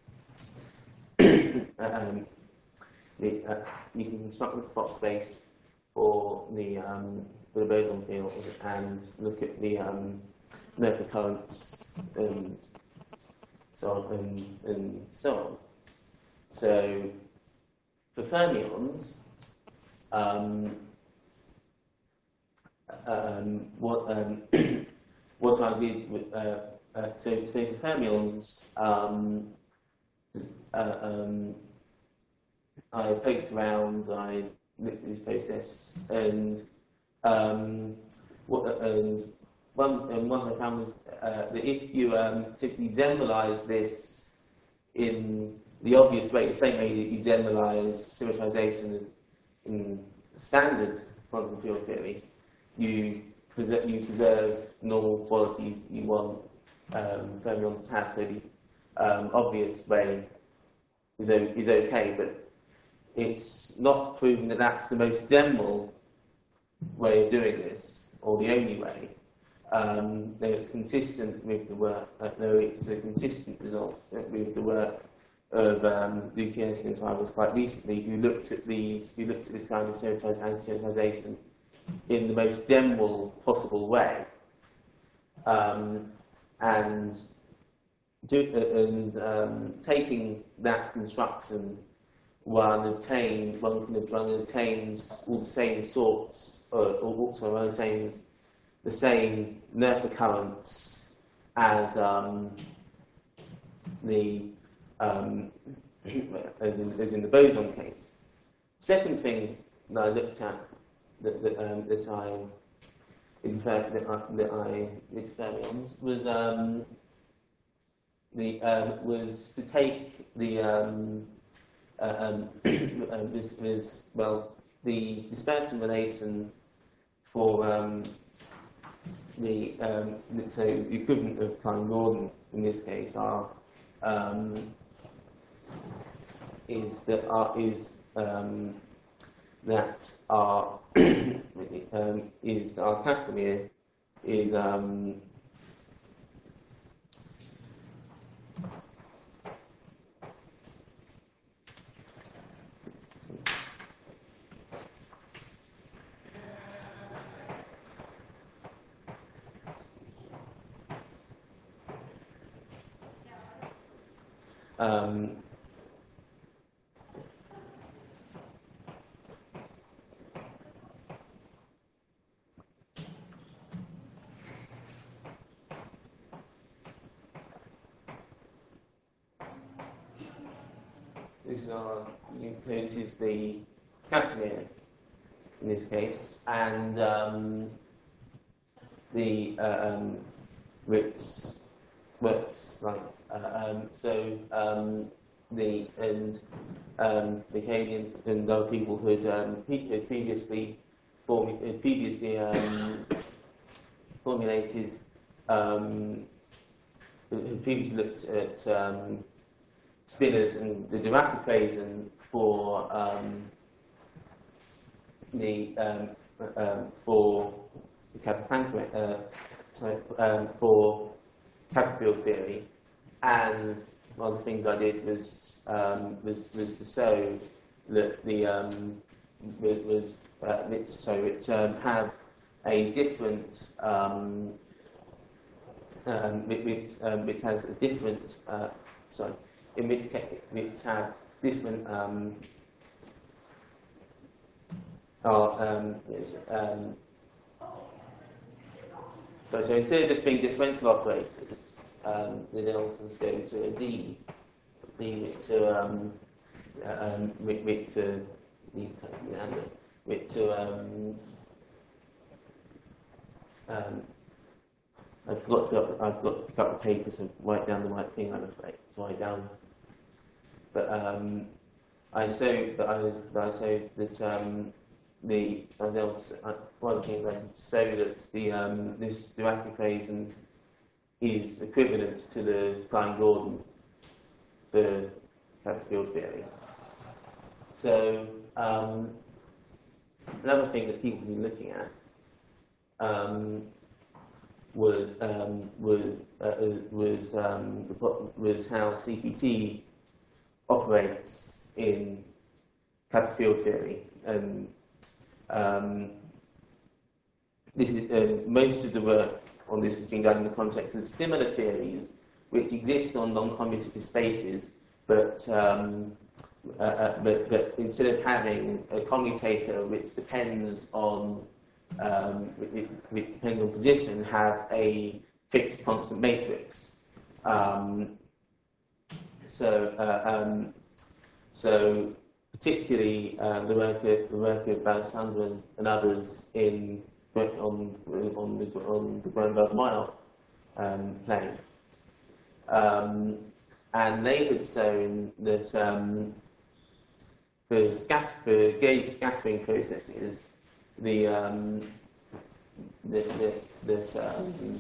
um, the, uh, you can construct the Fock space for the um, for the boson field, and look at the um, Noether currents and so on and, and so on. So. For fermions, um, um, what um, what I did with uh, uh, so so for fermions, um, uh, um, I poked around, I looked at this process, and um, what and one and one I found was uh, that if you um, simply generalize this in the obvious way, the same way that you generalize symmetrization in standard quantum field theory, you preserve, you preserve normal qualities that you want um, fermions to have. So the um, obvious way is, is okay, but it's not proven that that's the most general way of doing this, or the only way. Um, though it's consistent with the work, uh, though it's a consistent result with the work of um, Luke Yersin and Tyrus quite recently, who looked at these, who looked at this kind of anti-symmetrization in the most general possible way, um, and do, uh, and um, taking that construction one obtains one can one obtains all the same sorts, or, or also one obtains the same Noether currents as um, the um, as in as in the boson case. Second thing that I looked at that that, um, that I in fact that I, that I referred on was um, the um, was to take the um, uh, um, uh, was, was well the dispersion relation for um, the um, so the equivalent of Klein-Gordon in this case are um, is that are is um, that our um, is our Casimir is um, um, this is our this is the Casimir in this case, and um, the uh, um, which works like uh, um, so um, the and um, the Canadians and other people who had um, previously form, previously um, formulated um, who previously looked at um, spinors and the Dirac equation for um, the um, um, for the Kappa-Pancreas, uh, sorry, um, for Kappa field theory, and one of the things I did was um, was was to show that the um, was, was uh, it, so it um, have a different um, um, it, it, um, it has a different uh, sorry in which it have different um, are um, um, so, so instead of just being differential operators, um, the Nelsons go to a D, D to um, um, with, with to with to um, um, I forgot to pick up, I forgot to pick up the papers and write down the right thing. I'm afraid to write down, but um, I so that I was that I so that um, the I was able to, uh, one of the things I could show that the um, this Dirac equation is equivalent to the Klein-Gordon for Kappa field theory. So um, another thing that people have been looking at um, was um, was uh, was um, was how C P T operates in Kappa field theory, and um, this is uh, most of the work on this has been done in the context of similar theories which exist on non-commutative spaces, but, um, uh, uh, but but instead of having a commutator which depends on um, which, which depends on position, have a fixed constant matrix. Um, so uh, um, so particularly uh, the work of the work of Alexandra and others in on on the on the Groenberg-Mile um, plane, um, and they had shown that um, for scatter for gauge scattering processes, the um, that that that, um,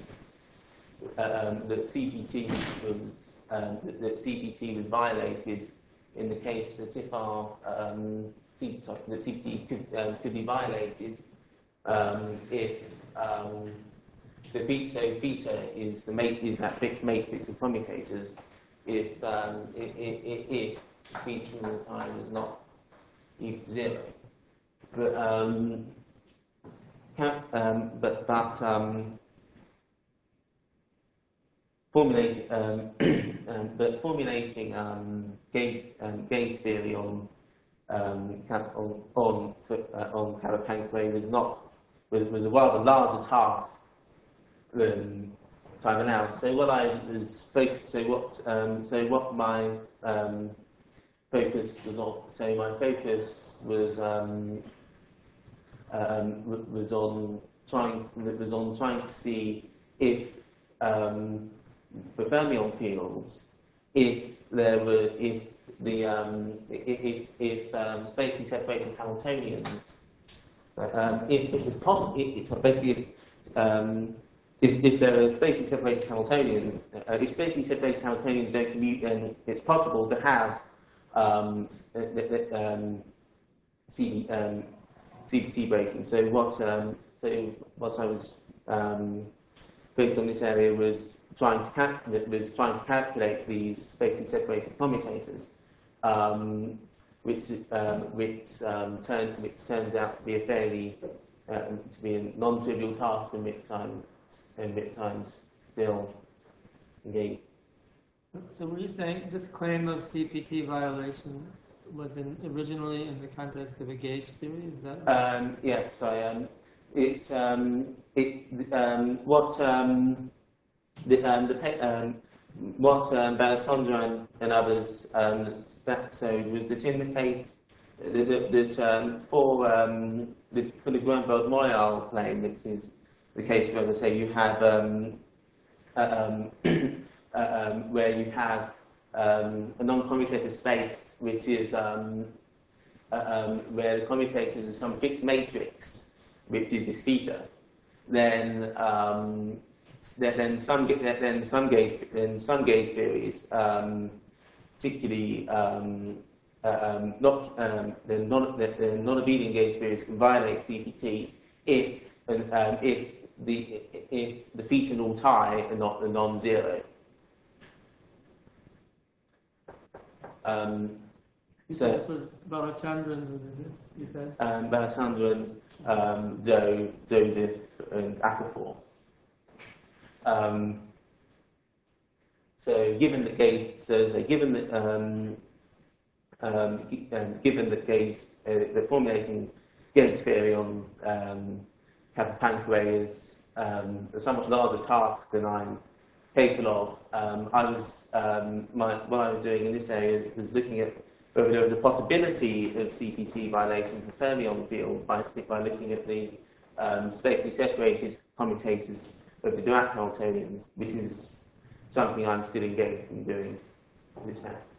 um, that C P T was um, that, that C P T was violated in the case that if our um, C, sorry, that C P T could um, could be violated um, if um, the theta theta is the mate is that fixed matrix of commutators if um, if, if, if theta in the time is not equal to zero, but um, can, um, but but um, formulating um, um, but formulating um, gauge um, gauge theory on um, on on uh, on Kappa Pancray was not was, was a rather larger task than time allowed. So what I was focused, so what um, so what my um, focus was on. So my focus was um, um, was on trying was on trying to see if um, for fermion fields, if there were if the um, if if um, spatially separated Hamiltonians, um, if it was possible, it's basically if, um, if if there are spatially separated Hamiltonians, uh, if spatially separated Hamiltonians don't commute, then it's possible to have um, um, C, um, C P T breaking. So what um, so what I was um, focused on this area was trying to cal- was trying to calculate these spatially separated commutators, um, which um, which um, turned which turned out to be a fairly um, to be a non-trivial task in bit time in bit times still engaged. So were you saying this claim of C P T violation was in, originally in the context of a gauge theory? Is that? Um, yes, I um, it um, it um, what um, the um, the um, what um, Balesandra and, and others um, that so was that in the case that, that um, for um, the for the Grunwald-Moyal claim, which is the case where they say you have um, um, uh, um, where you have um, a non-commutative space, which is um, uh, um, where the commutators are some fixed matrix, which is this theta, then um, then some then some gauge then some gauge theories, um, particularly um, uh, um, not um, the non the, the non-abelian gauge theories can violate C P T if um, if the if the theta naught I are not the non-zero. Um, so this was Balachandran who did this, you said? Um, Balachandran, um, Zoe, Joseph, and Akafor. Um, so, given that gauge, so, so given that um, um, um, given that gauge, uh, the formulating gauge theory on um, Kappa Pancray is um, a somewhat larger task than I'm capable of. Um, I was um, my, what I was doing in this area was looking at whether there was a possibility of C P T violation for fermion fields by by looking at the um, spatially separated commutators of the Dirac Hamiltonians, which is something I'm still engaged in doing in this house.